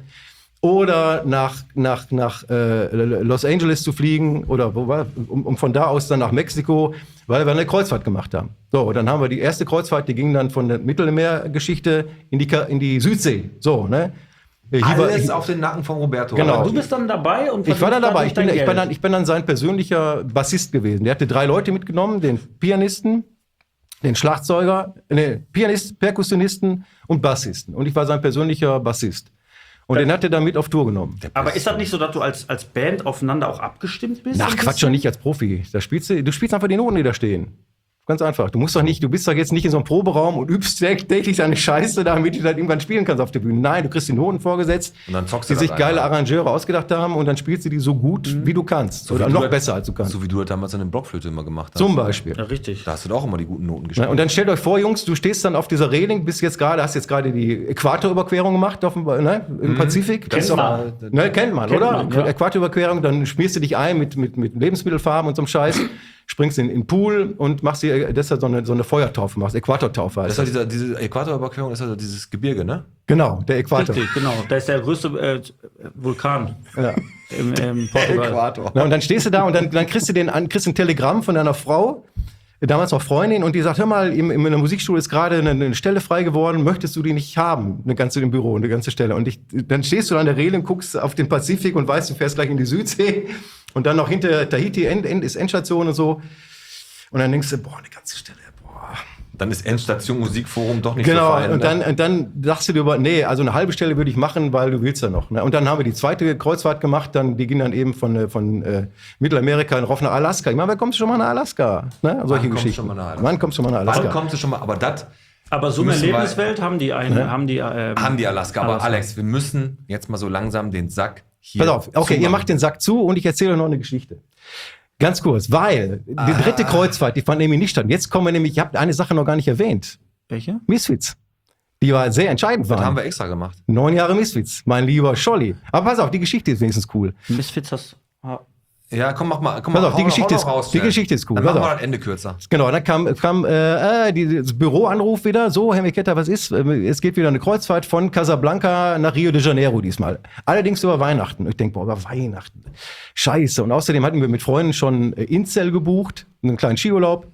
oder nach, nach, nach äh, Los Angeles zu fliegen oder wo war, um, um von da aus dann nach Mexiko, weil wir eine Kreuzfahrt gemacht haben. So, dann haben wir die erste Kreuzfahrt, die ging dann von der Mittelmeergeschichte in die, in die Südsee. So, ne? Hier Alles war, auf den Nacken von Roberto. Genau. Aber du bist dann dabei und ich war dann dabei. Ich bin, dein ich, bin Geld. dann, ich bin dann sein persönlicher Bassist gewesen. Der hatte drei Leute mitgenommen, den Pianisten, den Schlagzeuger, ne, Pianist, Perkussionisten und Bassisten. Und ich war sein persönlicher Bassist. Und den hat er dann mit auf Tour genommen. Aber ist das nicht so, dass du als, als Band aufeinander auch abgestimmt bist? Ach, Quatsch, doch nicht als Profi. Da spielst du, du spielst einfach die Noten, die da stehen. Ganz einfach. Du musst doch nicht, du bist doch jetzt nicht in so einem Proberaum und übst täglich deine Scheiße, damit du dann irgendwann spielen kannst auf der Bühne. Nein, du kriegst die Noten vorgesetzt, Und dann zockst du die das sich geile einfach. Arrangeure ausgedacht haben und dann spielst du die so gut, wie du kannst. Oder wie noch du- besser, als du kannst. So wie du das damals an der Blockflöte immer gemacht hast. Zum Beispiel. Ja, richtig. Da hast du doch auch immer die guten Noten Ja, gespielt. und dann stellt euch vor, Jungs, du stehst dann auf dieser Reling, bist jetzt gerade, hast jetzt gerade die Äquatorüberquerung gemacht auf dem, ne, im Pazifik. Das ist Kennt doch- man. Ne, kennt man, Kennt oder? man, ja. Äquatorüberquerung, dann schmierst du dich ein mit, mit, mit Lebensmittelfarben und so einem Scheiß, springst in in den Pool und machst dir deshalb so eine, so eine Feuertaufe, machst Äquatortaufe. Das Heißt ist ja das. dieser, diese Äquatorüberquerung, ist ja dieses Gebirge, ne? Genau, der Äquator. Richtig, genau. Da ist der größte äh, Vulkan Ja. im, im Portugal. Na, und dann stehst du da und dann, dann kriegst du den an, kriegst ein Telegramm von deiner Frau, damals noch Freundin, und die sagt, hör mal, im, in der Musikschule ist gerade eine, eine Stelle frei geworden, möchtest du die nicht haben? Eine ganze im Büro, eine ganze Stelle. Und ich, dann stehst du an der Reling, guckst auf den Pazifik und weißt, du fährst gleich in die Südsee und dann noch hinter Tahiti End, End ist Endstation und so. Und dann denkst du, boah, eine ganze Stelle, boah. Dann ist Endstation Musikforum doch nicht so Genau, fein. und ne? dann, und dann sagst du dir über, nee, also eine halbe Stelle würde ich machen, weil du willst ja noch. Ne? Und dann haben wir die zweite Kreuzfahrt gemacht, dann, die ging dann eben von, äh, von äh, Mittelamerika rauf nach Alaska. Ich meine, wann kommst du schon mal nach Alaska? Ne? Solche kommst du Geschichten. schon mal nach Alaska? Wann kommst du mal nach Alaska? Wann kommst du schon mal? Aber das Aber so eine Müssen wir- Lebenswelt haben die eine, haben die. Ähm, haben die Alaska. Aber Alaska. Alex, wir müssen jetzt mal so langsam den Sack hier Pass auf, okay, ihr zumachen. macht den Sack zu und ich erzähle euch noch eine Geschichte. Ganz kurz, weil die Ah. dritte Kreuzfahrt, die fand nämlich nicht statt. Jetzt kommen wir nämlich, ich habe eine Sache noch gar nicht erwähnt. Welche? Misfits. Die war sehr entscheidend. Das Waren. haben wir extra gemacht. Neun Jahre Misfits, mein lieber Scholli. Aber pass auf, die Geschichte ist wenigstens cool. Misfits hast ah, Ja, komm, mach mal. Komm Pass mal, auf, hau die noch- Geschichte hau ist- noch raus, die schnell. Geschichte ist cool, Dann pass machen wir auf. das Ende kürzer. Genau, dann kam, kam äh, äh, die- das Büroanruf wieder. So, Herr Michetta, was ist? Ähm, Es geht wieder eine Kreuzfahrt von Casablanca nach Rio de Janeiro diesmal. Allerdings über Weihnachten. Und ich denke, boah, über Weihnachten. Scheiße. Und außerdem hatten wir mit Freunden schon äh, Inzell gebucht, einen kleinen Skiurlaub.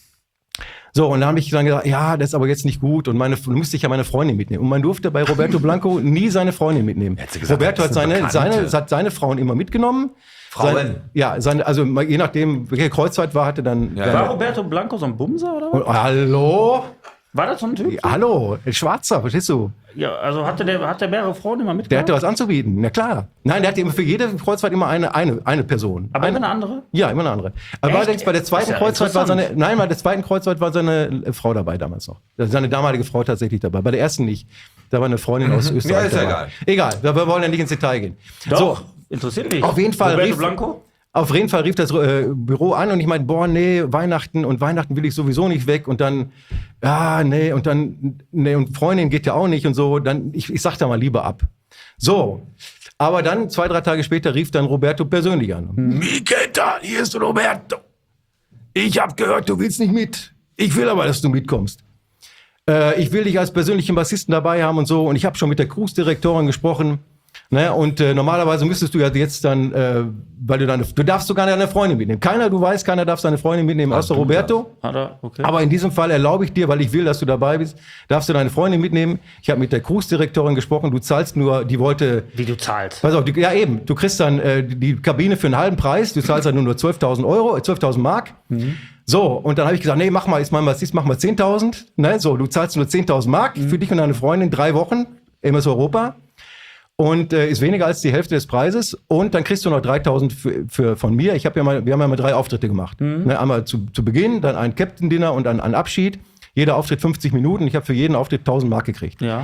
So, und dann habe ich dann gesagt, ja, das ist aber jetzt nicht gut. Und meine, musste ich ja meine Freundin mitnehmen. Und man durfte bei Roberto Blanco nie seine Freundin mitnehmen. Hätte sie gesagt, Roberto das hat ist eine seine, Bekannte. seine, hat seine Frauen immer mitgenommen. Frauen? Seine, ja, seine, also je nachdem, welche Kreuzfahrt war, hatte dann. Ja, seine, war Roberto Blanco so ein Bumser oder was? und, hallo? War das so ein Typ? Ja, hallo, ein Schwarzer, verstehst du? Ja, also hatte der, hat der mehrere Frauen immer Der mitgebracht? hatte was anzubieten, na klar. Nein, der hatte immer für jede Kreuzfahrt immer eine, eine, eine Person. Aber eine, immer eine andere? Ja, immer eine andere. Aber Echt? allerdings bei der zweiten Ist ja Kreuzfahrt war interessant. seine, nein, bei der zweiten Kreuzfahrt war seine äh, Frau dabei damals noch. Seine damalige Frau tatsächlich dabei. Bei der ersten nicht. Da war eine Freundin aus Österreich Ja, ist ja dabei. Egal, wir, wir wollen ja nicht ins Detail gehen. Doch, So, interessiert mich. auf jeden Fall Roberto rief- Blanco? Auf jeden Fall rief das äh, Büro an und ich meinte, boah, nee, Weihnachten und Weihnachten will ich sowieso nicht weg und dann, ja, nee, und dann, nee, und Freundin geht ja auch nicht und so, dann, ich, ich sag da mal lieber ab. So, aber dann, zwei, drei Tage später, rief dann Roberto persönlich an. Michetta, hier ist Roberto. Ich hab gehört, du willst nicht mit. Ich will aber, dass du mitkommst. Äh, ich will dich als persönlichen Bassisten dabei haben und so und ich habe schon mit der Cruise-Direktorin gesprochen. Ne, und äh, normalerweise müsstest du ja jetzt dann, äh, weil du deine, du darfst sogar deine Freundin mitnehmen. Keiner, du weißt, keiner darf seine Freundin mitnehmen, außer du Roberto. Hat er? Okay. Aber in diesem Fall erlaube ich dir, weil ich will, dass du dabei bist, darfst du deine Freundin mitnehmen. Ich habe mit der Cruise-Direktorin gesprochen, du zahlst nur, die wollte, Wie du zahlst. pass auf, die, ja eben, du kriegst dann äh, die Kabine für einen halben Preis, du zahlst dann nur zwölftausend Euro, äh, zwölftausend Mark. So, und dann habe ich gesagt, nee, mach mal, ist mal was ist, mach mal zehntausend. Ne, so, du zahlst nur zehntausend Mark für dich und deine Freundin drei Wochen, M S Europa. Und äh, ist weniger als die Hälfte des Preises. Und dann kriegst du noch dreitausend für, für, von mir. Ich habe ja mal, wir haben ja mal drei Auftritte gemacht. Ne, einmal zu, zu Beginn, dann ein Captain-Dinner und dann ein Abschied. Jeder Auftritt fünfzig Minuten. Ich habe für jeden Auftritt tausend Mark gekriegt. Ja.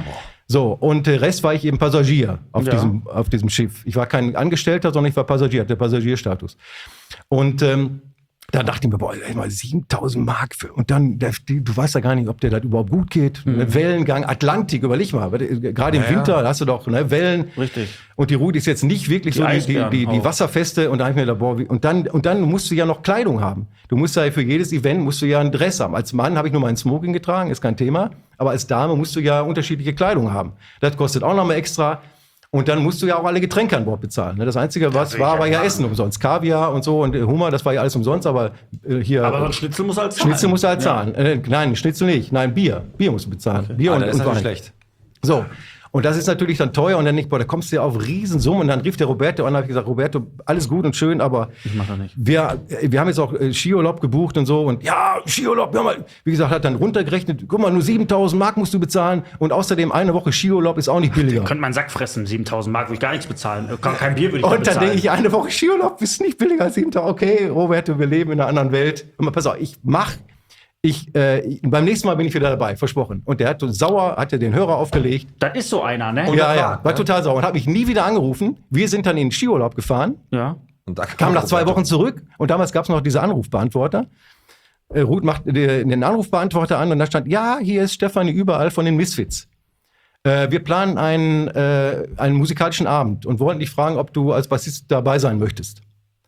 So, und der Rest war ich eben Passagier auf, Ja. diesem, auf diesem Schiff. Ich war kein Angestellter, sondern ich war Passagier, hatte Passagierstatus. Und ähm, da dachte ich mir, boah, ey, mal siebentausend Mark für. Und dann, der, die, du weißt ja gar nicht, ob der das überhaupt gut geht. Mhm. Wellengang, Atlantik, überleg mal. Gerade im Ja, ja. Winter da hast du doch ne, Wellen. Richtig. Und die Route ist jetzt nicht wirklich Die so die, die, Eisbären die, die auch. wasserfeste. Und da hab ich mir gedacht, boah, wie, und dann, und dann musst du ja noch Kleidung haben. Du musst ja für jedes Event musst du ja einen Dress haben. Als Mann habe ich nur mein Smoking getragen, ist kein Thema. Aber als Dame musst du ja unterschiedliche Kleidung haben. Das kostet auch nochmal extra. Und dann musst du ja auch alle Getränke an Bord bezahlen. ne? Das Einzige, was war, war ja Essen umsonst. Kaviar und so und äh, Hummer, das war ja alles umsonst. Aber äh, hier, Aber so ein Schnitzel muss halt zahlen. Schnitzel musst du halt zahlen. Äh, nein, Schnitzel nicht. Nein, Bier. Bier musst du bezahlen. Bier Ah, und, das ist und natürlich Wein. schlecht. So. Und das ist natürlich dann teuer und dann nicht, boah, da kommst du ja auf Riesensummen. Und dann rief der Roberto an und habe ich gesagt, Roberto, alles gut und schön, aber Ich mach das nicht. wir, wir haben jetzt auch äh, Skiurlaub gebucht und so. Und ja, Skiurlaub, ja, mal, wie gesagt, hat dann runtergerechnet, guck mal, nur siebentausend Mark musst du bezahlen. Und außerdem eine Woche Skiurlaub ist auch nicht billiger. Könnte man einen Sack fressen, siebentausend Mark, würde ich gar nichts bezahlen. Kein, kein Bier würde ich Und dann bezahlen. denke ich, eine Woche Skiurlaub ist nicht billiger als siebentausend. Okay, Roberto, wir leben in einer anderen Welt. Und mal, pass auf, ich mach, ich, äh, beim nächsten Mal bin ich wieder dabei, versprochen. Und der hat so sauer, hat er den Hörer aufgelegt. Das ist so einer, ne? Ja, ja, war total sauer. Und hat mich nie wieder angerufen. Wir sind dann in den Skiurlaub gefahren. Ja. Und da Kam nach zwei Wochen zurück und damals gab es noch diese Anrufbeantworter. Äh, Ruth macht äh, den Anrufbeantworter an und da stand, ja, hier ist Stefanie überall von den Misfits. Äh, wir planen einen, äh, einen musikalischen Abend und wollten dich fragen, ob du als Bassist dabei sein möchtest.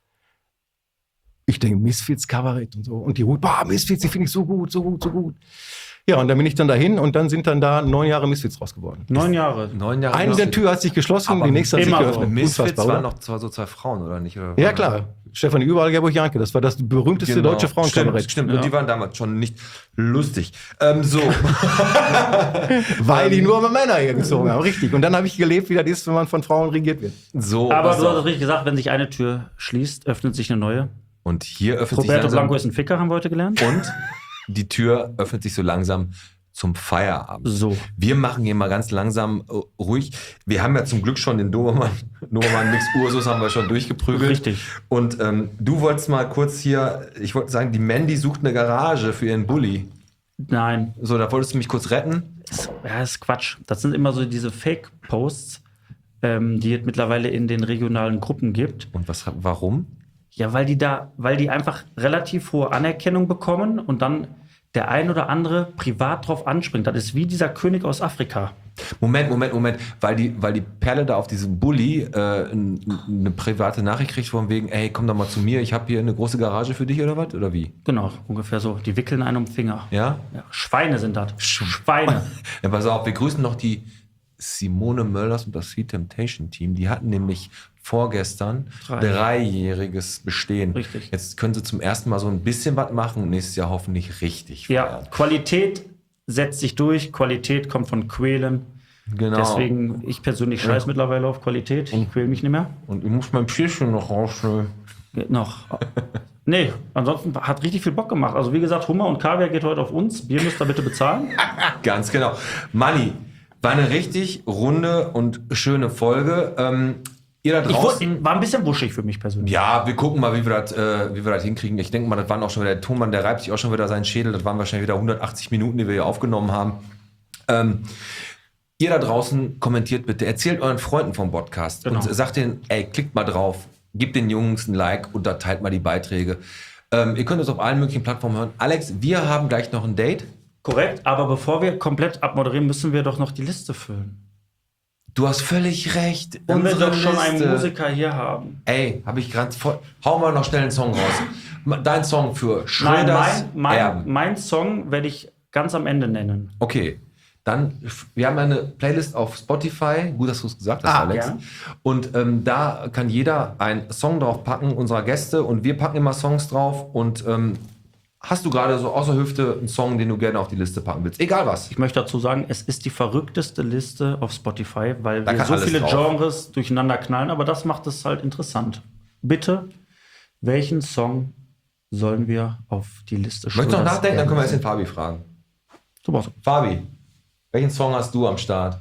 Ich denke, Misfits, Kabarett und so. Und die Ruth, boah, Misfits, die finde ich so gut, so gut, so gut. Ja, und dann bin ich dann dahin und dann sind dann da neun Jahre Misfits raus geworden. Neun Jahre. Neun Jahre. Eine der Tür hat sich geschlossen, Aber die nächste hat sich immer so. geöffnet. Misfits Unfassbar, waren oder? noch zwar so zwei Frauen, oder nicht? Oder Ja, klar. Stefanie Überall, Gerburg Janke, das war das berühmteste Genau. deutsche Frauenkabarett. Stimmt, stimmt. Und die waren damals schon nicht lustig. Ähm, so. Weil die nur mit Männer hergezogen haben, richtig. Und dann habe ich gelebt, wie das ist, wenn man von Frauen regiert wird. so Aber pass du hast auf. es richtig gesagt, wenn sich eine Tür schließt, öffnet sich eine neue. Und hier öffnet Roberto sich langsam, Blanco ist ein Ficker, haben wir heute gelernt. und die Tür öffnet sich so langsam zum Feierabend. So. Wir machen hier mal ganz langsam äh, ruhig. Wir haben ja zum Glück schon den Dobermann, Dobermann Mix Ursus haben wir schon durchgeprügelt. Richtig. Und ähm, du wolltest mal kurz hier, ich wollte sagen, die Mandy sucht eine Garage für ihren Bulli. Nein. So, da wolltest du mich kurz retten. Ja, das ist Quatsch. Das sind immer so diese Fake-Posts, ähm, die es mittlerweile in den regionalen Gruppen gibt. Und was, warum? Ja, weil die da, weil die einfach relativ hohe Anerkennung bekommen und dann der ein oder andere privat drauf anspringt. Das ist wie dieser König aus Afrika. Moment, Moment, Moment, weil die, weil die Perle da auf diesem Bulli äh, n- eine private Nachricht kriegt von wegen, ey, komm doch mal zu mir, ich habe hier eine große Garage für dich oder was? Oder wie? Genau, ungefähr so. Die wickeln einen um den Finger. Ja? Ja, Schweine sind das. Schweine. Ja, pass auf, wir grüßen noch die Simone Möllers und das Sweet Temptation Team. Die hatten nämlich vorgestern Drei. dreijähriges Bestehen. Richtig. Jetzt können sie zum ersten Mal so ein bisschen was machen und nächstes Jahr hoffentlich richtig Ja, feiern. Qualität setzt sich durch. Qualität kommt von Quälen. Genau. Deswegen, ich persönlich scheiß mittlerweile auf Qualität. Ich quäl mich nicht mehr. Und ich muss mein Pfirchen noch rausschneiden. Geht noch. Nee, ansonsten hat richtig viel Bock gemacht. Also wie gesagt, Hummer und Kaviar geht heute auf uns. Bier müsst ihr bitte bezahlen. Ganz genau. Manni, war eine richtig runde und schöne Folge. Ähm, ihr da Ich draußen... wurde, war ein bisschen wuschig für mich persönlich. Ja, wir gucken mal, wie wir das, äh, wie wir das hinkriegen. Ich denke mal, das waren auch schon wieder, der Tonmann, der reibt sich auch schon wieder seinen Schädel. Das waren wahrscheinlich wieder hundertachtzig Minuten, die wir hier aufgenommen haben. Ähm, ihr da draußen kommentiert bitte, erzählt euren Freunden vom Podcast Genau. und sagt denen, ey, klickt mal drauf, gebt den Jungs ein Like und da teilt mal die Beiträge. Ähm, ihr könnt uns auf allen möglichen Plattformen hören. Alex, wir haben gleich noch ein Date. Korrekt, aber bevor wir komplett abmoderieren, müssen wir doch noch die Liste füllen. Du hast völlig recht. Wenn wir Unsere doch schon Liste. einen Musiker hier haben. Ey, habe ich gerade voll. Hau mal noch schnell einen Song raus. Dein Song für Nein, Schröders mein, mein, Erben. mein Song werde ich ganz am Ende nennen. Okay. Dann, wir haben eine Playlist auf Spotify. Gut, dass du es gesagt hast, Ah, Alex. ja. Und ähm, da kann jeder einen Song drauf packen, unserer Gäste. Und wir packen immer Songs drauf. Und ähm, hast du gerade so außer Hüfte einen Song, den du gerne auf die Liste packen willst? Egal was. Ich möchte dazu sagen, es ist die verrückteste Liste auf Spotify, weil Da wir kann so alles viele drauf. Genres durcheinander knallen, aber das macht es halt interessant. Bitte, welchen Song sollen wir auf die Liste Möchtest du noch Schröders nachdenken? Dann können wir jetzt Erben den Fabi fragen. Super. Fabi, welchen Song hast du am Start?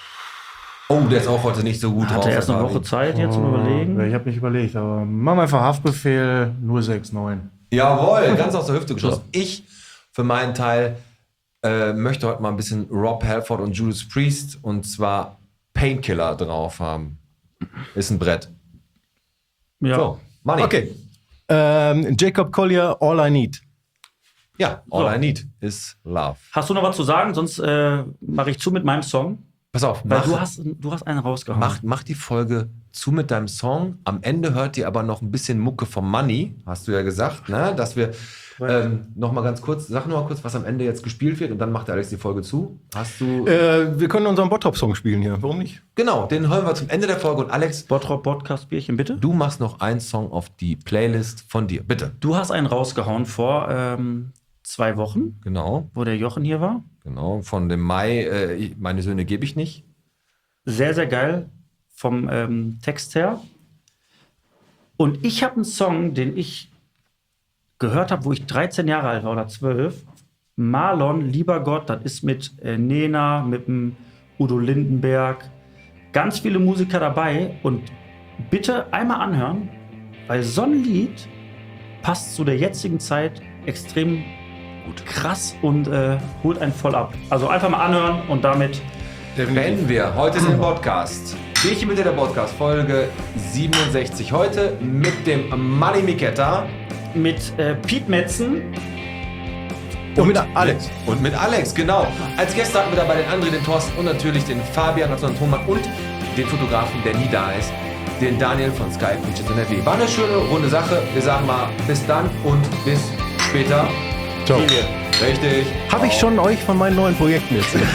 Oh, der ist auch heute nicht so gut drauf. Hatte erst der eine Fabi. Woche Zeit jetzt zum Ja, Überlegen. Ich habe nicht überlegt, aber mach mal einfach Haftbefehl null sechs neun. Jawohl, ganz aus der Hüfte geschossen. Ich für meinen Teil äh, möchte heute mal ein bisschen Rob Halford und Judas Priest und zwar Painkiller drauf haben. Ist ein Brett. Ja. So, Money. Okay. Ähm, Jacob Collier, All I Need. Ja, All So. I Need is Love. Hast du noch was zu sagen? Sonst äh, mache ich zu mit meinem Song. Pass auf, Weil mach, du hast, du hast einen rausgehauen. mach, mach die Folge zu mit deinem Song. Am Ende hört ihr aber noch ein bisschen Mucke vom Money, hast du ja gesagt, ne? Dass wir ähm, noch mal ganz kurz, sag nur mal kurz, was am Ende jetzt gespielt wird und dann macht der Alex die Folge zu. Hast du... Äh, wir können unseren Bottrop-Song spielen hier. Warum nicht? Genau, den hören wir zum Ende der Folge und Alex, Bottrop Podcast Bierchen, bitte. du machst noch einen Song auf die Playlist von dir, bitte. Du hast einen rausgehauen vor ähm, zwei Wochen, Genau, wo der Jochen hier war. genau, von dem Mai, äh, ich- meine Söhne gebe ich nicht. Sehr, sehr geil vom ähm, Text her. Und ich habe einen Song, den ich gehört habe, wo ich dreizehn Jahre alt war oder zwölf. Marlon, lieber Gott, das ist mit äh, Nena, mit dem Udo Lindenberg. Ganz viele Musiker dabei. Und bitte einmal anhören, weil so ein Lied passt zu der jetzigen Zeit extrem gut, krass und äh, holt einen voll ab. Also einfach mal anhören und damit Beenden wir heute den Podcast. Bierchen mit der Podcast, Folge siebenundsechzig. Heute mit dem Money Miketta. mit äh, Piet Metzen. Und mit Alex. Und mit Alex, genau. Als Gäste hatten wir dabei den André, den Thorsten und natürlich den Fabian, also den Thomann und den Fotografen, der nie da ist, den Daniel von Skype Features N R W. War eine schöne, runde Sache. Wir sagen mal bis dann und bis später. Ciao. Richtig. Habe ich schon euch von meinen neuen Projekten erzählt?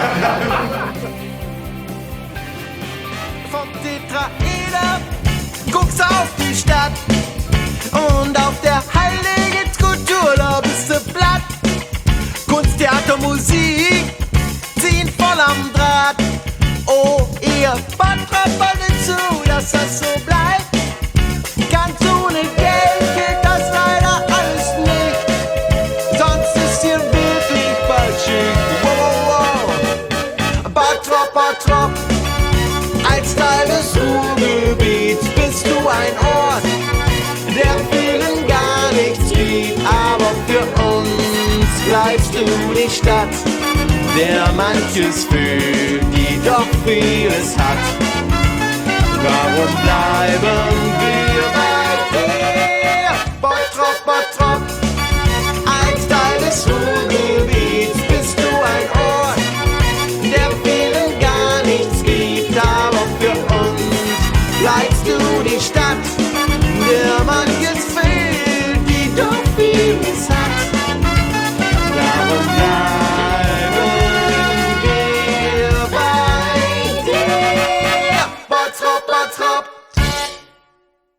Vom Tetraeder guckst auf die Stadt und auf der heiligen Skulptur, da bist du platt. Kunst, Theater, Musik ziehen voll am Draht. Oh, ihr Bottrop zu, dass das so bleibt. Ganz ohne Geld geht das leider alles nicht. Sonst ist hier wirklich bald schick. Wow, wow. Bottrop, Bottrop. Als Teil des Ruhrgebiets bist du ein Ort, der vielen gar nichts gibt, aber für uns bleibst du die Stadt, der manches fühlt, die doch vieles hat. Warum bleiben wir bei dir? Bottrop, Bottrop, als Teil des Ruhrgebiets bist du ein Ort, der vielen gar nichts gibt, aber für uns bleibst du die Stadt, der manches fehlt.